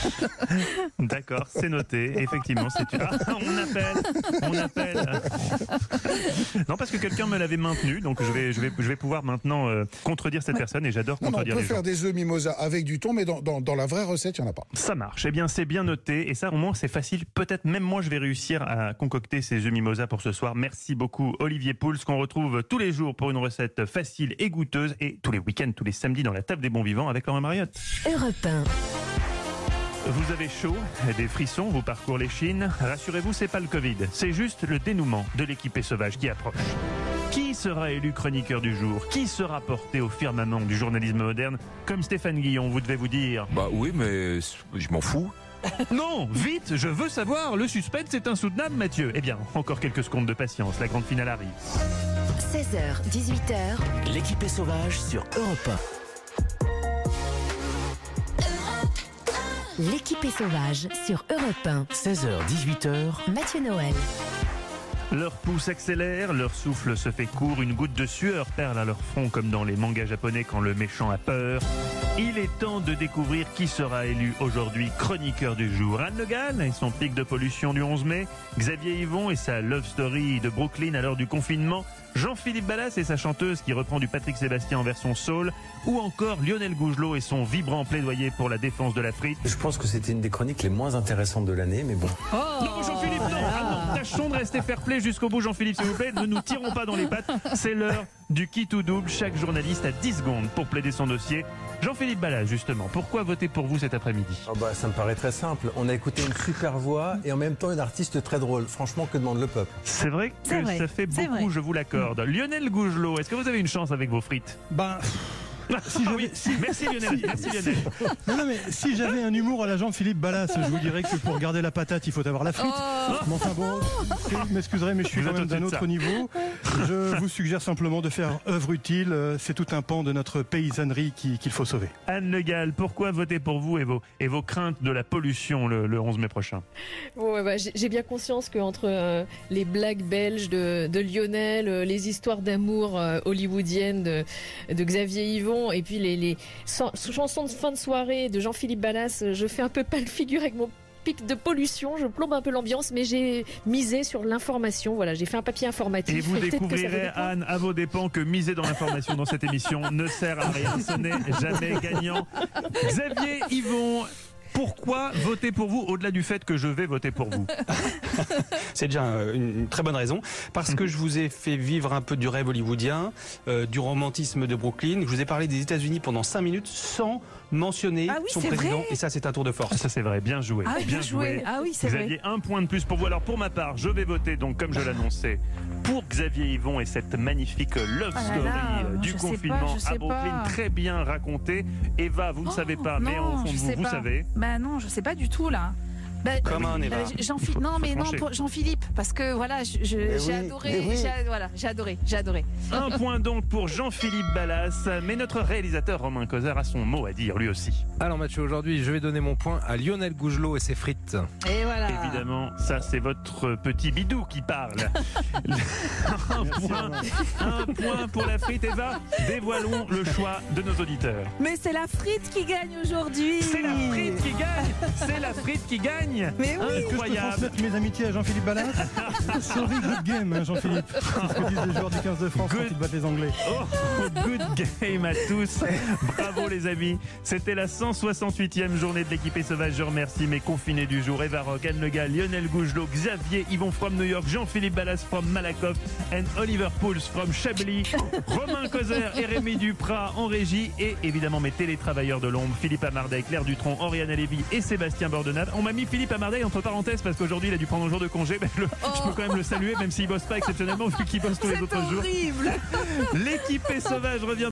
S3: D'accord, c'est noté. Effectivement, c'est une... Ah, on appelle, on appelle. Non, parce que quelqu'un me l'avait maintenu, donc je vais, je vais, je vais pouvoir maintenant euh, contredire cette personne et j'adore
S8: Non, non, on
S3: contredire
S8: peut
S3: les gens.
S8: faire des œufs mimosa avec du thon, mais dans, dans, dans la vraie recette, il n'y en a pas.
S3: Ça marche. Eh bien, c'est bien noté. Et ça, au moins, c'est facile. Peut-être même moi, je vais réussir à concocter ces œufs mimosa pour ce soir. Merci beaucoup, Olivier Pouls, qu'on retrouve tous les jours pour une recette facile et goûteuse. Et tous les week-ends, tous les samedis dans la table des bons vivants avec Laurent Mariotte.
S1: Europe un.
S3: Vous avez chaud, des frissons, vous parcourez les chines. Rassurez-vous, c'est pas le Covid. C'est juste le dénouement de l'équipée sauvage qui approche. Qui sera élu chroniqueur du jour? Qui sera porté au firmament du journalisme moderne? Comme Stéphane Guillon, vous devez vous dire.
S17: Bah oui, mais je m'en fous.
S3: Non, vite, je veux savoir. Le suspense est insoutenable, Mathieu. Eh bien, encore quelques secondes de patience. La grande finale arrive.
S1: seize heures, dix-huit heures.
S2: L'équipée sauvage sur Europe un.
S1: L'équipée sauvage sur Europe un.
S2: seize heures, dix-huit heures.
S1: Mathieu Noël.
S3: Leur pouce accélère, leur souffle se fait court, une goutte de sueur perle à leur front comme dans les mangas japonais quand le méchant a peur. Il est temps de découvrir qui sera élu aujourd'hui chroniqueur du jour. Anne Le Gall et son pic de pollution du onze mai, Xavier Yvon et sa love story de Brooklyn à l'heure du confinement, Jean-Philippe Ballas et sa chanteuse qui reprend du Patrick Sébastien en version soul, ou encore Lionel Gougelot et son vibrant plaidoyer pour la défense de l'Afrique.
S7: Je pense que c'était une des chroniques les moins intéressantes de l'année, mais bon.
S3: Non, Jean-Philippe, non, ah non, tâchons de rester fair play jusqu'au bout, Jean-Philippe, s'il vous plaît. Ne nous tirons pas dans les pattes. C'est l'heure du qui tout double. Chaque journaliste a dix secondes pour plaider son dossier. Jean-Philippe Ballas, justement, pourquoi voter pour vous cet après-midi?
S7: Oh bah, ça me paraît très simple. On a écouté une super voix et en même temps une artiste très drôle. Franchement, que demande le peuple?
S3: C'est vrai que
S7: C'est vrai,
S3: ça fait
S7: c'est
S3: beaucoup,
S7: vrai.
S3: je vous l'accorde. Lionel Gougelot, est-ce que vous avez une chance avec vos frites?
S18: Ben. Si
S3: Ah oui, merci Lionel,
S18: si-
S3: merci Lionel.
S18: Non, non, mais si j'avais un humour à la Jean-Philippe Ballas, je vous dirais que pour garder la patate, il faut avoir la frite.
S6: Oh.
S18: Mais enfin bon, vous m'excuserez, mais je suis
S3: Vous
S18: quand
S3: êtes
S18: même d'un
S3: au-dessus de
S18: autre
S3: ça.
S18: niveau. Je vous suggère simplement de faire œuvre utile. Euh, C'est tout un pan de notre paysannerie qui- qu'il faut sauver.
S3: Anne Le Gall, pourquoi voter pour vous et vos, et vos craintes de la pollution le, le onze mai prochain?
S26: Bon, ouais, bah, j'ai j'ai bien conscience qu'entre euh, les blagues belges de, de Lionel, euh, les histoires d'amour euh, hollywoodiennes de, de Xavier Yvon, et puis les, les so- chansons de fin de soirée de Jean-Philippe Ballas, euh, je fais un peu pâle figure avec mon pic de pollution, je plombe un peu l'ambiance, mais j'ai misé sur l'information. Voilà, j'ai fait un papier informatif.
S3: Et vous
S26: Peut-être que ça va
S3: découvrirez,
S26: dépendre.
S3: Anne, à vos dépens, que miser dans l'information dans cette émission ne sert à rien. Ce n'est jamais gagnant. Xavier Yvon, Pourquoi voter pour vous, au-delà du fait que je vais voter pour vous?
S24: C'est déjà une, une très bonne raison. Parce que je vous ai fait vivre un peu du rêve hollywoodien, euh, du romantisme de Brooklyn. Je vous ai parlé des États-Unis pendant cinq minutes sans mentionner
S6: Ah oui,
S24: son
S6: c'est
S24: président.
S6: vrai.
S24: Et ça, c'est un tour de force.
S3: Ça, c'est vrai. Bien joué.
S6: Ah oui, bien joué. Ah oui, c'est
S3: Vous
S6: vrai.
S3: aviez un point de plus pour vous. Alors, pour ma part, je vais voter, donc, comme je l'annonçais, pour Xavier Yvon et cette magnifique love
S6: Ah là
S3: story
S6: là,
S3: euh,
S6: moi,
S3: du
S6: je sais
S3: confinement
S6: pas, je sais
S3: à Brooklyn,
S6: pas.
S3: très bien racontée. Eva, vous ne savez pas, mais
S6: Non,
S3: au fond de
S6: je
S3: vous,
S6: sais
S3: vous
S6: pas.
S3: savez.
S6: Bah non, je sais pas du tout là. Bah,
S24: Comme un Eva.
S6: Jean
S3: Faut-
S6: non
S3: faut
S6: mais non
S3: trancher.
S6: pour Jean-Philippe parce que voilà je- je-
S3: Mais
S6: j'ai
S3: oui,
S6: adoré
S3: mais oui.
S6: j'ai- voilà j'ai adoré j'ai adoré.
S3: Un point donc pour Jean-Philippe Ballas, mais notre réalisateur Romain Causer a son mot à dire lui aussi.
S5: Alors Mathieu, aujourd'hui, je vais donner mon point à Lionel Gougelot et ses frites.
S6: Et voilà.
S3: Évidemment, ça c'est votre petit bidou qui parle. un, point, un point pour la frite. Eva, dévoilons le choix de nos auditeurs.
S6: Mais c'est la frite qui gagne aujourd'hui.
S3: C'est la frite qui gagne. C'est la frite qui gagne.
S6: Mais oui.
S18: Est-ce que je peux transmettre mes amitiés à Jean-Philippe Ballas? Sorry, good game, hein, Jean-Philippe. C'est ce que disent les joueurs du quinze de France quand ils battent les Anglais.
S3: Oh, good game à tous. Bravo les amis. C'était la cent soixante-huitième journée de l'équipée sauvage. Je remercie mes confinés du jour. Eva Rock, Anne Lega, Lionel Gougelot, Xavier Yvon from New York, Jean-Philippe Ballas from Malakoff and Oliver Pouls from Chablis, Romain Causer et Rémi Duprat en régie et évidemment mes télétravailleurs de l'ombre, Philippe Amardey, Claire Dutronc, Oriana Lévy et Sébastien Bordenave. On m'a mis Philippe Amardey entre parenthèses parce qu'aujourd'hui il a dû prendre un jour de congé. Ben, je, le- je peux quand même le saluer même s'il bosse pas exceptionnellement vu qu'il bosse tous les autres jours.
S6: Horrible.
S3: L'équipée sauvage revient